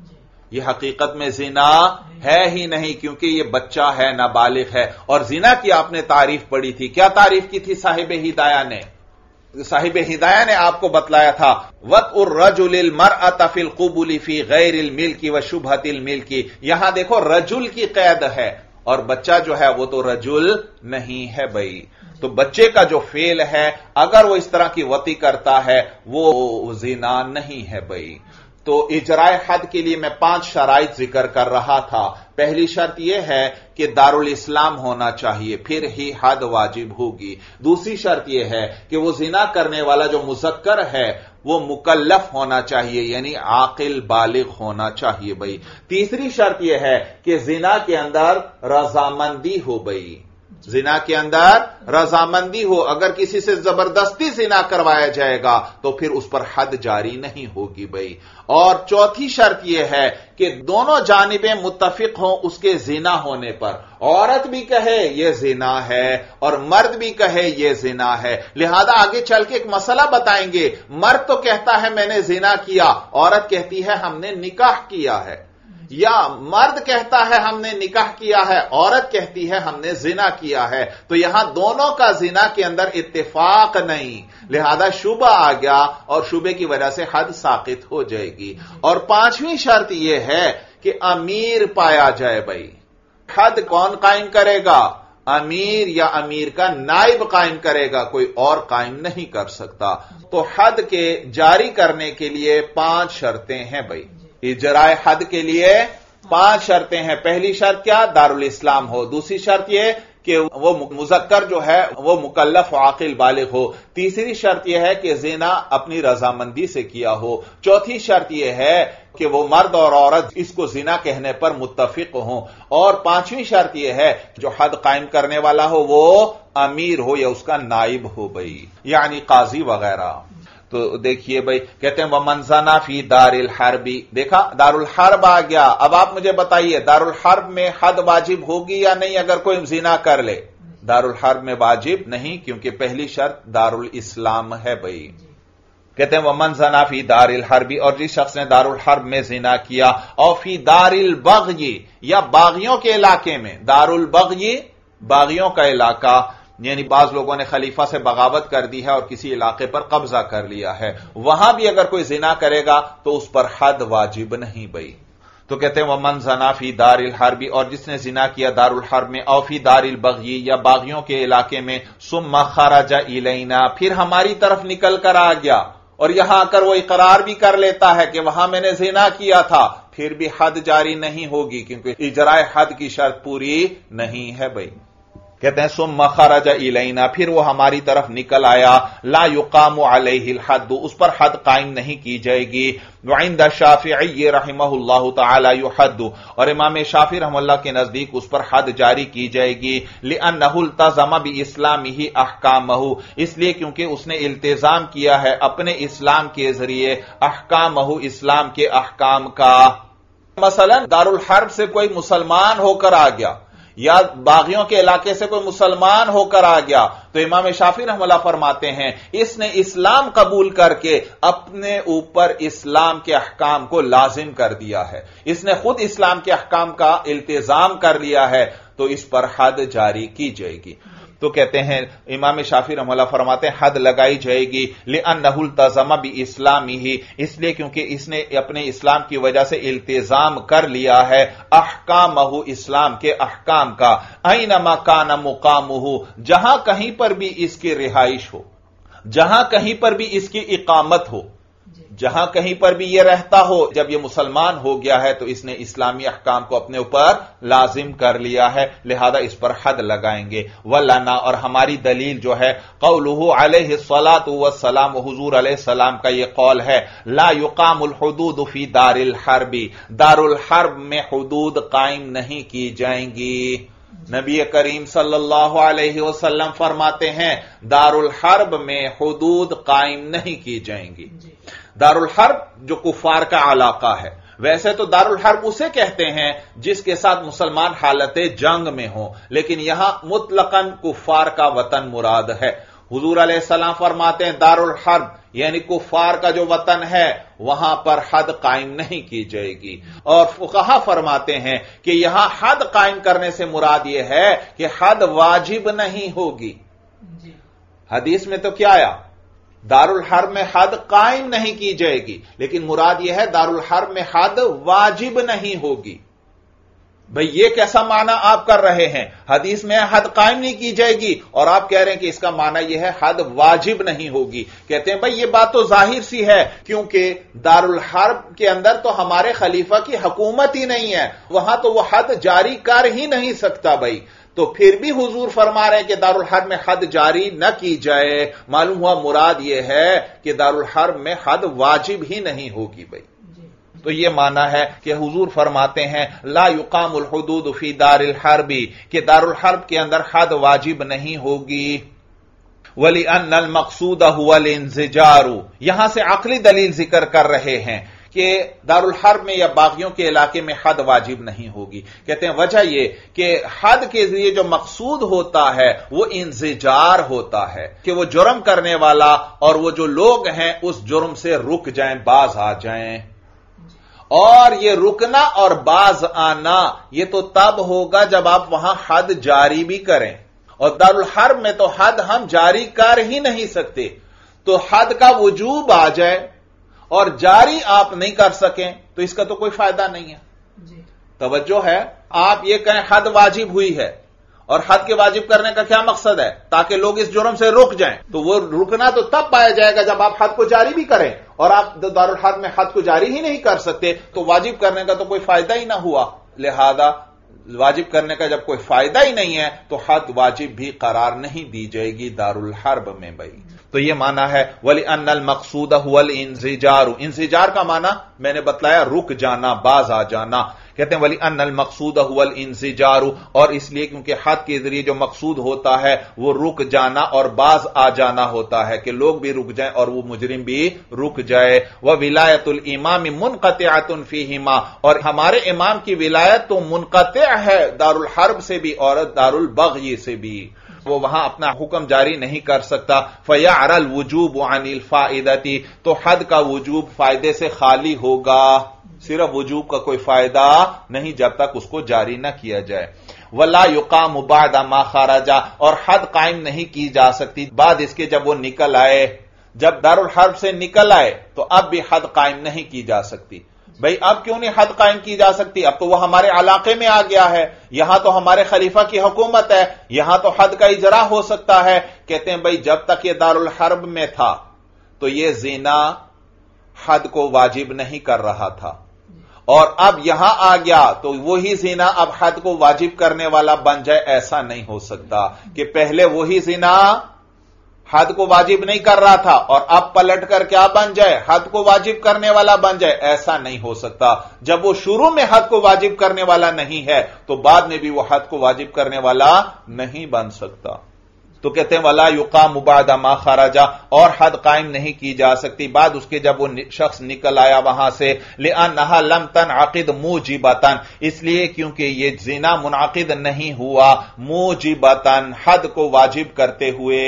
یہ حقیقت میں زنا ہے ہی نہیں، کیونکہ یہ بچہ ہے نابالغ ہے۔ اور زنا کی آپ نے تعریف پڑھی تھی، کیا تعریف کی تھی صاحب ہدایہ نے؟ صاحب ہدایہ نے آپ کو بتلایا تھا وَطْءُ الرَّجُلِ الْمَرْأَةَ فِي الْقُبُلِ فِي غَيْرِ الْمِلْكِ وَشُبْهَةِ الْمِلْكِ، یہاں دیکھو رجل کی قید ہے اور بچہ جو ہے وہ تو رجل نہیں ہے بھائی، تو بچے کا جو فعل ہے اگر وہ اس طرح کی وطی کرتا ہے وہ زنا نہیں ہے بھائی۔ تو اجرائے حد کے لیے میں پانچ شرائط ذکر کر رہا تھا۔ پہلی شرط یہ ہے کہ دارالاسلام ہونا چاہیے، پھر ہی حد واجب ہوگی۔ دوسری شرط یہ ہے کہ وہ زنا کرنے والا جو مذکر ہے وہ مکلف ہونا چاہیے، یعنی عاقل بالغ ہونا چاہیے بھائی۔ تیسری شرط یہ ہے کہ زنا کے اندر رضامندی ہو بھائی، زنا کے اندر رضامندی ہو، اگر کسی سے زبردستی زنا کروایا جائے گا تو پھر اس پر حد جاری نہیں ہوگی بھائی۔ اور چوتھی شرط یہ ہے کہ دونوں جانبیں متفق ہوں اس کے زنا ہونے پر، عورت بھی کہے یہ زنا ہے اور مرد بھی کہے یہ زنا ہے۔ لہذا آگے چل کے ایک مسئلہ بتائیں گے، مرد تو کہتا ہے میں نے زنا کیا، عورت کہتی ہے ہم نے نکاح کیا ہے، یا مرد کہتا ہے ہم نے نکاح کیا ہے، عورت کہتی ہے ہم نے زنا کیا ہے، تو یہاں دونوں کا زنا کے اندر اتفاق نہیں، لہذا شبہ آ گیا اور شبے کی وجہ سے حد ساقط ہو جائے گی۔ اور پانچویں شرط یہ ہے کہ امیر پایا جائے بھائی۔ حد کون قائم کرے گا؟ امیر یا امیر کا نائب قائم کرے گا، کوئی اور قائم نہیں کر سکتا۔ تو حد کے جاری کرنے کے لیے پانچ شرطیں ہیں بھائی، اجرائے حد کے لیے پانچ شرطیں ہیں۔ پہلی شرط کیا؟ دارالاسلام ہو۔ دوسری شرط یہ کہ وہ مذکر جو ہے وہ مکلف و عاقل بالغ ہو۔ تیسری شرط یہ ہے کہ زنا اپنی رضامندی سے کیا ہو۔ چوتھی شرط یہ ہے کہ وہ مرد اور عورت اس کو زنا کہنے پر متفق ہوں۔ اور پانچویں شرط یہ ہے جو حد قائم کرنے والا ہو وہ امیر ہو یا اس کا نائب ہو بھائی، یعنی قاضی وغیرہ۔ تو دیکھیے بھائی کہتے ہیں وَمَنْ زَنَا فِي دَارِ الْحَرْبِ، دیکھا دارالحرب آ گیا۔ اب آپ مجھے بتائیے دارالحرب میں حد واجب ہوگی یا نہیں اگر کوئی زنا کر لے؟ دارالحرب میں واجب نہیں، کیونکہ پہلی شرط دارالاسلام ہے بھائی۔ کہتے ہیں وَمَنْ زَنَا فِي دَارِ الْحَرْبِ، اور جس شخص نے دارالحرب میں زنا کیا، اور فی دار البغی، یا باغیوں کے علاقے میں، دارالبغی باغیوں کا علاقہ، یعنی بعض لوگوں نے خلیفہ سے بغاوت کر دی ہے اور کسی علاقے پر قبضہ کر لیا ہے، وہاں بھی اگر کوئی زنا کرے گا تو اس پر حد واجب نہیں بھائی۔ تو کہتے ہیں وَمَنْ زَنَا فِي دَارِ الْحَرْبِ، اور جس نے زنا کیا دارالحرب میں، او فی دار البغی، یا باغیوں کے علاقے میں، ثم خرج الینا، پھر ہماری طرف نکل کر آ گیا اور یہاں آ کر وہ اقرار بھی کر لیتا ہے کہ وہاں میں نے زنا کیا تھا، پھر بھی حد جاری نہیں ہوگی، کیونکہ اجرائے حد کی شرط پوری نہیں ہے بھائی۔ کہتے ہیں सुम्मा खरज इलैना, फिर वो हमारी तरफ निकल आया, ला युकामु अलैहिल हद, उस पर हद कायम नहीं की जाएगी. वइंद शाफिई रहमहुल्लाह तआला युहद्दु, और इमाम शाफी रहमतुल्लाह के नजदीक उस पर हद जारी की जाएगी. लिअन्नहु इल्तज़म बिइस्लामिही अहकामहु, इसलिए क्योंकि उसने इल्तिजाम किया है अपने इस्लाम के जरिए अहकामहु, इस्लाम के अहकाम का. मसलन दारुल हर्ब से कोई मुसलमान होकर आ गया या बागियों के इलाके से कोई मुसलमान होकर आ गया, तो इमाम शाफी रहमतुल्लाह फरमाते हैं इसने इस्लाम कबूल करके अपने ऊपर इस्लाम के अहकाम को लाजिम कर दिया है, इसने खुद इस्लाम के अहकाम का इल्तिजाम कर लिया है, तो इस पर हद जारी की जाएगी. तो कहते हैं इमाम शाफी रहमतुल्लाह फरमाते हैं हद लगाई जाएगी लिअन्नहु इल्तज़म बिइस्लामिही, इसलिए क्योंकि इसने अपने इस्लाम की वजह से इल्तिजाम कर लिया है अहकामहु, इस्लाम के अहकाम का. ऐनमा कान मुकामुहु, जहां कहीं पर भी इसकी रिहाइश हो, जहां कहीं पर भी इसकी इकामत हो, जहां कहीं पर भी यह रहता हो, जब यह मुसलमान हो गया है तो इसने इस्लामी अहकाम को अपने ऊपर लाजिम कर लिया है, लिहाजा इस पर हद लगाएंगे. वलना, और हमारी दलील जो है कौलुहु अलैहि सलातु वस्सलाम, हुजूर अलैहि सलाम का यह कौल है, ला युकामुल हुदूद फी दारिल हर्बी, दारुल हर्ब में हुदूद कायम नहीं की जाएंगी. नबी करीम सल्लल्लाहु अलैहि वसल्लम फरमाते हैं दारुल हर्ब में हुदूद कायम नहीं की जाएंगी. दारुल हर्ब जो कुफार का इलाका है, वैसे तो दारुल हर्ब उसे कहते हैं जिसके साथ मुसलमान हालत जंग में हो, लेकिन यहां मुतलकन कुफार का वतन मुराद है. हुजूर अलैहिस्सलाम फरमाते हैं दारुल हर्ब यानी कुफार का जो वतन है वहां पर हद कायम नहीं की जाएगी. और फुकहा फरमाते हैं कि यहां हद कायम करने से मुराद यह है कि हद वाजिब नहीं होगी. हदीस में तो क्या आया, दारुल हर्ब में हद कायम नहीं की जाएगी, लेकिन मुराद यह है दारुल हर्ब में हद वाजिब नहीं होगी. भाई ये कैसा माना आप कर रहे हैं, हदीस में हद कायम नहीं की जाएगी और आप कह रहे हैं कि इसका माना यह है हद वाजिब नहीं होगी. कहते हैं भाई ये बात तो जाहिर सी है, क्योंकि दारुल हर्ब के अंदर तो हमारे खलीफा की हुकूमत ही नहीं है, वहां तो वह हद जारी कर ही नहीं सकता. भाई तो फिर भी हुजूर फरमा रहे हैं कि दारुल हर्ब में हद जारी न की जाए, मालूम हुआ मुराद यह है कि दारुल हर्ब में हद वाजिब ही नहीं होगी. भाई तो ये माना है कि हुजूर फरमाते हैं ला युकामुल हुदूद फी दारिल हर्बी, कि दारुल हर्ब के अंदर हद वाजिब नहीं होगी. वली अन्नल मकसूद हुवल इंज़िजारु, यहां से अक्ली दलील जिक्र कर रहे हैं कि दारुल हर्ब में या बागियों के इलाके में हद वाजिब नहीं होगी. कहते हैं वजह यह कि हद के जरिए जो मकसूद होता है वो इंज़िजार होता है कि वो जुर्म करने वाला और वो जो लोग हैं उस जुर्म से रुक जाएं, बाज आ जाएं. और ये रुकना और बाज आना ये तो तब होगा जब आप वहां हद जारी भी करें, और दारुल हर्ब में तो हद हम जारी कर ही नहीं सकते. तो हद का वजूब आ जाए और जारी आप नहीं कर सकें तो इसका तो कोई फायदा नहीं है. तवज्जो है, आप ये कहें हद वाजिब हुई है, और हद के वाजिब करने का क्या मकसद है, ताकि लोग इस जुर्म से रुक जाएं. तो वो रुकना तो तब पाया जाएगा जब आप हद को जारी भी करें, और आप दारुल हर्ब में हद को जारी ही नहीं कर सकते तो वाजिब करने का तो कोई फायदा ही ना हुआ. लिहाजा वाजिब करने का जब कोई फायदा ही नहीं है तो हद वाजिब भी करार नहीं दी जाएगी दारुल हर्ब में. भाई तो यह माना है वली अन्नल मकसूद हुवल इंज़िजारु, इंज़िजार का माना मैंने बतलाया रुक जाना, बाज आ जाना. कहते हैं वली अन्नल मकसूद हुवल इंज़िजारु, और इसलिए क्योंकि हद के जरिए जो मकसूद होता है वो रुक जाना और बाज आ जाना होता है, कि लोग भी रुक जाएं और वो मुजरिम भी रुक जाए. वह विलायतुल इमाम मुनक़तिअतुन फीहिमा, और हमारे इमाम की विलायत तो मुनक़ति है दारुल हर्ब से भी और दारुल बग़ी से भी, वो वहां अपना हुक्म जारी नहीं कर सकता. फयअरल वुजूब अनिल फाइदती, तो हद का वजूब फायदे से खाली होगा, सिर्फ वजूब का कोई फायदा नहीं जब तक उसको जारी न किया जाए. वला युकाम बाद मा खरजा, और हद कायम नहीं की जा सकती बाद इसके जब वो निकल आए. जब दारुल हर्ब से निकल आए तो अब भी हद कायम नहीं की जा सकती. भाई अब क्यों नहीं हद कायम की जा सकती, अब तो वह हमारे इलाके में आ गया है, यहां तो हमारे खलीफा की हुकूमत है, यहां तो हद का इजरा हो सकता है. कहते हैं भाई जब तक यह दारुल हर्ब में था तो यह ज़िना हद को वाजिब नहीं कर रहा था, اور اب یہاں آ گیا تو وہی زنا اب حد کو واجب کرنے والا بن جائے، ایسا نہیں ہو سکتا کہ پہلے وہی زنا حد کو واجب نہیں کر رہا تھا اور اب پلٹ کر کیا بن جائے، حد کو واجب کرنے والا بن جائے، ایسا نہیں ہو سکتا۔ جب وہ شروع میں حد کو واجب کرنے والا نہیں ہے تو بعد میں بھی وہ حد کو واجب کرنے والا نہیں بن سکتا۔ تو کہتے ہیں وَلَا يُقَامُ بَعْدَ مَا خَرَجَ، اور حد قائم نہیں کی جا سکتی بعد اس کے جب وہ شخص نکل آیا وہاں سے، لِأَنَّهَا لَمْ تَنْعَقِدْ مُوجِبَةً، اس لیے کیونکہ یہ زنا منعقد نہیں ہوا موجبتاً، حد کو واجب کرتے ہوئے،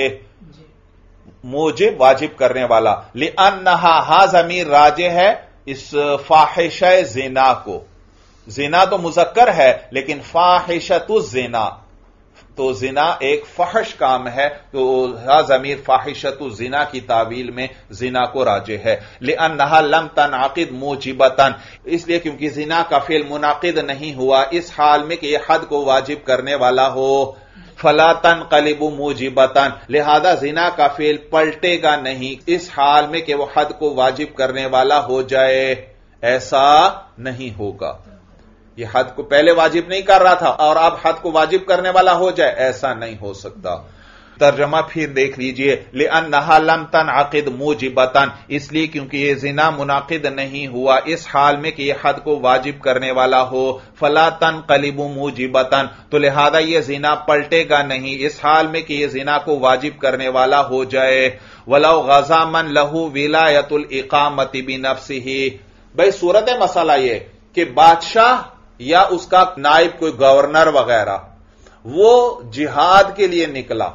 موجب واجب کرنے والا، لِأَنَّهَا ہا ضمیر راجع ہے اس فاحشہ زنا کو، زنا تو مذکر ہے لیکن فاحشۃ الزنا، تو زنا ایک فحش کام ہے، تو ہا ضمیر فاحشۃ الزنا کی تعویل میں زنا کو راجع ہے۔ لِأَنَّهَا لَمْ تَنْعَقِدْ مُوجِبَةً، اس لیے کیونکہ زنا کا فعل منعقد نہیں ہوا اس حال میں کہ یہ حد کو واجب کرنے والا ہو، فَلَا تَنْقَلِبُ مُوجِبَةً، لہذا زنا کا فعل پلٹے گا نہیں اس حال میں کہ وہ حد کو واجب کرنے والا ہو جائے، ایسا نہیں ہوگا۔ یہ حد کو پہلے واجب نہیں کر رہا تھا اور اب حد کو واجب کرنے والا ہو جائے، ایسا نہیں ہو سکتا۔ ترجمہ پھر دیکھ لیجئے، لِأَنَّهَا لَمْ تَنْعَقِدْ مُوجِبَةً، اس لیے کیونکہ یہ زنا منعقد نہیں ہوا اس حال میں کہ یہ حد کو واجب کرنے والا ہو، فَلَا تَنْقَلِبُ مُوجِبَةً، تو لہذا یہ زنا پلٹے گا نہیں اس حال میں کہ یہ زنا کو واجب کرنے والا ہو جائے۔ وَلَوْ غَزَا مَنْ لَهُ وِلَایَةُ الْإِقَامَةِ بِنَفْسِهِ، بھئی صورت مسئلہ یہ کہ بادشاہ یا اس کا نائب کوئی گورنر وغیرہ وہ جہاد کے لیے نکلا،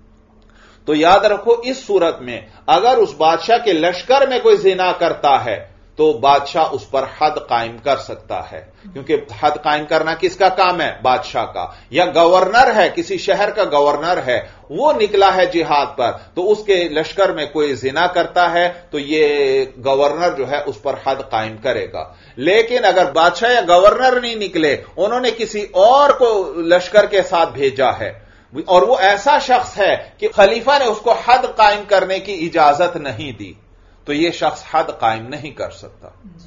تو یاد رکھو اس صورت میں اگر اس بادشاہ کے لشکر میں کوئی زنا کرتا ہے تو بادشاہ اس پر حد قائم کر سکتا ہے، کیونکہ حد قائم کرنا کس کا کام ہے، بادشاہ کا۔ یا گورنر ہے، کسی شہر کا گورنر ہے، وہ نکلا ہے جہاد پر، تو اس کے لشکر میں کوئی زنا کرتا ہے تو یہ گورنر جو ہے اس پر حد قائم کرے گا۔ لیکن اگر بادشاہ یا گورنر نہیں نکلے، انہوں نے کسی اور کو لشکر کے ساتھ بھیجا ہے اور وہ ایسا شخص ہے کہ خلیفہ نے اس کو حد قائم کرنے کی اجازت نہیں دی، تو یہ شخص حد قائم نہیں کر سکتا۔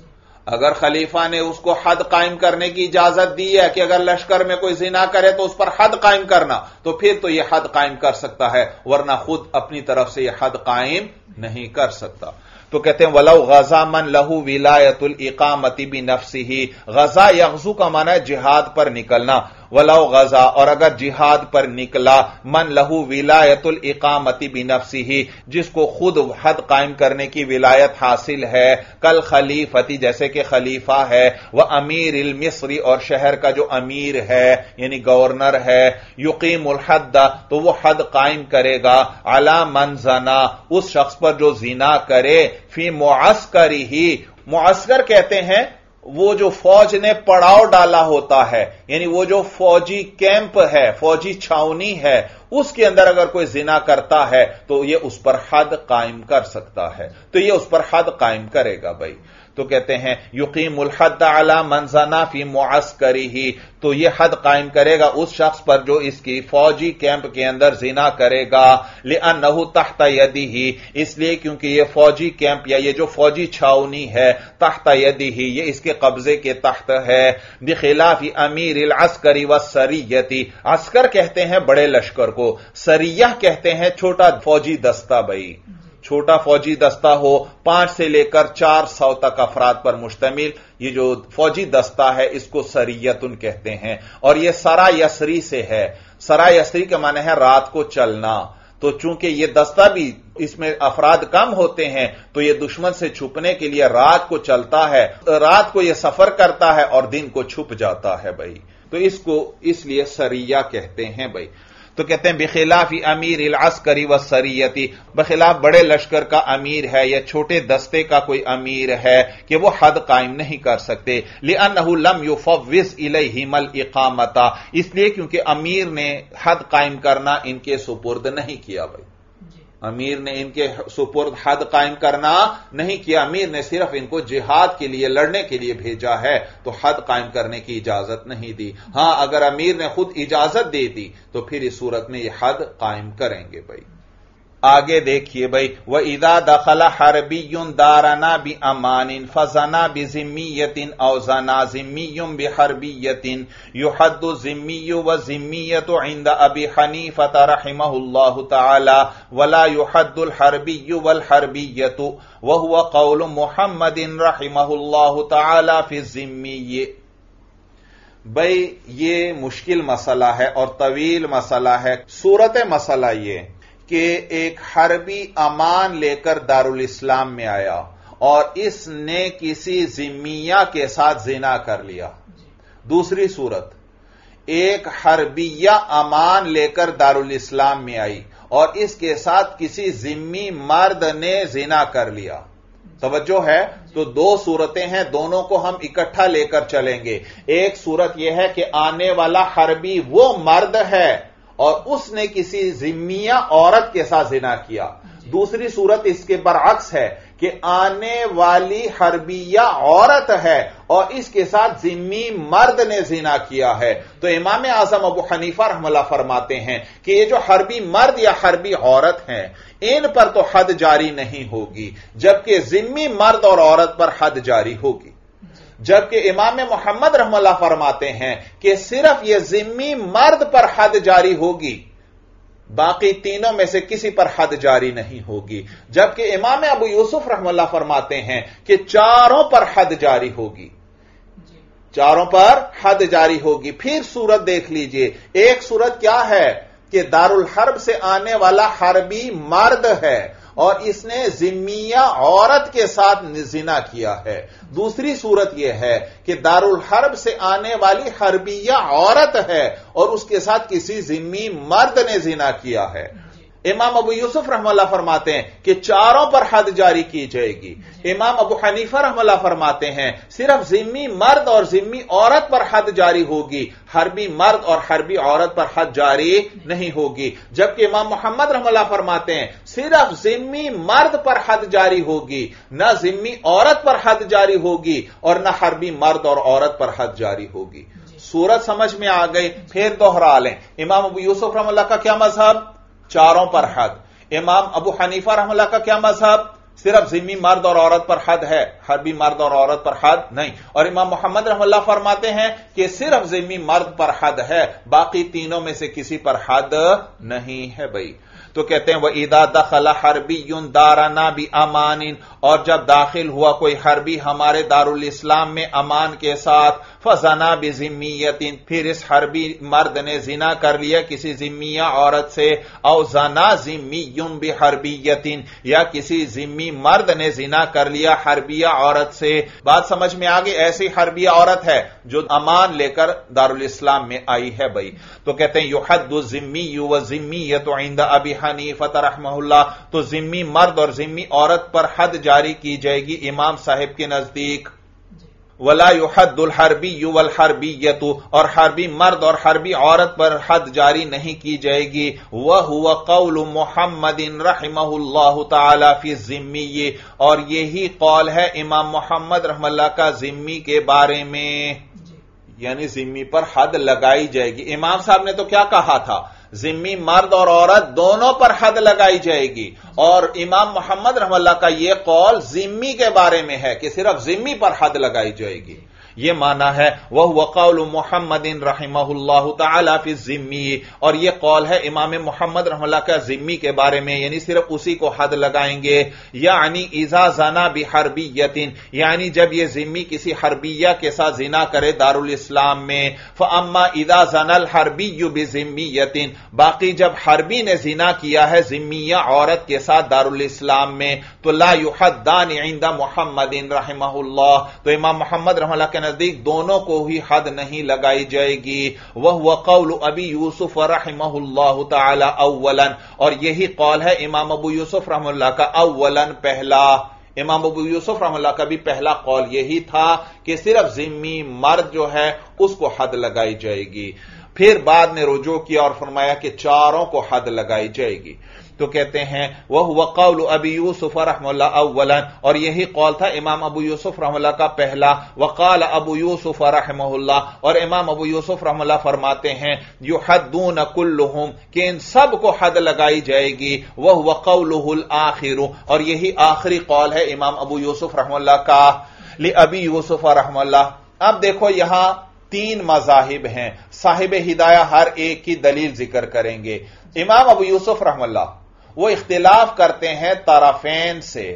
اگر خلیفہ نے اس کو حد قائم کرنے کی اجازت دی ہے کہ اگر لشکر میں کوئی زنا کرے تو اس پر حد قائم کرنا، تو پھر تو یہ حد قائم کر سکتا ہے، ورنہ خود اپنی طرف سے یہ حد قائم نہیں کر سکتا۔ تو کہتے ہیں وَلَوْ غَزَا مَنْ لَهُ وِلَایَةُ الْإِقَامَةِ بِنَفْسِهِ، غزا یغزو کا معنی ہے جہاد پر نکلنا، وَلَوْ غَزَا، اور اگر جہاد پر نکلا، مَنْ لَهُ وِلَایَةُ الْإِقَامَةِ بِنَفْسِهِ، جس کو خود حد قائم کرنے کی ولایت حاصل ہے، کل خلیفتی، جیسے کہ خلیفہ ہے، وَأَمِيرِ الْمِصْرِ، اور شہر کا جو امیر ہے یعنی گورنر ہے، یقیم الحد، تو وہ حد قائم کرے گا، علی من زنا، اس شخص پر جو زنا کرے، فی معسکرہ، معسکر کہتے ہیں وہ جو فوج نے پڑاؤ ڈالا ہوتا ہے، یعنی وہ جو فوجی کیمپ ہے، فوجی چھاونی ہے، اس کے اندر اگر کوئی زنا کرتا ہے تو یہ اس پر حد قائم کر سکتا ہے، تو یہ اس پر حد قائم کرے گا بھائی۔ تو کہتے ہیں یقیم الحد علی من زنا فی معسکرہ، تو یہ حد قائم کرے گا اس شخص پر جو اس کی فوجی کیمپ کے اندر زنا کرے گا، لأنہ تحت یدہ، اس لیے کیونکہ یہ فوجی کیمپ یا یہ جو فوجی چھاونی ہے، تحت یدہ، یہ اس کے قبضے کے تحت ہے، بخلاف امیر العسکر والسریۃ، عسکر کہتے ہیں بڑے لشکر کو، سریہ کہتے ہیں چھوٹا فوجی دستہ بھائی، چھوٹا فوجی دستہ ہو، پانچ سے لے کر چار سو تک افراد پر مشتمل، یہ جو فوجی دستہ ہے اس کو سریتن کہتے ہیں، اور یہ سرا یسری سے ہے، سرا یسری کا معنی ہے رات کو چلنا، تو چونکہ یہ دستہ بھی اس میں افراد کم ہوتے ہیں تو یہ دشمن سے چھپنے کے لیے رات کو چلتا ہے، رات کو یہ سفر کرتا ہے اور دن کو چھپ جاتا ہے بھائی، تو اس کو اس لیے سریہ کہتے ہیں بھائی۔ تو کہتے ہیں بخلاف امیر العسکر والسریۃ، بخلاف بڑے لشکر کا امیر ہے یا چھوٹے دستے کا کوئی امیر ہے کہ وہ حد قائم نہیں کر سکتے، لأنہ لم یفوض الیہم الاقامۃ، اس لیے کیونکہ امیر نے حد قائم کرنا ان کے سپرد نہیں کیا بھائی، امیر نے ان کے سپرد حد قائم کرنا نہیں کیا، امیر نے صرف ان کو جہاد کے لیے لڑنے کے لیے بھیجا ہے، تو حد قائم کرنے کی اجازت نہیں دی۔ ہاں اگر امیر نے خود اجازت دے دی تو پھر اس صورت میں یہ حد قائم کریں گے بھائی۔ آگے دیکھیے بھائی، وَإِذَا دَخَلَ حَرْبِيٌّ دَارَنَا بِأَمَانٍ فَزَنَا بِذِمِّيَّةٍ أَوْ زَنَا ذِمِّيٌّ بِحَرْبِيَّةٍ يُحَدُّ الذِّمِّيُّ وَالذِّمِّيَّةُ عِندَ أَبِي حَنِيفَةَ رَحِمَهُ اللَّهُ تَعَالَى وَلَا يُحَدُّ الْحَرْبِيُّ وَالْحَرْبِيَّةُ وَهُوَ قَوْلُ مُحَمَّدٍ رَحِمَهُ اللَّهُ تَعَالَى فِي الذِّمِّيِّ۔ بھئی یہ مشکل مسئلہ ہے اور طویل مسئلہ ہے۔ صورت مسئلہ یہ کہ ایک حربی امان لے کر دارالاسلام میں آیا اور اس نے کسی ذمیہ کے ساتھ زنا کر لیا۔ دوسری صورت، ایک حربیہ امان لے کر دارالاسلام میں آئی اور اس کے ساتھ کسی ذمی مرد نے زنا کر لیا۔ توجہ ہے؟ تو دو صورتیں ہیں، دونوں کو ہم اکٹھا لے کر چلیں گے۔ ایک صورت یہ ہے کہ آنے والا حربی وہ مرد ہے اور اس نے کسی ذمیہ عورت کے ساتھ زنا کیا۔ دوسری صورت اس کے برعکس ہے کہ آنے والی حربیہ عورت ہے اور اس کے ساتھ ذمی مرد نے زنا کیا ہے۔ تو امام اعظم ابو حنیفہ رحمہ اللہ فرماتے ہیں کہ یہ جو حربی مرد یا حربی عورت ہیں ان پر تو حد جاری نہیں ہوگی، جبکہ ذمی مرد اور عورت پر حد جاری ہوگی۔ جبکہ امام محمد رحمہ اللہ فرماتے ہیں کہ صرف یہ ذمی مرد پر حد جاری ہوگی، باقی تینوں میں سے کسی پر حد جاری نہیں ہوگی۔ جبکہ امام ابو یوسف رحمہ اللہ فرماتے ہیں کہ چاروں پر حد جاری ہوگی، چاروں پر حد جاری ہوگی۔ پھر صورت دیکھ لیجئے، ایک صورت کیا ہے کہ دارالحرب سے آنے والا حربی مرد ہے اور اس نے ذمیہ عورت کے ساتھ زنا کیا ہے۔ دوسری صورت یہ ہے کہ دارالحرب سے آنے والی حربیہ عورت ہے اور اس کے ساتھ کسی ذمی مرد نے زنا کیا ہے۔ امام ابو یوسف رحمہ اللہ فرماتے ہیں کہ چاروں پر حد جاری کی جائے گی۔ امام ابو حنیفہ رحمہ اللہ فرماتے ہیں صرف ذمی مرد اور ذمی عورت پر حد جاری ہوگی، حربی مرد اور حربی عورت پر حد جاری نہیں ہوگی۔ جبکہ امام محمد رحمہ اللہ فرماتے ہیں صرف ذمی مرد پر حد جاری ہوگی، نہ ذمی عورت پر حد جاری ہوگی اور نہ حربی مرد اور عورت پر حد جاری ہوگی۔ صورت سمجھ میں آ گئی؟ پھر دوہرا لیں، امام ابو یوسف رحمہ اللہ کا کیا مذہب؟ چاروں پر حد۔ امام ابو حنیفہ رحمہ اللہ کا کیا مذہب؟ صرف ذمی مرد اور عورت پر حد ہے، حربی مرد اور عورت پر حد نہیں۔ اور امام محمد رحمہ اللہ فرماتے ہیں کہ صرف ذمی مرد پر حد ہے، باقی تینوں میں سے کسی پر حد نہیں ہے بھائی۔ تو کہتے ہیں وَإِذَا دَخَلَ حَرْبِيٌّ دَارَنَا بِأَمَانٍ، اور جب داخل ہوا کوئی حربی ہمارے دارالاسلام میں امان کے ساتھ، فَزَنَا بِذِمِّيَّةٍ، پھر اس حربی مرد نے زنا کر لیا کسی ذمیہ عورت سے، او زنا ذِمِّيٌّ بِحَرْبِيَّةٍ، یا کسی ذمی مرد نے زنا کر لیا حربیہ عورت سے۔ بات سمجھ میں آگئی؟ ایسی حربیہ عورت ہے جو امان لے کر دارالاسلام میں آئی ہے بھائی۔ تو کہتے ہیں یحد الذمی والذمیۃ عند ابی حنیفہ رحمہ اللہ، تو ذمی مرد اور ذمی عورت پر حد جاری کی جائے گی امام صاحب کے نزدیک۔ ولا يحد الحربی والحربیۃ، اور حربی مرد اور حربی عورت پر حد جاری نہیں کی جائے گی۔ وہو قول محمد رحمہ اللہ تعالی فی الذمی، اور یہی قول ہے امام محمد رحمہ اللہ کا ذمی کے بارے میں، یعنی ذمی پر حد لگائی جائے گی۔ امام صاحب نے تو کیا کہا تھا؟ ذمی مرد اور عورت دونوں پر حد لگائی جائے گی، اور امام محمد رحمہ اللہ کا یہ قول ذمی کے بارے میں ہے کہ صرف ذمی پر حد لگائی جائے گی۔ یہ معنی ہے وَهُوَ قَوْلُ مُحَمَّدٍ رَحِمَهُ اللَّهُ تَعَالَى فِي الذِّمِّ، اور یہ قول ہے امام محمد رحمہ اللہ کا ذمی کے بارے میں، یعنی صرف اسی کو حد لگائیں گے۔ یعنی اذا زنا بحربیۃ، یعنی جب یہ ذمی کسی حربیہ کے ساتھ زنا کرے دارالاسلام میں، فَأَمَّا اذا زنا الْحَرْبِيُّ بِذِمِّيَّةٍ، باقی جب حربی نے زنا کیا ہے ذمیہ عورت کے ساتھ دارالاسلام میں، تو لا يحدان عند محمد رحمہ اللہ، تو امام محمد رحمہ اللہ کے نزدیک دونوں کو ہی حد نہیں لگائی جائے گی۔ وَهُوَ قَوْلُ ابی یوسف رحمہ اللہ تعالی اولا، اور یہی قول ہے امام ابو یوسف رحمہ اللہ کا اولا، پہلا۔ امام ابو یوسف رحمہ اللہ کا بھی پہلا قول یہی تھا کہ صرف ذمی مرد جو ہے اس کو حد لگائی جائے گی۔ پھر بعد میں رجوع کیا اور فرمایا کہ چاروں کو حد لگائی جائے گی. تو کہتے ہیں وہ قول ابی یوسف رحمہ اللہ اولا، اور یہی قول تھا امام ابو یوسف رحمہ اللہ کا پہلا. وقال ابو یوسف رحمہ اللہ، اور امام ابو یوسف رحمہ اللہ فرماتے ہیں یحدون کلہم، کہ ان سب کو حد لگائی جائے گی. وہو قولہ الآخر، اور یہی آخری قول ہے امام ابو یوسف رحمہ اللہ کا. لابی یوسف رحمہ اللہ. اب دیکھو یہاں تین مذاہب ہیں، صاحب ہدایہ ہر ایک کی دلیل ذکر کریں گے. امام ابو یوسف رحمہ اللہ وہ اختلاف کرتے ہیں طرفین سے،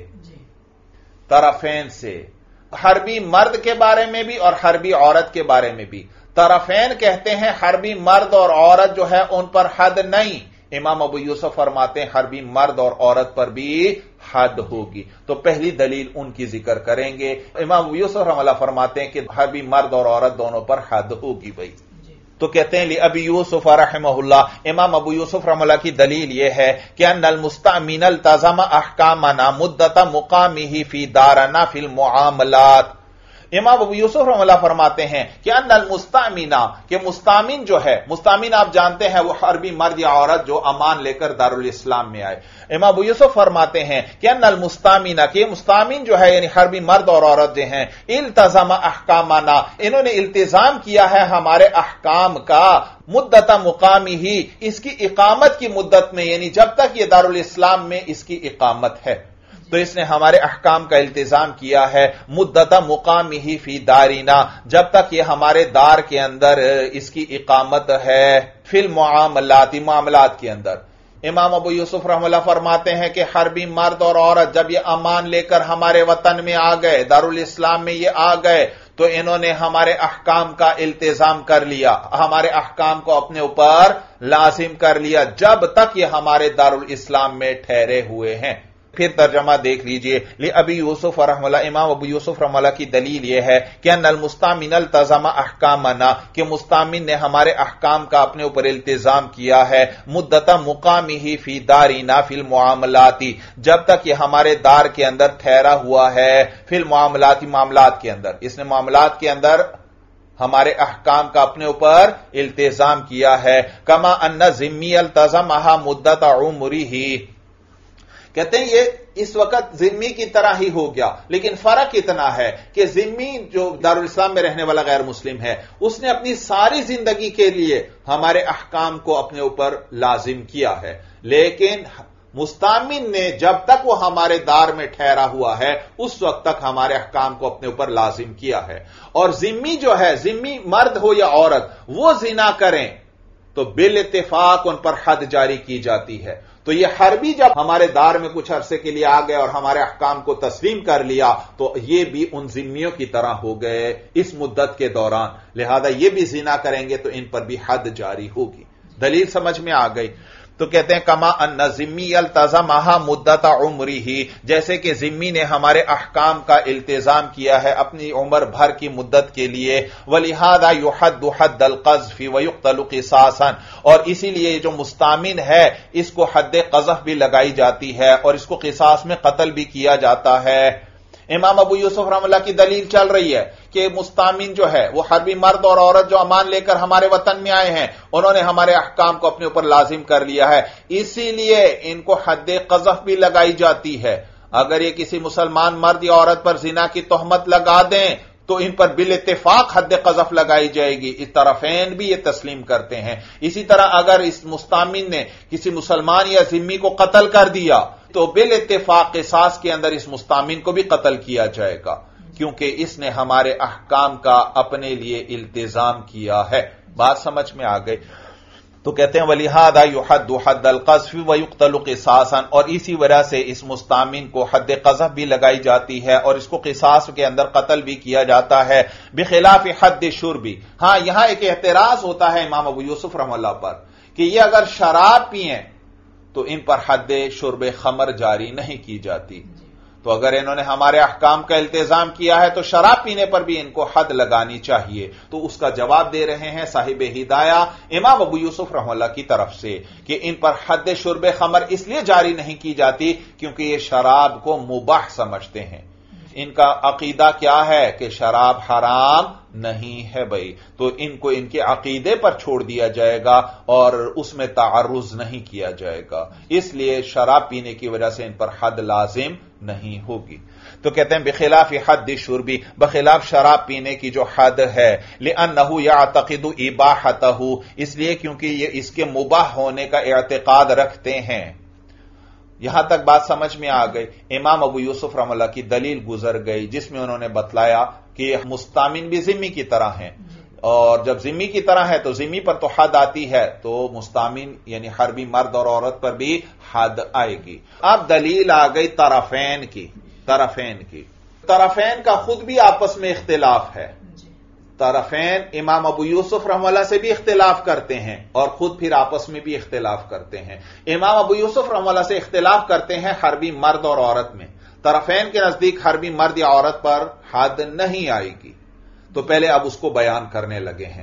طرفین سے حربی مرد کے بارے میں بھی اور حربی عورت کے بارے میں بھی. طرفین کہتے ہیں حربی مرد اور عورت جو ہے ان پر حد نہیں. امام ابو یوسف فرماتے ہیں حربی مرد اور عورت پر بھی حد ہوگی. تو پہلی دلیل ان کی ذکر کریں گے. امام ابو یوسف رحمہ اللہ فرماتے ہیں کہ حربی مرد اور عورت دونوں پر حد ہوگی. بھائی تو کہتے ہیں ابی یوسف رحمہ اللہ، امام ابو یوسف رحمہ اللہ کی دلیل یہ ہے کہ ان المستأمن التزم احکامنا مدت مقامہ فی دارنا فی المعاملات. امام ابو یوسف رحمہ اللہ فرماتے ہیں کہ ان المستأمن، کہ مستامن جو ہے، مستامن آپ جانتے ہیں وہ حربی مرد یا عورت جو امان لے کر دارالاسلام میں آئے. امام ابو یوسف فرماتے ہیں کہ ان المستامن، کہ مستامن جو ہے یعنی حربی مرد اور عورت جو ہیں، التزم احکامنا، انہوں نے التزام کیا ہے ہمارے احکام کا، مدت مقامی ہی، اس کی اقامت کی مدت میں، یعنی جب تک یہ دارالاسلام میں اس کی اقامت ہے تو اس نے ہمارے احکام کا التزام کیا ہے. مدت مقامی ہی فی دارینا، جب تک یہ ہمارے دار کے اندر اس کی اقامت ہے. فی المعاملات، معاملات کے اندر. امام ابو یوسف رحمہ اللہ فرماتے ہیں کہ حربی مرد اور عورت جب یہ امان لے کر ہمارے وطن میں آ گئے، دارالاسلام میں یہ آ گئے، تو انہوں نے ہمارے احکام کا التزام کر لیا، ہمارے احکام کو اپنے اوپر لازم کر لیا جب تک یہ ہمارے دارالاسلام میں ٹھہرے ہوئے ہیں. پھر ترجمہ دیکھ لیجئے. لابی یوسف رحمہ اللہ، امام ابو یوسف رحمہ اللہ کی دلیل یہ ہے کہ ان المستامن التزم احکامنا، کہ مستامن نے ہمارے احکام کا اپنے اوپر التزام کیا ہے. مدت مقامہ فی دارنا فی المعاملات، جب تک یہ ہمارے دار کے اندر ٹھہرا ہوا ہے. فی المعاملات، معاملات کے اندر، اس نے معاملات کے اندر ہمارے احکام کا اپنے اوپر التزام کیا ہے. کما ان ذمی التزمها مدت عمرہ، کہتے ہیں یہ اس وقت ذمی کی طرح ہی ہو گیا، لیکن فرق اتنا ہے کہ ذمی جو دارالاسلام میں رہنے والا غیر مسلم ہے، اس نے اپنی ساری زندگی کے لیے ہمارے احکام کو اپنے اوپر لازم کیا ہے. لیکن مستامن نے جب تک وہ ہمارے دار میں ٹھہرا ہوا ہے اس وقت تک ہمارے احکام کو اپنے اوپر لازم کیا ہے. اور ذمی جو ہے، ذمی مرد ہو یا عورت، وہ زنا کریں تو بالاتفاق ان پر حد جاری کی جاتی ہے. تو یہ حربی جب ہمارے دار میں کچھ عرصے کے لیے آ گئے اور ہمارے احکام کو تسلیم کر لیا تو یہ بھی ان ذمیوں کی طرح ہو گئے اس مدت کے دوران، لہذا یہ بھی زنا کریں گے تو ان پر بھی حد جاری ہوگی. دلیل سمجھ میں آ گئی. تو کہتے ہیں کما ان ذمی التزمها مدت عمرہ، جیسے کہ ذمی نے ہمارے احکام کا التزام کیا ہے اپنی عمر بھر کی مدت کے لیے. ولہذا یحد حد القذف ویقتل قصاصا، اور اسی لیے جو مستامن ہے اس کو حد قذف بھی لگائی جاتی ہے اور اس کو قصاص میں قتل بھی کیا جاتا ہے. امام ابو یوسف رحمہ اللہ کی دلیل چل رہی ہے کہ مستامن جو ہے وہ حربی مرد اور عورت جو امان لے کر ہمارے وطن میں آئے ہیں، انہوں نے ہمارے احکام کو اپنے اوپر لازم کر لیا ہے، اسی لیے ان کو حد قذف بھی لگائی جاتی ہے. اگر یہ کسی مسلمان مرد یا عورت پر زنا کی تہمت لگا دیں تو ان پر بالاتفاق حد قذف لگائی جائے گی. اس طرفین بھی یہ تسلیم کرتے ہیں. اسی طرح اگر اس مستامن نے کسی مسلمان یا ذمی کو قتل کر دیا تو بالاتفاق قصاص کے اندر اس مستامن کو بھی قتل کیا جائے گا، کیونکہ اس نے ہمارے احکام کا اپنے لیے التزام کیا ہے. بات سمجھ میں آ گئی. تو کہتے ہیں وَلِهَذَا يُحَدُّ حَدَّ الْقَذْفِ وَيُقْتَلُ قِصَاصًا، اور اسی وجہ سے اس مستامن کو حد قذف بھی لگائی جاتی ہے اور اس کو قصاص کے اندر قتل بھی کیا جاتا ہے. بخلاف حد شرب، ہاں یہاں ایک اعتراض ہوتا ہے امام ابو یوسف رحمہ اللہ پر کہ یہ اگر شراب پئیں تو ان پر حد شرب خمر جاری نہیں کی جاتی. تو اگر انہوں نے ہمارے احکام کا التزام کیا ہے تو شراب پینے پر بھی ان کو حد لگانی چاہیے. تو اس کا جواب دے رہے ہیں صاحب ہدایہ امام ابو یوسف رحمہ اللہ کی طرف سے کہ ان پر حد شرب خمر اس لیے جاری نہیں کی جاتی کیونکہ یہ شراب کو مباح سمجھتے ہیں. ان کا عقیدہ کیا ہے کہ شراب حرام نہیں ہے بھائی، تو ان کو ان کے عقیدے پر چھوڑ دیا جائے گا اور اس میں تعرض نہیں کیا جائے گا، اس لیے شراب پینے کی وجہ سے ان پر حد لازم نہیں ہوگی۔ تو کہتے ہیں بخلاف حد شربی، بخلاف شراب پینے کی جو حد ہے، لأنه يعتقد اباحته، اس لیے کیونکہ یہ اس کے مباح ہونے کا اعتقاد رکھتے ہیں۔ یہاں تک بات سمجھ میں آ گئی۔ امام ابو یوسف رحمہ اللہ کی دلیل گزر گئی جس میں انہوں نے بتلایا کہ مستامن بھی ذمی کی طرح ہیں، اور جب ذمی کی طرح ہے تو ذمی پر تو حد آتی ہے، تو مستامن یعنی حربی مرد اور عورت پر بھی حد آئے گی۔ اب دلیل آ گئی طرفین کی، طرفین کی طرفین کا خود بھی آپس میں اختلاف ہے۔ طرفین امام ابو یوسف رحمہ اللہ سے بھی اختلاف کرتے ہیں اور خود پھر آپس میں بھی اختلاف کرتے ہیں۔ امام ابو یوسف رحمہ اللہ سے اختلاف کرتے ہیں حربی مرد اور عورت میں، طرفین کے نزدیک حربی مرد یا عورت پر حد نہیں آئے گی، تو پہلے اب اس کو بیان کرنے لگے ہیں۔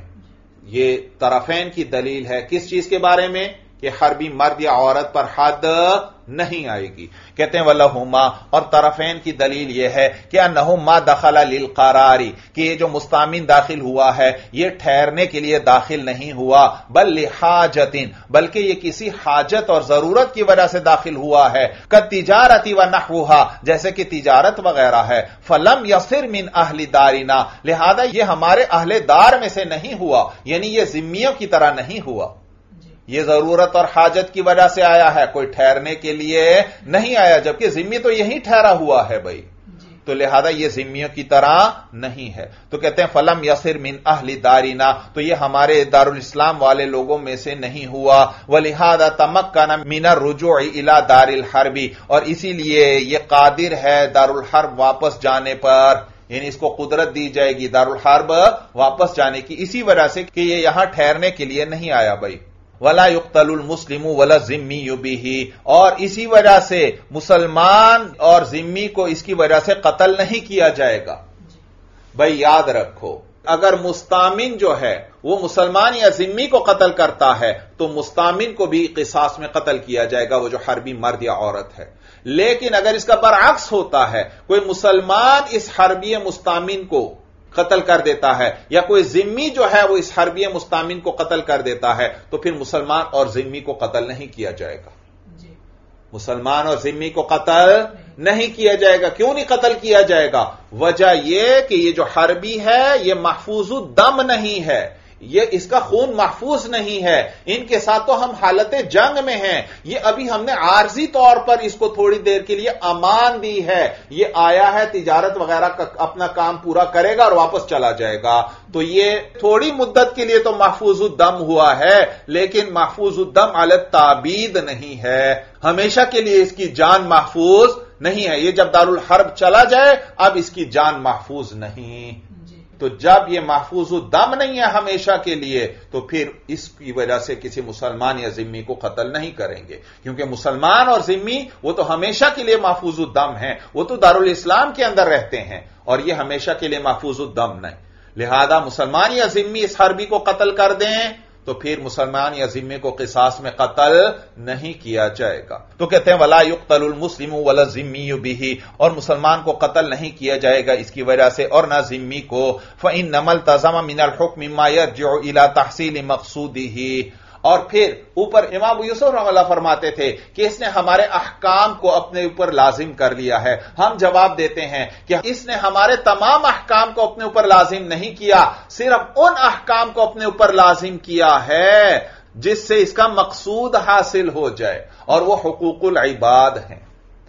یہ طرفین کی دلیل ہے کس چیز کے بارے میں؟ کہ حربی مرد یا عورت پر حد نہیں آئے گی۔ کہتے ہیں وَلَهُمَا، اور طرفین کی دلیل یہ ہے کہ انہم ما دخل للقراری، کہ یہ جو مستامن داخل ہوا ہے یہ ٹھہرنے کے لیے داخل نہیں ہوا، بل لحاجت، بلکہ یہ کسی حاجت اور ضرورت کی وجہ سے داخل ہوا ہے، کالتجارت ونحوها، جیسے کہ تجارت وغیرہ ہے، فلم یصر من اہل دارنا، لہذا یہ ہمارے اہل دار میں سے نہیں ہوا، یعنی یہ ذمیوں کی طرح نہیں ہوا، یہ ضرورت اور حاجت کی وجہ سے آیا ہے، کوئی ٹھہرنے کے لیے نہیں آیا، جبکہ ذمی تو یہی ٹھہرا ہوا ہے بھائی، تو لہذا یہ ذمیوں کی طرح نہیں ہے۔ تو کہتے ہیں فلم یصر من اہل دارنا، تو یہ ہمارے دارالاسلام والے لوگوں میں سے نہیں ہوا، ولہذا تمکن من الرجوع الى دار الحرب، اور اسی لیے یہ قادر ہے دارالحرب واپس جانے پر، یعنی اس کو قدرت دی جائے گی دارالحرب واپس جانے کی، اسی وجہ سے کہ یہ یہاں ٹھہرنے کے لیے نہیں آیا بھائی۔ وَلَا يُقْتَلُ الْمُسْلِمُ وَلَا الذِّمِّيُّ بِهِ، اور اسی وجہ سے مسلمان اور ذمی کو اس کی وجہ سے قتل نہیں کیا جائے گا۔ بھائی یاد رکھو، اگر مستامن جو ہے وہ مسلمان یا ذمی کو قتل کرتا ہے تو مستامن کو بھی قصاص میں قتل کیا جائے گا، وہ جو حربی مرد یا عورت ہے۔ لیکن اگر اس کا برعکس ہوتا ہے، کوئی مسلمان اس حربی مستامن کو قتل کر دیتا ہے یا کوئی ذمی جو ہے وہ اس حربی مستامن کو قتل کر دیتا ہے، تو پھر مسلمان اور ذمی کو قتل نہیں کیا جائے گا، جی مسلمان اور ذمی کو قتل نہیں کیا جائے گا۔ کیوں نہیں قتل کیا جائے گا؟ وجہ یہ کہ یہ جو حربی ہے یہ محفوظ الدم نہیں ہے، یہ اس کا خون محفوظ نہیں ہے، ان کے ساتھ تو ہم حالت جنگ میں ہیں، یہ ابھی ہم نے عارضی طور پر اس کو تھوڑی دیر کے لیے امان دی ہے، یہ آیا ہے تجارت وغیرہ کا اپنا کام پورا کرے گا اور واپس چلا جائے گا، تو یہ تھوڑی مدت کے لیے تو محفوظ الدم ہوا ہے، لیکن محفوظ الدم علی التعبید نہیں ہے، ہمیشہ کے لیے اس کی جان محفوظ نہیں ہے، یہ جب دارالحرب چلا جائے اب اس کی جان محفوظ نہیں، تو جب یہ محفوظ الدم نہیں ہے ہمیشہ کے لیے تو پھر اس کی وجہ سے کسی مسلمان یا ذمی کو قتل نہیں کریں گے، کیونکہ مسلمان اور ذمی وہ تو ہمیشہ کے لیے محفوظ الدم ہیں، وہ تو دارالاسلام کے اندر رہتے ہیں، اور یہ ہمیشہ کے لیے محفوظ الدم نہیں، لہذا مسلمان یا ذمی اس حربی کو قتل کر دیں تو پھر مسلمان یا ذمی کو قصاص میں قتل نہیں کیا جائے گا۔ تو کہتے ہیں وَلَا يُقْتَلُ الْمُسْلِمُ وَلَا الذِّمِّيُّ بِهِ، اور مسلمان کو قتل نہیں کیا جائے گا اس کی وجہ سے، اور نہ ذمی کو، فَإِنَّمَا الْتَزَمَ مِنَ الْحُكْمِ مَا يَرْجِعُ إِلَى تَحْصِيلِ مَقْصُودِهِ، اور پھر اوپر امام ابو یوسف رحمہ اللہ فرماتے تھے کہ اس نے ہمارے احکام کو اپنے اوپر لازم کر لیا ہے۔ ہم جواب دیتے ہیں کہ اس نے ہمارے تمام احکام کو اپنے اوپر لازم نہیں کیا، صرف ان احکام کو اپنے اوپر لازم کیا ہے جس سے اس کا مقصود حاصل ہو جائے، اور وہ حقوق العباد ہیں،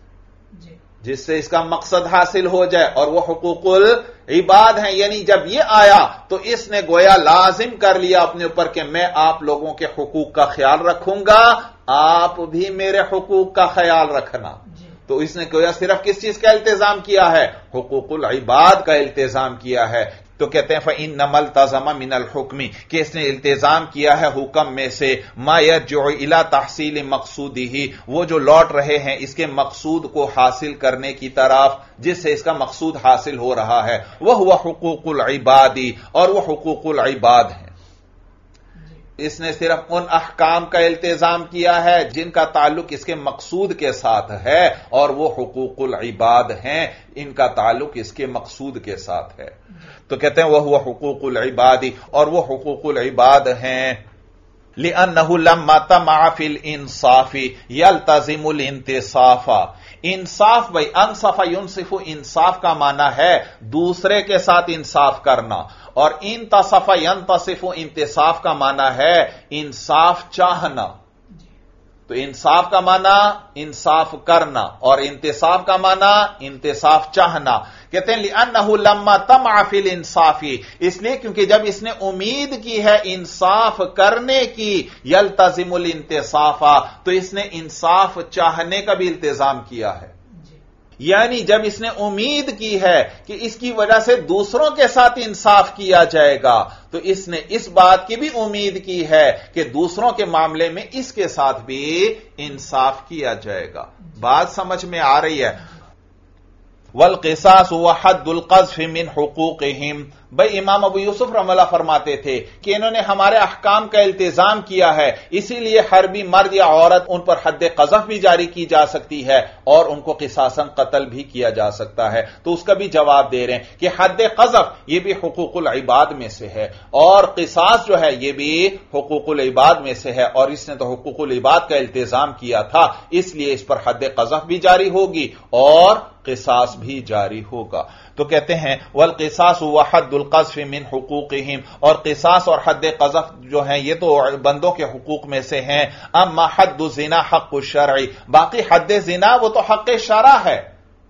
جس سے اس کا مقصد حاصل ہو جائے، اور وہ حقوق العباد ہیں، یعنی جب یہ آیا تو اس نے گویا لازم کر لیا اپنے اوپر کہ میں آپ لوگوں کے حقوق کا خیال رکھوں گا، آپ بھی میرے حقوق کا خیال رکھنا، تو اس نے گویا صرف کس چیز کا التزام کیا ہے؟ حقوق العباد کا التزام کیا ہے۔ تو کہتے ہیں فَإِنَّمَا الْتَزَمَ مِنَ الْحُكْمِ، کہ اس نے التزام کیا ہے حکم میں سے، مَا يَرْجِعُ إِلَى تَحْصِيلِ مَقْصُودِهِ، وہ جو لوٹ رہے ہیں اس کے مقصود کو حاصل کرنے کی طرف جس سے اس کا مقصود حاصل ہو رہا ہے، وَهُوَ حُقُوقُ الْعِبَادِ، اور وہ حقوق العباد ہیں۔ اس نے صرف ان احکام کا التزام کیا ہے جن کا تعلق اس کے مقصود کے ساتھ ہے، اور وہ حقوق العباد ہیں، ان کا تعلق اس کے مقصود کے ساتھ ہے۔ تو کہتے ہیں وہ ہوا حقوق العباد، اور وہ حقوق العباد ہیں لِأَنَّهُ لَمَّا طَمَعَ فِي الْإِنصَافِ يَلْتَزِمُ الْإِنْتِصَافَ۔ انصاف بھائی، انصف ينصف، انصاف کا معنی ہے دوسرے کے ساتھ انصاف کرنا، اور انتصف ينتصف، انتصاف کا معنی ہے انصاف چاہنا۔ تو انصاف کا معنی انصاف کرنا، اور انتصاف کا معنی انتصاف چاہنا۔ کہتے ہیں لِأَنَّهُ لَمَّا طَمَعَ فِي الْإِنصَافِ، اس لیے کیونکہ جب اس نے امید کی ہے انصاف کرنے کی، يَلْتَزِمُ الْإِنْتِصَافَ، تو اس نے انصاف چاہنے کا بھی التزام کیا ہے۔ یعنی جب اس نے امید کی ہے کہ اس کی وجہ سے دوسروں کے ساتھ انصاف کیا جائے گا، تو اس نے اس بات کی بھی امید کی ہے کہ دوسروں کے معاملے میں اس کے ساتھ بھی انصاف کیا جائے گا۔ بات سمجھ میں آ رہی ہے؟ والقصاص وحد القذف من حقوقهم، بھائی امام ابو یوسف رحمہ اللہ فرماتے تھے کہ انہوں نے ہمارے احکام کا التزام کیا ہے، اسی لیے حربی مرد یا عورت ان پر حد قذف بھی جاری کی جا سکتی ہے، اور ان کو قصاصاً قتل بھی کیا جا سکتا ہے۔ تو اس کا بھی جواب دے رہے ہیں کہ حد قذف یہ بھی حقوق العباد میں سے ہے، اور قصاص جو ہے یہ بھی حقوق العباد میں سے ہے، اور اس نے تو حقوق العباد کا التزام کیا تھا، اس لیے اس پر حد قذف بھی جاری ہوگی اور قصاص بھی جاری ہوگا۔ تو کہتے ہیں والقصاص وحد القذف من حقوقهم، اور قصاص اور حد قذف جو ہیں یہ تو بندوں کے حقوق میں سے ہیں۔ اما حد الزنا حق الشرع، باقی حد زنا وہ تو حق شرع ہے،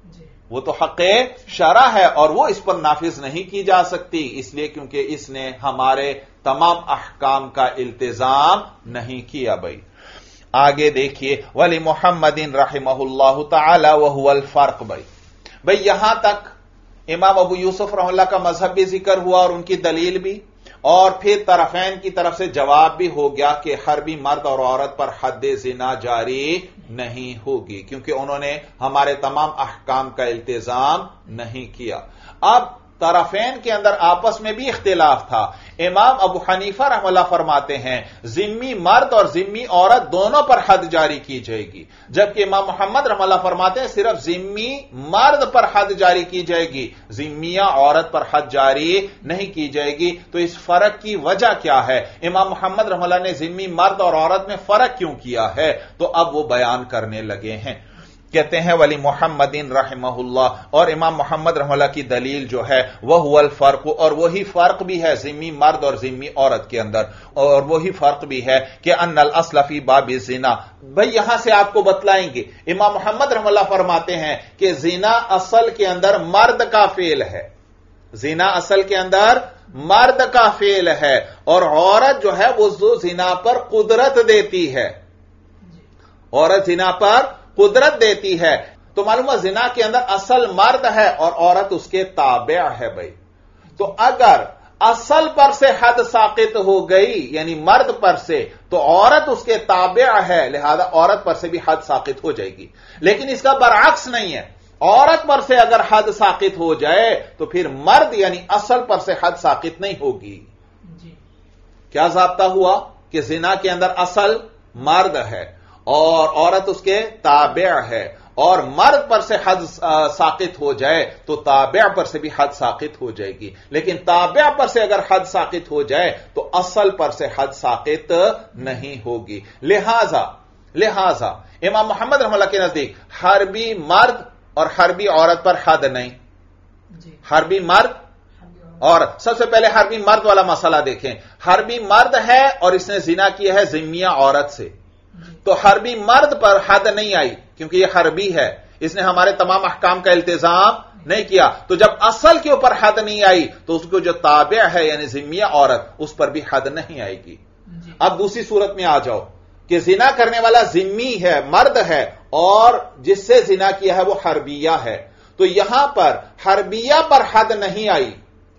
وہ تو حق شرع ہے، اور وہ اس پر نافذ نہیں کی جا سکتی، اس لیے کیونکہ اس نے ہمارے تمام احکام کا التزام نہیں کیا۔ بھائی آگے دیکھیے ولی محمد رحمہ اللہ تعالی وہو الفرق۔ بھائی بھائی یہاں تک امام ابو یوسف رحمہ اللہ کا مذہب بھی ذکر ہوا اور ان کی دلیل بھی، اور پھر طرفین کی طرف سے جواب بھی ہو گیا کہ حربی مرد اور عورت پر حد زنا جاری نہیں ہوگی کیونکہ انہوں نے ہمارے تمام احکام کا التزام نہیں کیا۔ اب طرفین کے اندر آپس میں بھی اختلاف تھا۔ امام ابو حنیفہ رحمہ اللہ فرماتے ہیں ذمی مرد اور ذمی عورت دونوں پر حد جاری کی جائے گی، جبکہ امام محمد رحمہ اللہ فرماتے ہیں صرف ذمی مرد پر حد جاری کی جائے گی، ذمیہ عورت پر حد جاری نہیں کی جائے گی۔ تو اس فرق کی وجہ کیا ہے؟ امام محمد رحمہ اللہ نے ذمی مرد اور عورت میں فرق کیوں کیا ہے؟ تو اب وہ بیان کرنے لگے ہیں۔ کہتے ہیں ولی محمد رحمہ اللہ، اور امام محمد رحمہ اللہ کی دلیل جو ہے وہ هو الفرق، اور وہی فرق بھی ہے ذمی مرد اور ذمی عورت کے اندر، اور وہی فرق بھی ہے کہ ان الاصل فی باب الزنا۔ بھئی یہاں سے آپ کو بتلائیں گے، امام محمد رحمہ اللہ فرماتے ہیں کہ زنا اصل کے اندر مرد کا فعل ہے، زنا اصل کے اندر مرد کا فعل ہے، اور عورت جو ہے وہ زنا پر قدرت دیتی ہے، عورت زنا پر قدرت دیتی ہے۔ تو معلوم ہے زنا کے اندر اصل مرد ہے اور عورت اس کے تابع ہے۔ بھائی تو اگر اصل پر سے حد ساقط ہو گئی یعنی مرد پر سے، تو عورت اس کے تابع ہے، لہذا عورت پر سے بھی حد ساقط ہو جائے گی۔ لیکن اس کا برعکس نہیں ہے، عورت پر سے اگر حد ساقط ہو جائے تو پھر مرد یعنی اصل پر سے حد ساقط نہیں ہوگی۔ جی کیا ضابطہ ہوا کہ زنا کے اندر اصل مرد ہے اور عورت اس کے تابع ہے، اور مرد پر سے حد ساقط ہو جائے تو تابع پر سے بھی حد ساقط ہو جائے گی، لیکن تابع پر سے اگر حد ساقط ہو جائے تو اصل پر سے حد ساقط نہیں ہوگی۔ لہذا لہذا امام محمد رحمہ اللہ کے نزدیک حربی مرد اور حربی عورت پر حد نہیں۔ حربی مرد اور سب سے پہلے حربی مرد والا مسئلہ دیکھیں، حربی مرد ہے اور اس نے زنا کیا ہے ذمیہ عورت سے، تو حربی مرد پر حد نہیں آئی کیونکہ یہ حربی ہے، اس نے ہمارے تمام احکام کا التزام نہیں کیا۔ تو جب اصل کے اوپر حد نہیں آئی تو اس کو جو تابع ہے یعنی ذمیہ عورت اس پر بھی حد نہیں آئے گی۔ اب دوسری صورت میں آ جاؤ کہ زنا کرنے والا ذمی ہے، مرد ہے، اور جس سے زنا کیا ہے وہ حربیہ ہے، تو یہاں پر حربیہ پر حد نہیں آئی،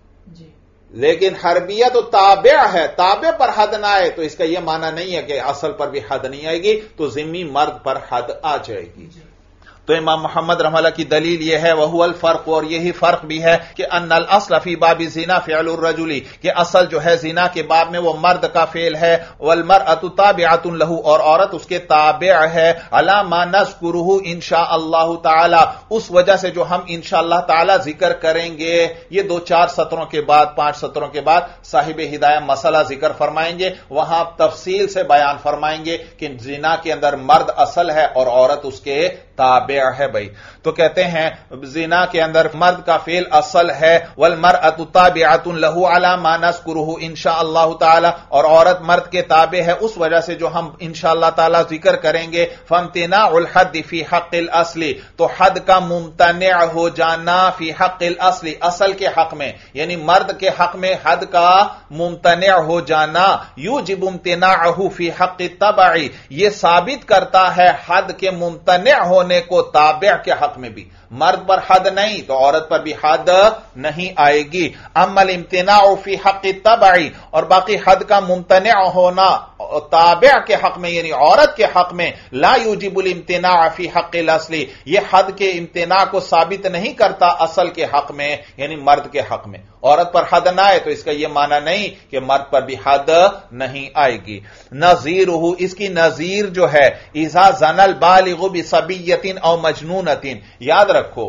لیکن حربیہ تو تابع ہے، تابع پر حد نہ آئے تو اس کا یہ معنی نہیں ہے کہ اصل پر بھی حد نہیں آئے گی، تو ذمی مرد پر حد آ جائے گی۔ تو امام محمد رحمہ اللہ کی دلیل یہ ہے وہو الفرق، اور یہی فرق بھی ہے کہ ان الاصل فی باب الزنا فعل الرجل، کہ اصل جو ہے زنا کے باب میں وہ مرد کا فعل ہے، والمرأۃ تابعۃ لہ، اور عورت اس کے تابع ہے، علی ما نذکرہ انشاء اللہ تعالی، اس وجہ سے جو ہم انشاءاللہ تعالی ذکر کریں گے۔ یہ دو چار سطروں کے بعد، پانچ سطروں کے بعد صاحب ہدایہ مسئلہ ذکر فرمائیں گے، وہاں تفصیل سے بیان فرمائیں گے کہ زنا کے اندر مرد اصل ہے اور عورت اس کے تابع ہے بھائی۔ تو کہتے ہیں زنا کے اندر مرد کا فعل اصل ہے، والمرأۃ تابعۃ لہ علی ما نذکرہ انشاء اللہ تعالی، اور عورت مرد کے تابع ہے اس وجہ سے جو ہم انشاءاللہ تعالی ذکر کریں گے۔ فامتناع الحد فی حق الاصل، تو حد کا ممتنع ہو جانا فی حق الاصل، اصل کے حق میں، یعنی مرد کے حق میں حد کا ممتنع ہو جانا، یوجب امتناعہ فی حق التبع، یہ ثابت کرتا ہے حد کے ممتنع ہونے کو تابع کے حق میں بھی۔ مرد پر حد نہیں تو عورت پر بھی حد نہیں آئے گی۔ اما الامتناع فی حق التبع، اور باقی حد کا ممتنع ہونا تابع کے حق میں یعنی عورت کے حق میں، لا یوجب الامتناع فی حق الاصل، یہ حد کے امتناع کو ثابت نہیں کرتا اصل کے حق میں یعنی مرد کے حق میں۔ عورت پر حد نہ آئے تو اس کا یہ معنی نہیں کہ مرد پر بھی حد نہیں آئے گی۔ نظیرہ، اس کی نظیر جو ہے اذا زنى البالغ بصبیۃ او مجنونۃ، یاد رکھو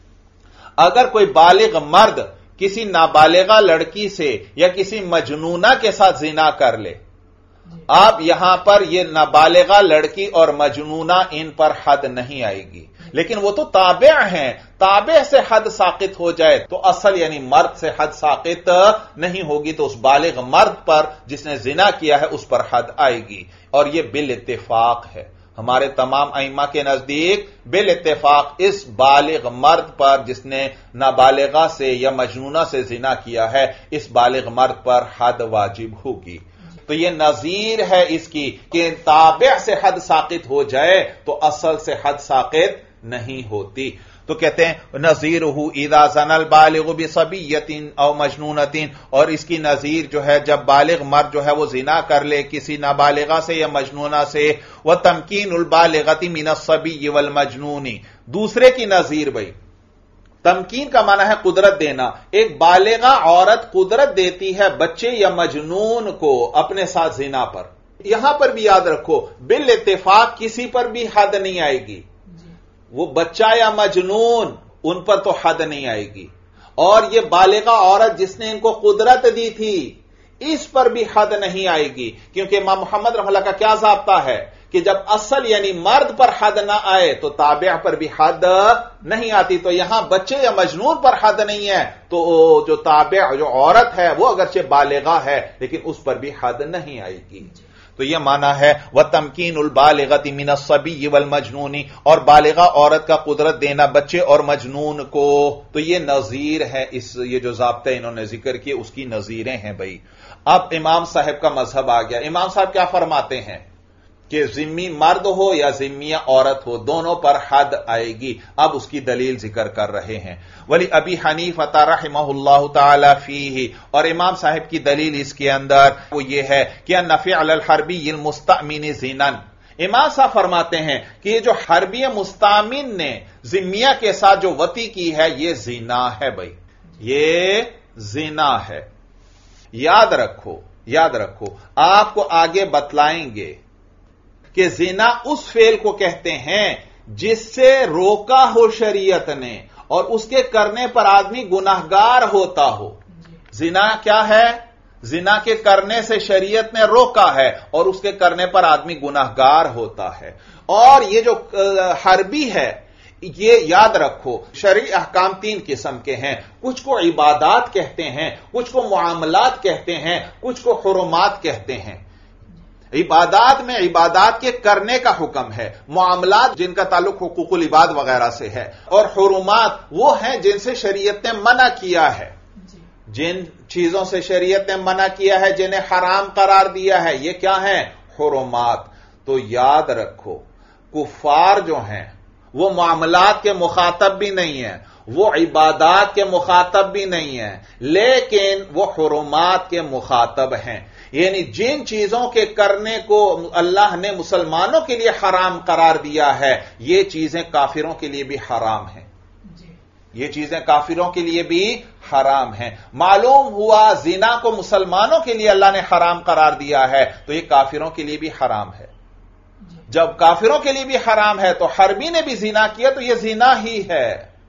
اگر کوئی بالغ مرد کسی نابالغہ لڑکی سے یا کسی مجنونہ کے ساتھ زنا کر لے، اب یہاں پر یہ نابالغہ لڑکی اور مجنونہ ان پر حد نہیں آئے گی، لیکن وہ تو تابع ہیں، تابع سے حد ساقط ہو جائے تو اصل یعنی مرد سے حد ساقط نہیں ہوگی، تو اس بالغ مرد پر جس نے زنا کیا ہے اس پر حد آئے گی، اور یہ بالاتفاق ہے ہمارے تمام ائمہ کے نزدیک، بالاتفاق اس بالغ مرد پر جس نے نابالغہ سے یا مجنونہ سے زنا کیا ہے اس بالغ مرد پر حد واجب ہوگی۔ تو یہ نظیر ہے اس کی کہ تابع سے حد ساقط ہو جائے تو اصل سے حد ساقط نہیں ہوتی۔ تو کہتے ہیں نظیرہ اذا زنى البالغ بصبیۃ او مجنونۃ، اور اس کی نظیر جو ہے جب بالغ مرد جو ہے وہ زنا کر لے کسی نابالغہ سے یا مجنونہ سے، وتمکین البالغۃ من الصبی والمجنون، دوسرے کی نظیر بھائی تمکین کا معنی ہے قدرت دینا، ایک بالغہ عورت قدرت دیتی ہے بچے یا مجنون کو اپنے ساتھ زنا پر، یہاں پر بھی یاد رکھو بالاتفاق کسی پر بھی حد نہیں آئے گی، وہ بچہ یا مجنون ان پر تو حد نہیں آئے گی، اور یہ بالغہ عورت جس نے ان کو قدرت دی تھی اس پر بھی حد نہیں آئے گی، کیونکہ امام محمد رحمہ اللہ کا کیا ضابطہ ہے کہ جب اصل یعنی مرد پر حد نہ آئے تو تابع پر بھی حد نہیں آتی، تو یہاں بچے یا مجنون پر حد نہیں ہے تو جو تابع جو عورت ہے وہ اگرچہ بالغہ ہے لیکن اس پر بھی حد نہیں آئے گی۔ تو یہ معنی ہے وَتَمْكِينُ الْبَالِغَةِ مِنَ الصَّبِيِّ وَالْمَجْنُونِ، اور بالغہ عورت کا قدرت دینا بچے اور مجنون کو، تو یہ نظیر ہے، اس یہ جو ضابطے انہوں نے ذکر کیے اس کی نظیریں ہیں بھائی۔ اب امام صاحب کا مذہب آ گیا، امام صاحب کیا فرماتے ہیں کہ ذمی مرد ہو یا ذمیہ عورت ہو دونوں پر حد آئے گی، اب اس کی دلیل ذکر کر رہے ہیں۔ ولی ابی حنیفہ رحمہ اللہ تعالی فیہ، اور امام صاحب کی دلیل اس کے اندر وہ یہ ہے کہ ان فعل الحربی المستأمن زنا، امام صاحب فرماتے ہیں کہ یہ جو حربی مستأمن نے ذمیہ کے ساتھ جو وطی کی ہے یہ زنا ہے بھائی، یہ زنا ہے۔ یاد رکھو یاد رکھو آپ کو آگے بتلائیں گے کہ زنا اس فعل کو کہتے ہیں جس سے روکا ہو شریعت نے اور اس کے کرنے پر آدمی گناہگار ہوتا ہو۔ زنا کیا ہے؟ زنا کے کرنے سے شریعت نے روکا ہے اور اس کے کرنے پر آدمی گناہگار ہوتا ہے۔ اور یہ جو حربی ہے یہ یاد رکھو شرعی احکام تین قسم کے ہیں، کچھ کو عبادات کہتے ہیں، کچھ کو معاملات کہتے ہیں، کچھ کو حرمات کہتے ہیں۔ عبادات میں عبادات کے کرنے کا حکم ہے، معاملات جن کا تعلق حقوق العباد وغیرہ سے ہے، اور حرمات وہ ہیں جن سے شریعت نے منع کیا ہے، جن چیزوں سے شریعت نے منع کیا ہے جنہیں حرام قرار دیا ہے یہ کیا ہیں؟ حرمات۔ تو یاد رکھو کفار جو ہیں وہ معاملات کے مخاطب بھی نہیں ہیں، وہ عبادات کے مخاطب بھی نہیں ہیں، لیکن وہ حرمات کے مخاطب ہیں۔ یعنی جن چیزوں کے کرنے کو اللہ نے مسلمانوں کے لیے حرام قرار دیا ہے یہ چیزیں کافروں کے لیے بھی حرام ہیں، یہ چیزیں کافروں کے لیے بھی حرام ہیں۔ معلوم ہوا زنا کو مسلمانوں کے لیے اللہ نے حرام قرار دیا ہے تو یہ کافروں کے لیے بھی حرام ہے۔ جب کافروں کے لیے بھی حرام ہے تو حربی نے بھی زنا کیا تو یہ زنا ہی ہے،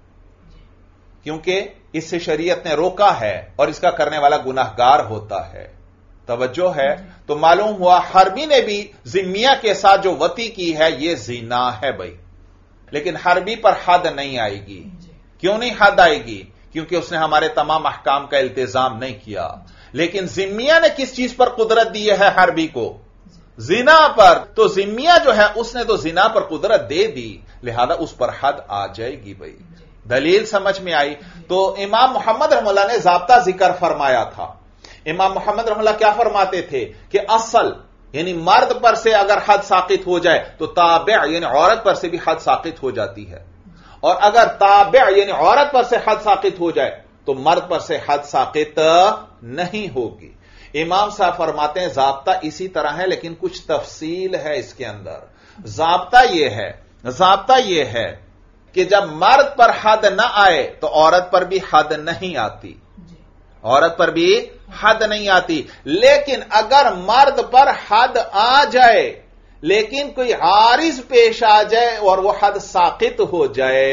کیونکہ اس سے شریعت نے روکا ہے اور اس کا کرنے والا گناہگار ہوتا ہے۔ توجہ ہے؟ تو معلوم ہوا حربی نے بھی ذمیہ کے ساتھ جو وطی کی ہے یہ زنا ہے بھائی، لیکن حربی پر حد نہیں آئے گی۔ کیوں نہیں حد آئے گی؟ کیونکہ اس نے ہمارے تمام احکام کا التزام نہیں کیا۔ لیکن ذمیہ نے کس چیز پر قدرت دی ہے حربی کو؟ زنا پر۔ تو ذمیہ جو ہے اس نے تو زنا پر قدرت دے دی، لہذا اس پر حد آ جائے گی بھائی۔ دلیل سمجھ میں آئی؟ تو امام محمد رحمہ اللہ نے ضابطہ ذکر فرمایا تھا۔ امام محمد رحمہ اللہ کیا فرماتے تھے کہ اصل یعنی مرد پر سے اگر حد ساقط ہو جائے تو تابع یعنی عورت پر سے بھی حد ساقط ہو جاتی ہے، اور اگر تابع یعنی عورت پر سے حد ساقط ہو جائے تو مرد پر سے حد ساقط نہیں ہوگی۔ امام صاحب فرماتے ہیں ضابطہ اسی طرح ہے لیکن کچھ تفصیل ہے اس کے اندر۔ ضابطہ یہ ہے ضابطہ یہ ہے کہ جب مرد پر حد نہ آئے تو عورت پر بھی حد نہیں آتی، عورت پر بھی حد نہیں آتی۔ لیکن اگر مرد پر حد آ جائے لیکن کوئی عارض پیش آ جائے اور وہ حد ساقط ہو جائے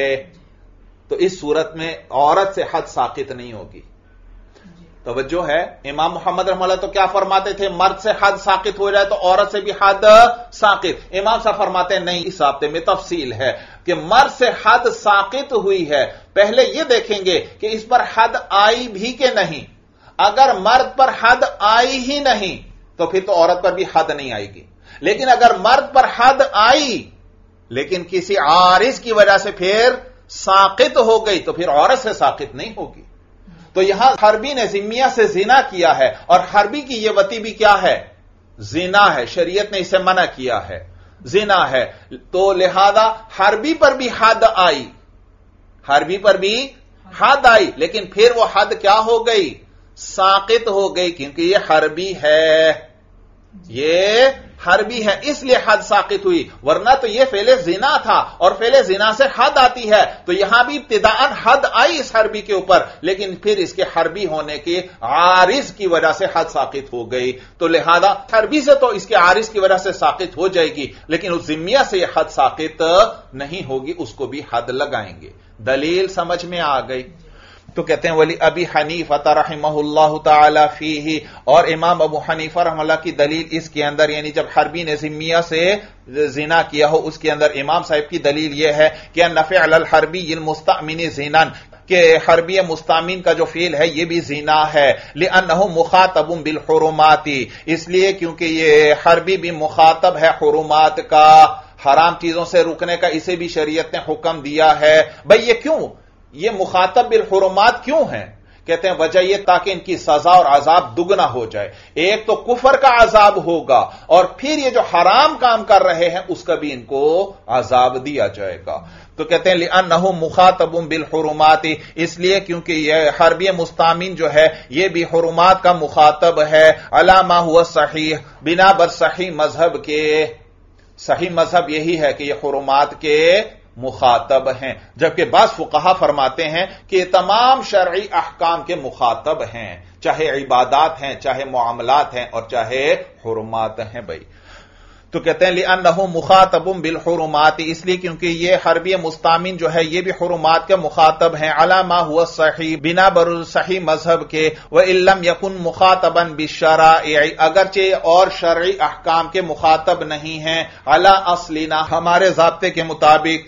تو اس صورت میں عورت سے حد ساقط نہیں ہوگی۔ توجہ ہے؟ امام محمد رحمہ اللہ تو کیا فرماتے تھے؟ مرد سے حد ساقط ہو جائے تو عورت سے بھی حد ساقط۔ امام صاحب فرماتے ہیں نہیں، اس ضابطے میں تفصیل ہے کہ مرد سے حد ساقط ہوئی ہے، پہلے یہ دیکھیں گے کہ اس پر حد آئی بھی کہ نہیں۔ اگر مرد پر حد آئی ہی نہیں تو پھر تو عورت پر بھی حد نہیں آئے گی، لیکن اگر مرد پر حد آئی لیکن کسی عارض کی وجہ سے پھر ساقط ہو گئی تو پھر عورت سے ساقط نہیں ہوگی۔ تو یہاں حربی نے ذمیہ سے زنا کیا ہے اور حربی کی یہ وطی بھی کیا ہے؟ زنا ہے، شریعت نے اسے منع کیا ہے، زنا ہے۔ تو لہذا حربی پر بھی حد آئی، حربی پر بھی حد آئی لیکن پھر وہ حد کیا ہو گئی؟ ساقط ہو گئی، کیونکہ یہ حربی ہے، یہ حربی ہے اس لیے حد ساقط ہوئی، ورنہ تو یہ فعل زنا تھا اور فعل زنا سے حد آتی ہے۔ تو یہاں بھی ابتداءً حد آئی اس حربی کے اوپر لیکن پھر اس کے حربی ہونے کے عارض کی وجہ سے حد ساقط ہو گئی، تو لہذا حربی سے تو اس کے عارض کی وجہ سے ساقط ہو جائے گی لیکن اس ذمیہ سے یہ حد ساقط نہیں ہوگی، اس کو بھی حد لگائیں گے۔ دلیل سمجھ میں آ گئی؟ تو کہتے ہیں ولی ابی حنیفہ رحمہ اللہ تعالی فیہ، اور امام ابو حنیفہ رحمہ اللہ کی دلیل اس کے اندر یعنی جب حربی نے ذمیہ سے زنا کیا ہو اس کے اندر امام صاحب کی دلیل یہ ہے کہ ان فعل الحربی المستأمن زنا، کہ حربی مستامین کا جو فعل ہے یہ بھی زنا ہے، لأنہ مخاطب بالحرمات، اس لیے کیونکہ یہ حربی بھی مخاطب ہے حرمات کا، حرام چیزوں سے رکنے کا اسے بھی شریعت نے حکم دیا ہے۔ بھئی یہ کیوں؟ یہ مخاطب بالحرمات کیوں ہیں؟ کہتے ہیں وجہ یہ تاکہ ان کی سزا اور عذاب دگنا ہو جائے، ایک تو کفر کا عذاب ہوگا اور پھر یہ جو حرام کام کر رہے ہیں اس کا بھی ان کو عذاب دیا جائے گا۔ تو کہتے ہیں لأنہ مخاطب بالحرمات، اس لیے کیونکہ یہ حربی مستامین جو ہے یہ بھی حرمات کا مخاطب ہے، علی ما ہوا صحیح، بنا بر صحیح مذہب کے، صحیح مذہب یہی ہے کہ یہ حرمات کے مخاطب ہیں، جبکہ بعض فقہا فرماتے ہیں کہ یہ تمام شرعی احکام کے مخاطب ہیں، چاہے عبادات ہیں، چاہے معاملات ہیں اور چاہے حرمات ہیں بھائی۔ تو کہتے ہیں لأنہ مخاطب بالحرمات، اس لیے کیونکہ یہ حربی مستامین جو ہے یہ بھی حرمات کے مخاطب ہیں، علی ما ہوا صحیح، بنا بر صحیح مذہب کے، وَإِن لَّمْ يَكُن مُخَاطَبًا بِالشَّرَائِعِ، اگرچہ اور شرعی احکام کے مخاطب نہیں ہیں، علی اصلنا، ہمارے ضابطے کے مطابق،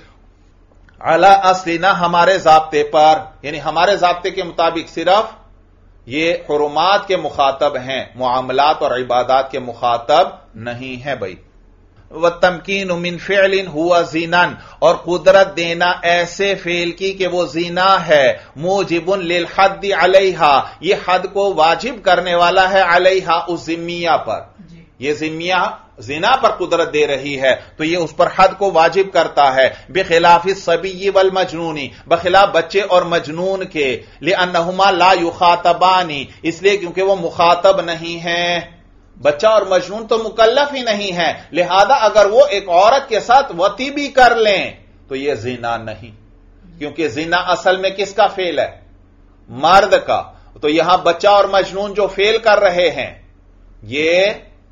علی اصلنا، ہمارے ضابطے پر، یعنی ہمارے ضابطے کے مطابق صرف یہ حرمات کے مخاطب ہیں، معاملات اور عبادات کے مخاطب نہیں ہیں بھائی۔ وَالتَّمْكِينُ مِنْ فِعْلٍ هُوَ زِنًا، اور قدرت دینا ایسے فعل کی کہ وہ زنا ہے، موجب للحد علیہا، یہ حد کو واجب کرنے والا ہے، علیہا اس ذمیہ پر، یہ ذمیہ زنا پر قدرت دے رہی ہے تو یہ اس پر حد کو واجب کرتا ہے، بخلاف الصبی والمجنون، بخلاف بچے اور مجنون کے، لأنہما لا یخاطبان، اس لیے کیونکہ وہ مخاطب نہیں ہیں، بچہ اور مجنون تو مکلف ہی نہیں ہے، لہذا اگر وہ ایک عورت کے ساتھ وطی بھی کر لیں تو یہ زنا نہیں، کیونکہ زنا اصل میں کس کا فعل ہے؟ مرد کا. تو یہاں بچہ اور مجنون جو فعل کر رہے ہیں یہ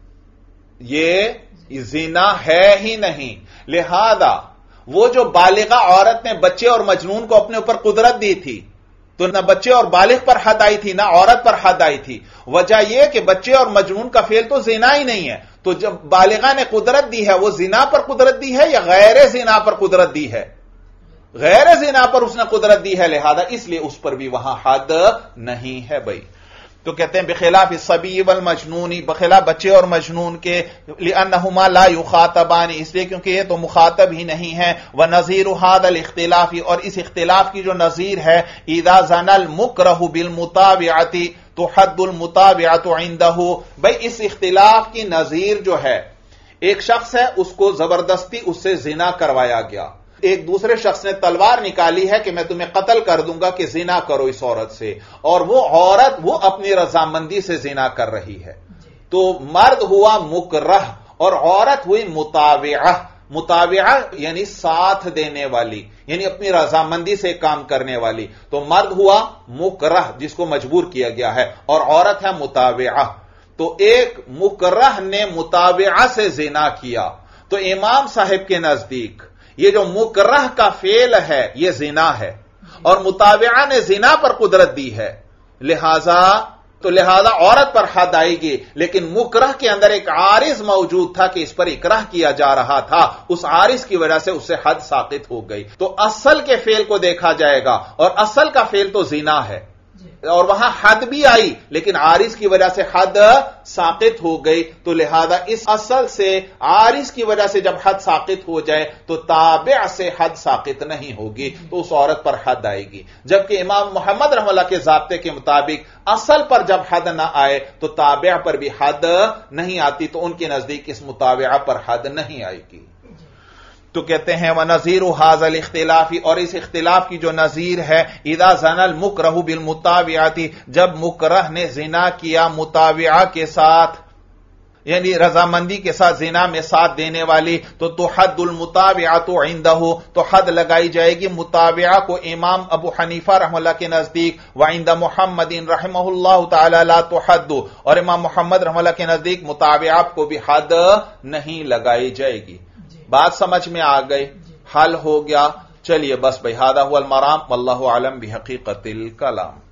یہ زنا ہے ہی نہیں. لہذا وہ جو بالغہ عورت نے بچے اور مجنون کو اپنے اوپر قدرت دی تھی تو نہ بچے اور بالغ پر حد آئی تھی نہ عورت پر حد آئی تھی. وجہ یہ کہ بچے اور مجنون کا فعل تو زنا ہی نہیں ہے، تو جب بالغہ نے قدرت دی ہے وہ زنا پر قدرت دی ہے یا غیر زنا پر قدرت دی ہے؟ غیر زنا پر اس نے قدرت دی ہے، لہذا اس لیے اس پر بھی وہاں حد نہیں ہے بھائی. تو کہتے ہیں بخلاف الصبی والمجنون، بخلاف بچے اور مجنون کے، لأنہما لا یخاطبان، اس لیے کیونکہ یہ تو مخاطب ہی نہیں ہے. ونظیر هذا الاختلاف، اور اس اختلاف کی جو نظیر ہے، اذا زنا المکرہ بالمتابعۃ تحد المتابعۃ عنده، بھائی اس اختلاف کی نظیر جو ہے، ایک شخص ہے اس کو زبردستی اس سے زنا کروایا گیا، ایک دوسرے شخص نے تلوار نکالی ہے کہ میں تمہیں قتل کر دوں گا کہ زنا کرو اس عورت سے، اور وہ عورت وہ اپنی رضامندی سے زنا کر رہی ہے. تو مرد ہوا مکرہ اور عورت ہوئی متابعہ. متابعہ یعنی ساتھ دینے والی، یعنی اپنی رضامندی سے کام کرنے والی. تو مرد ہوا مکرہ جس کو مجبور کیا گیا ہے، اور عورت ہے متابعہ. تو ایک مکرہ نے متابعہ سے زنا کیا، تو امام صاحب کے نزدیک یہ جو مکرہ کا فعل ہے یہ زنا ہے، اور متابعہ نے زنا پر قدرت دی ہے، لہذا تو لہذا عورت پر حد آئے گی. لیکن مکرہ کے اندر ایک عارض موجود تھا کہ اس پر اکراہ کیا جا رہا تھا، اس عارض کی وجہ سے اس سے حد ساقط ہو گئی. تو اصل کے فعل کو دیکھا جائے گا، اور اصل کا فعل تو زنا ہے، اور وہاں حد بھی آئی لیکن عارض کی وجہ سے حد ساقط ہو گئی. تو لہذا اس اصل سے عارض کی وجہ سے جب حد ساقط ہو جائے تو تابع سے حد ساقط نہیں ہوگی، تو اس عورت پر حد آئے گی. جبکہ امام محمد رحمہ اللہ کے ضابطے کے مطابق اصل پر جب حد نہ آئے تو تابع پر بھی حد نہیں آتی، تو ان کے نزدیک اس متابعہ پر حد نہیں آئے گی. تو کہتے ہیں وَنَظِيرُ هَذَا الْاخْتِلَافِ، اور اس اختلاف کی جو نظیر ہے، اِذَا زَنَا الْمُكْرَهُ بِالْمُتَابِعَةِ، جب مکرہ نے زنا کیا متابعہ کے ساتھ، یعنی رضامندی کے ساتھ زنا میں ساتھ دینے والی، تو تحد المتابعۃ عنده، تو حد لگائی جائے گی متابعہ کو امام ابو حنیفہ رحمہ اللہ کے نزدیک. وعند محمد رحمہ اللہ تعالی لا تحد، اور امام محمد رحمہ اللہ کے نزدیک متابعہ کو بھی حد نہیں لگائی جائے گی. بات سمجھ میں آ گئی، حل ہو گیا. چلیے بس بھائی، ھذا ھو المرام واللہ اعلم بحقیقت الکلام.